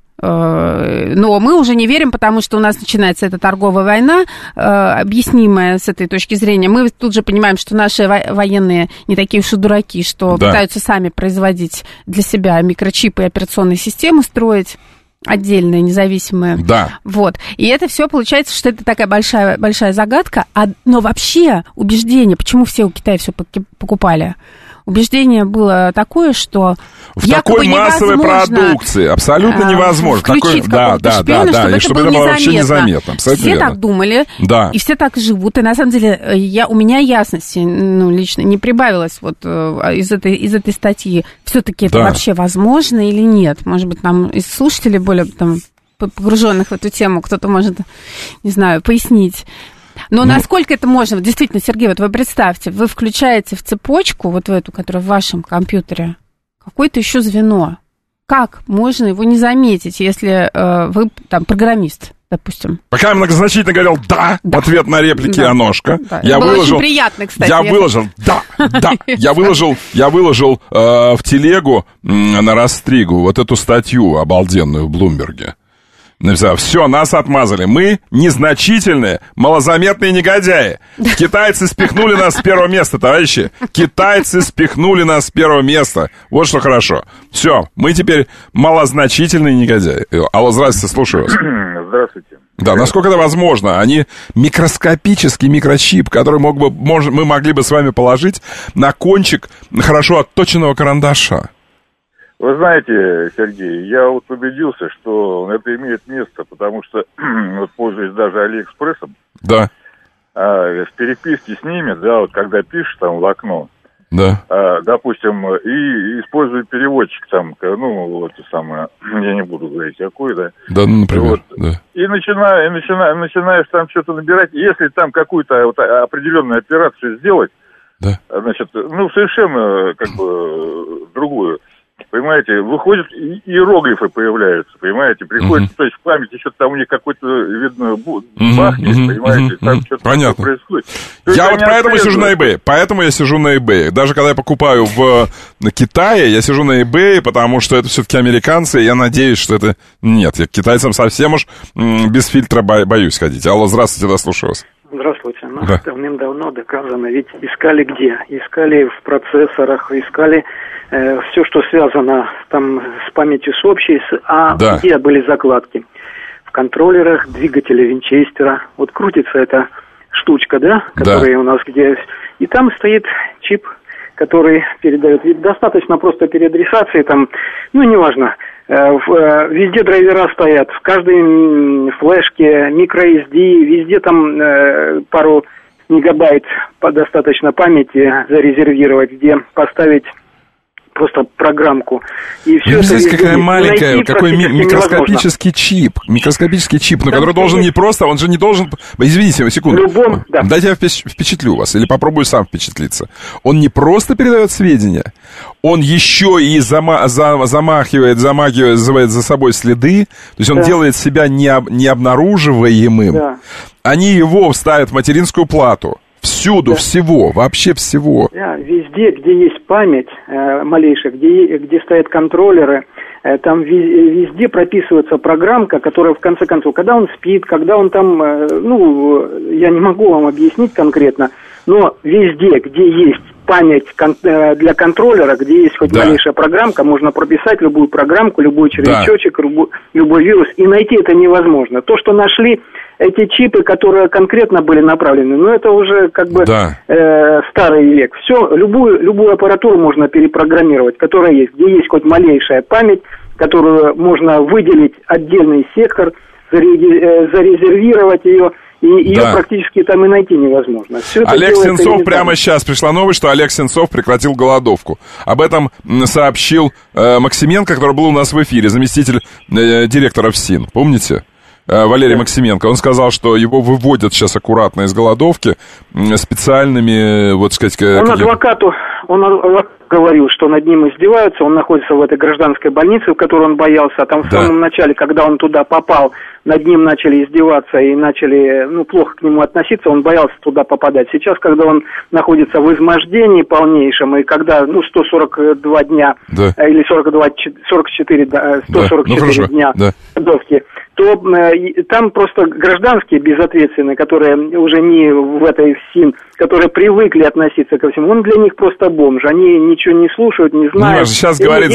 Но мы уже не верим, потому что у нас начинается эта торговая война, объяснимая с этой точки зрения. Мы тут же понимаем, что наши военные не такие уж и дураки, что пытаются сами производить для себя микрочипы и операционные системы строить. Отдельные, независимые. Да. Вот. И это все получается, что это такая большая загадка. Но вообще убеждение, почему все у Китая все покупали? убеждение было такое, что в такой массовой продукции абсолютно невозможно. Включить какого-то шпиона, и чтобы это было вообще незаметно. Все верно. Так думали, и все так живут. И на самом деле у меня ясности лично не прибавилось вот из этой статьи. Все-таки это вообще возможно или нет? Может быть, нам из слушателей более погруженных в эту тему кто-то может, не знаю, пояснить. Но насколько это можно? Вот действительно, Сергей, вот вы представьте, вы включаете в цепочку, вот в эту, которая в вашем компьютере, какое-то еще звено. Как можно его не заметить, если вы там программист, допустим? Пока я многозначительно говорил «да» в ответ на реплики Аношка. Да. Я выложил, очень приятно, кстати. Я выложил «да». Я выложил в телегу на Растригу вот эту статью обалденную в Блумберге. Все, нас отмазали. Мы незначительные, малозаметные негодяи. Китайцы спихнули нас с первого места, товарищи. Китайцы спихнули нас с первого места. Вот что хорошо. Все, мы теперь малозначительные негодяи. Алло, здравствуйте, слушаю вас. Здравствуйте. Да, насколько это возможно? Они микроскопический микрочип, который мы могли бы с вами положить на кончик хорошо отточенного карандаша. Вы знаете, Сергей, я вот убедился, что это имеет место, потому что, вот пользуясь даже Алиэкспрессом, да. В переписке с ними, да, вот когда пишешь там в окно, да. Допустим, и использую переводчик там, ну, вот это самое, я не буду говорить, какой, да. Да, ну, например, вот, да. И начинаешь там что-то набирать, если там какую-то вот определенную операцию сделать, да. Значит, ну, совершенно, как бы, другую. Понимаете, выходят, иероглифы появляются, понимаете, приходится, то есть в памяти что-то там у них какой-то, видно, бахнет, понимаете, там что-то понятно. Происходит. Я вот поэтому сижу на eBay, Даже когда я покупаю в Китае, я сижу на eBay, потому что это все-таки американцы, и я надеюсь, что это... Нет, я к китайцам совсем уж без фильтра боюсь ходить. Алло, здравствуйте, да, слушаю вас. Здравствуйте. Ну, да. Давным-давно доказано, ведь искали где? Искали в процессорах, искали все, что связано там с памятью с общей, да. Где были закладки? В контроллерах двигателя Винчестера. Вот крутится эта штучка, да, которая у нас где... И там стоит чип, который передает... Ведь достаточно просто переадресации там, ну, неважно, везде драйвера стоят, в каждой флешке, microSD, везде там пару мегабайт по достаточно памяти зарезервировать, где поставить просто программку. И все это здесь какая маленькая, какой микроскопический чип, но который должен не просто, он же не должен... Извините, секунду. Дайте я впечатлю вас, или попробую сам впечатлиться. Он не просто передает сведения, он еще и замахивает за собой следы, то есть он делает себя необнаруживаемым. Да. Они его вставят в материнскую плату. Всюду, всего, вообще всего. Да, везде, где есть память малейшая, где стоят контроллеры, там везде прописывается программка, которая в конце концов, когда он спит, когда он там, ну, я не могу вам объяснить конкретно, но везде, где есть память для контроллера, где есть хоть малейшая программка, можно прописать любую программку, любой червячочек, любой вирус, и найти это невозможно. То, что нашли эти чипы, которые конкретно были направлены, ну, это уже как бы старый век. Все, любую аппаратуру можно перепрограммировать, которая есть, где есть хоть малейшая память, которую можно выделить отдельный сектор, зарезервировать ее, и ее практически там и найти невозможно. Олег Сенцов, прямо сейчас пришла новость, что Олег Сенцов прекратил голодовку. Об этом сообщил Максименко, который был у нас в эфире, заместитель директора ФСИН. Помните? Валерий Максименко. Он сказал, что его выводят сейчас аккуратно из голодовки специальными, вот сказать... Он говорил, что над ним издеваются, он находится в этой гражданской больнице, в которой он боялся, а там в самом начале, когда он туда попал, над ним начали издеваться и начали, ну, плохо к нему относиться, он боялся туда попадать. Сейчас, когда он находится в измождении полнейшем, и когда, ну, 142 дня, или 144 дня голодовки, что там просто гражданские безответственные, которые уже не в этой СИН, которые привыкли относиться ко всему, он для них просто бомж. Они ничего не слушают, не знают. Сейчас говорит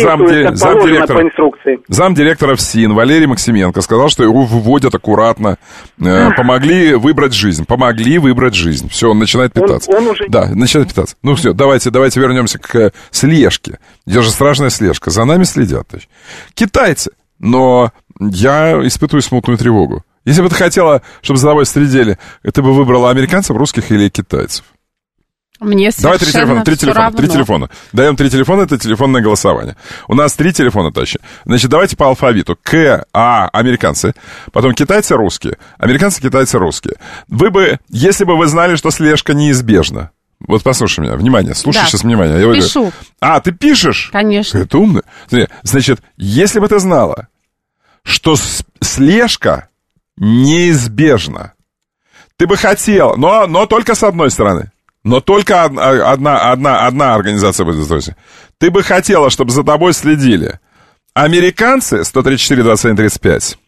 замдиректора ФСИН Валерий Максименко, сказал, что его выводят аккуратно, помогли выбрать жизнь. Все, он начинает питаться. Он уже... Да, начинает питаться. Ну все, давайте вернемся к слежке. Это же страшная слежка. За нами следят. Китайцы. Но я испытываю смутную тревогу. Если бы ты хотела, чтобы за тобой следили, ты бы выбрала американцев, русских или китайцев? Мне совершенно Три телефона. Даем 3 телефона, это телефонное голосование. У нас 3 телефона, товарищи. Значит, давайте по алфавиту. американцы, потом китайцы, русские. Американцы, китайцы, русские. Вы бы, если бы вы знали, что слежка неизбежна. Вот послушай меня, внимание, слушай сейчас внимание. Я пишу. Ты пишешь? Конечно. Это умно. Значит, если бы ты знала, что слежка неизбежна, ты бы хотел, но только с одной стороны. Но только одна организация будет здесь. Ты бы хотела, чтобы за тобой следили американцы 134-21-35,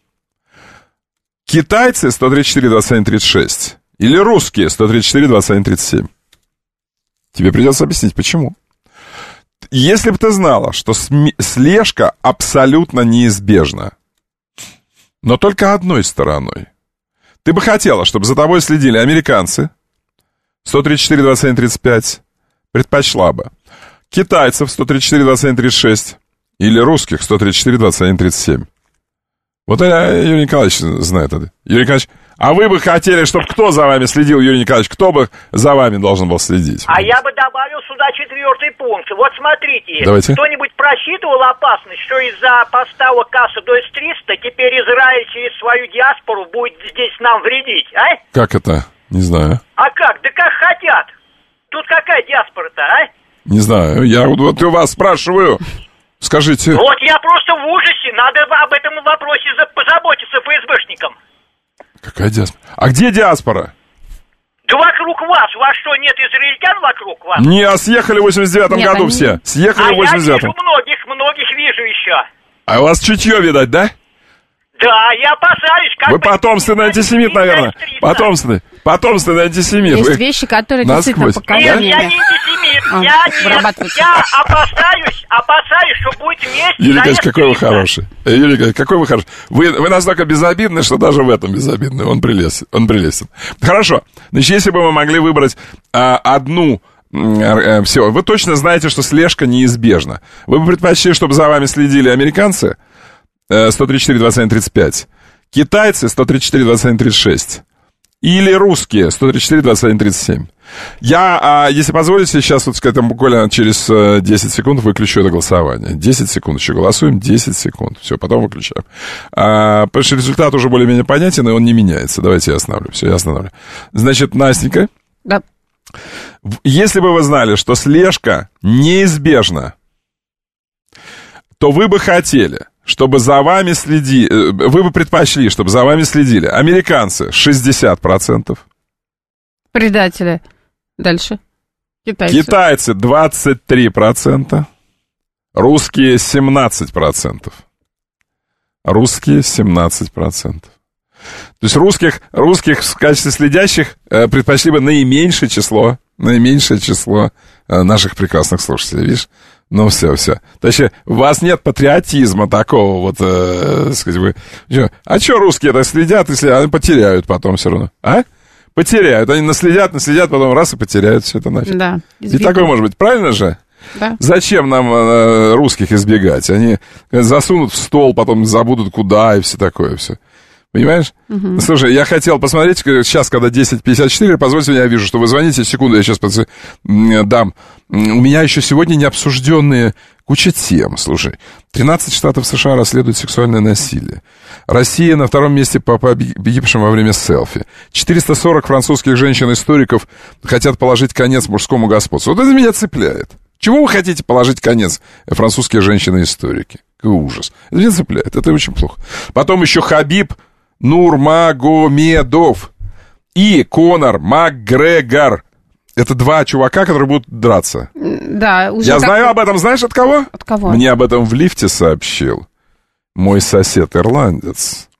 китайцы 134-21-36 или русские 134-21-37. Тебе придется объяснить, почему. Если бы ты знала, что слежка абсолютно неизбежна, но только одной стороной, ты бы хотела, чтобы за тобой следили американцы 134-21-35, предпочла бы китайцев 134-21-36 или русских 134-21-37. Вот Юрий Николаевич знает это. Юрий Николаевич, а вы бы хотели, чтобы кто за вами следил, Юрий Николаевич? Кто бы за вами должен был следить? А я бы добавил сюда 4-й пункт. Вот смотрите, давайте. Кто-нибудь просчитывал опасность, что из-за поставок КАСа ДОС-300 теперь Израиль через свою диаспору будет здесь нам вредить, а? Как это? Не знаю. А как? Да как хотят. Тут какая диаспора-то, а? Не знаю. Я вот у вас спрашиваю. Скажите. Вот я просто в ужасе. Надо об этом вопросе позаботиться ФСБшникам. Какая диаспора? А где диаспора? Да вокруг вас. У вас что, нет израильтян вокруг вас? Не, съехали в 89-м году они... все. Съехали в 89-м. Я вижу многих вижу еще. А у вас чутье, видать, да? Да, я опасаюсь. Вы потомственный антисемит, наверное. Потомственный антисемит. Есть вещи, которые действительно поколениями. Нет, я не антисемит. Я опасаюсь, что будет месть. Юрий Николаевич, какой вы хороший. Юрий Николаевич, какой вы хороший. Вы настолько безобидны, что даже в этом безобидны. Он прелестен. Хорошо. Значит, если бы мы могли выбрать одну... Все, вы точно знаете, что слежка неизбежна. Вы бы предпочли, чтобы за вами следили американцы 134-21-35, китайцы 134-21-36 или русские 134-21-37. Я, если позволите, сейчас вот к этому буквально через 10 секунд выключу это голосование. 10 секунд еще голосуем, 10 секунд. Все, потом выключаем. Потому что результат уже более-менее понятен, и он не меняется. Давайте я остановлю. Все, я остановлю. Значит, Настенька. Да. Если бы вы знали, что слежка неизбежна, то вы бы хотели, чтобы за вами вы бы предпочли, чтобы за вами следили американцы 60%. Предатели. Дальше. Китайцы 23%. Русские 17%. Русские 17%. То есть русских в качестве следящих предпочли бы наименьшее число наших прекрасных слушателей, видишь? Ну, все. Точнее, у вас нет патриотизма такого вот, сказать, вы... А что русские-то следят, если они потеряют потом все равно? А? Потеряют. Они наследят, потом раз и потеряют все это нафиг. Да. И такое может быть, правильно же? Да. Зачем нам русских избегать? Они засунут в стол, потом забудут куда и все такое, все. Понимаешь? Угу. Слушай, я хотел посмотреть, сейчас, когда 10:54, позвольте мне, я вижу, что вы звоните, секунду, я сейчас дам. У меня еще сегодня не обсужденные куча тем, слушай. 13 штатов США расследуют сексуальное насилие. Россия на 2-м месте по погибшим во время селфи. 440 французских женщин-историков хотят положить конец мужскому господству. Вот это меня цепляет. Чего вы хотите положить конец, французские женщины-историки? Какой ужас. Это меня цепляет, это очень плохо. Потом еще Хабиб Нурмагомедов и Конор Макгрегор. Это 2 чувака, которые будут драться. Да, уже. Я знаю об этом, знаешь, от кого? От кого? Мне об этом в лифте сообщил мой сосед-ирландец.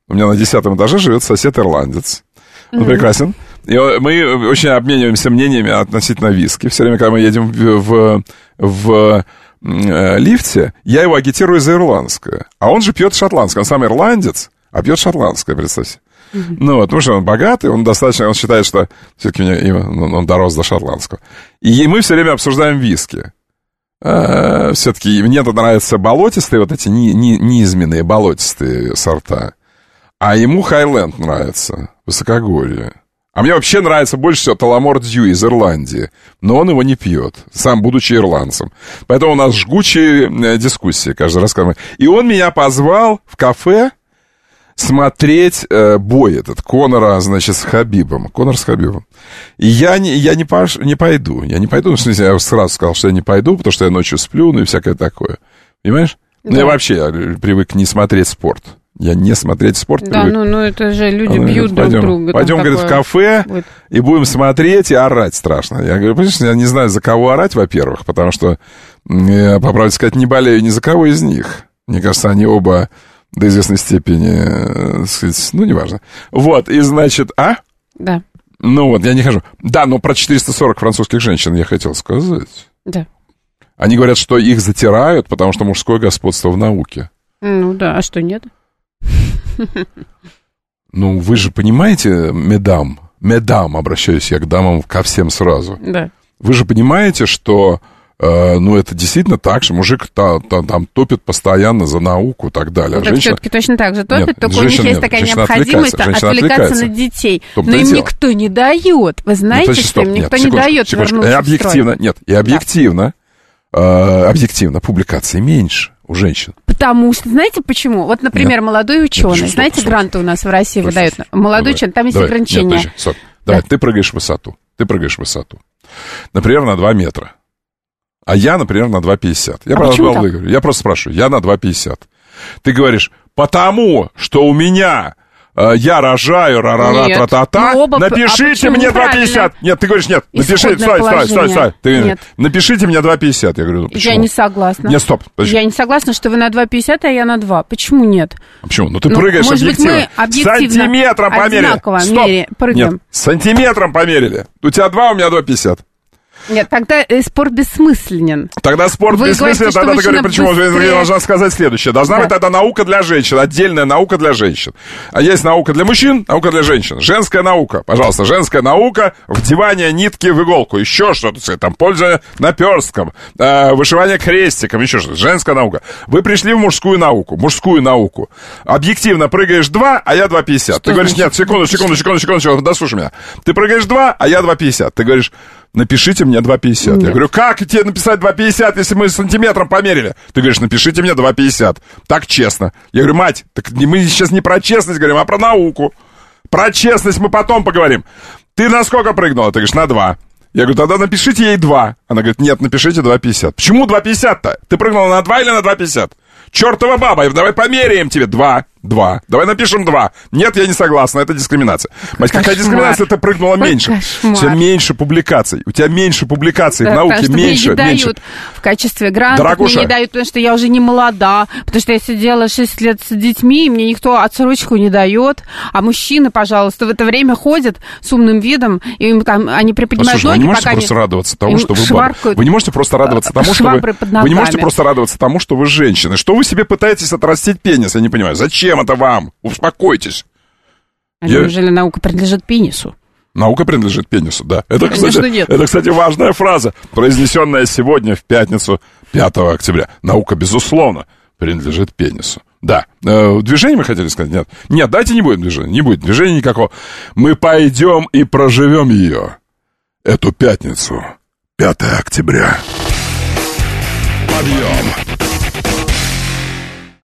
У меня на 10-м этаже живет сосед-ирландец. Он прекрасен. И мы очень обмениваемся мнениями относительно виски. Все время, когда мы едем в лифте, я его агитирую за ирландское. А он же пьет шотландское. Он сам ирландец, а пьет шотландское, представьте. Ну вот, потому что он богатый, он считает, что все-таки он дорос до шотландского. И мы все время обсуждаем виски. Все-таки мне-то нравятся болотистые, вот эти низменные болотистые сорта. А ему Хайленд нравится, высокогорье. А мне вообще нравится больше всего Таламор Дью из Ирландии. Но он его не пьет, сам будучи ирландцем. Поэтому у нас жгучие дискуссии каждый раз. И он меня позвал в кафе смотреть бой этот Конора, значит, с Хабибом. Конор с Хабибом. И я не пойду. Я не пойду. В смысле, я сразу сказал, что я не пойду, потому что я ночью сплю, ну и всякое такое. Понимаешь? Да. Ну, я вообще привык не смотреть спорт. Я не смотреть спорт. Да, ну это же люди бьют друг друга. Пойдем, говорит, в кафе будет. И будем смотреть и орать страшно. Я говорю, понимаешь, я не знаю, за кого орать, во-первых, потому что, я, по правде сказать, не болею ни за кого из них. Мне кажется, они оба до известной степени, сказать, ну, неважно. Вот, и значит, Да. Ну вот, я не хожу. Да, но про 440 французских женщин я хотел сказать. Да. Они говорят, что их затирают, потому что мужское господство в науке. Ну да, а что нет? Ну, вы же понимаете, медам, обращаюсь я к дамам, ко всем сразу. Да. Вы же понимаете, что, ну, это действительно так, что мужик там топит постоянно за науку и так далее. Ну, так все-таки точно так же топит, только у них есть такая необходимость отвлекаться на детей. Но им никто не дает. Вы знаете, что им никто не дает вернуться в строй? Нет, и объективно публикаций меньше у женщин. Потому что, знаете почему? Вот, например, молодой ученый, знаете, гранты у нас в России выдают. Молодой ученый, там есть ограничения. Давай, ты прыгаешь в высоту. Например, на 2 метра. А я, например, на 2,50. Я просто спрашиваю, я на 2,50. Ты говоришь, потому что у меня... Я рожаю, ра-ра-ра-тра-та-та, напишите мне 2,50. Нет, ты говоришь, нет, напишите, стой. Напишите мне 2,50. Я говорю, ну почему? Я не согласна. Нет, стоп, подожди. Я не согласна, что вы на 2,50, а я на 2. Почему нет? Почему? Ну ты прыгаешь объективно. Сантиметром померили. Стоп. Нет, сантиметром померили. У тебя 2, у меня 2,50. Нет, тогда спор бессмысленен. Тогда спор бессмысленен, тогда ты говоришь, почему? Я должна сказать следующее. Должна быть тогда наука для женщин, отдельная наука для женщин. А есть наука для мужчин, наука для женщин. Женская наука, пожалуйста, женская наука, вдевание нитки в иголку, еще что-то, там, пользование наперстком, вышивание крестиком, еще что-то. Женская наука. Вы пришли в мужскую науку. Объективно прыгаешь 2, а я 2,50. Ты говоришь, нет, секунду, дослушай меня. Ты прыгаешь 2, а я 2,50. Ты говоришь, напишите мне 2,50. Нет. Я говорю, как тебе написать 2,50, если мы сантиметром померили? Ты говоришь, напишите мне 2,50. Так честно. Я говорю, мать, так мы сейчас не про честность говорим, а про науку. Про честность мы потом поговорим. Ты на сколько прыгнула? Ты говоришь, на 2. Я говорю, тогда напишите ей 2. Она говорит, нет, напишите 2,50. Почему 2,50-то? Ты прыгнула на 2 или на 2,50? Чертова баба, давай померяем тебе 2. Давай напишем 2. Нет, я не согласна, это дискриминация. Мать, какая дискриминация? Ты прыгнула меньше. У тебя меньше публикаций. В науке меньше. Мне не дают в качестве грантов, мне не дают, потому что я уже не молода, потому что я сидела 6 лет с детьми, и мне никто отсрочку не дает. А мужчины, пожалуйста, в это время ходят с умным видом, и они приподнимают ноги, пока они... Вы не можете просто радоваться тому, что вы бабы. Вы не можете просто радоваться тому, что вы... Вы не можете просто радоваться тому, что вы женщины. Что вы себе пытаетесь отрастить пенис? Я не понимаю. Зачем это вам? Успокойтесь. Неужели наука принадлежит пенису? Наука принадлежит пенису, да. Это, кстати, важная фраза, произнесенная сегодня, в пятницу, 5 октября. Наука, безусловно, принадлежит пенису. Да. Движение мы хотели сказать? Нет. Нет, дайте не будет движения. Не будет движения никакого. Мы пойдем и проживем ее. Эту пятницу, 5 октября. Подъем.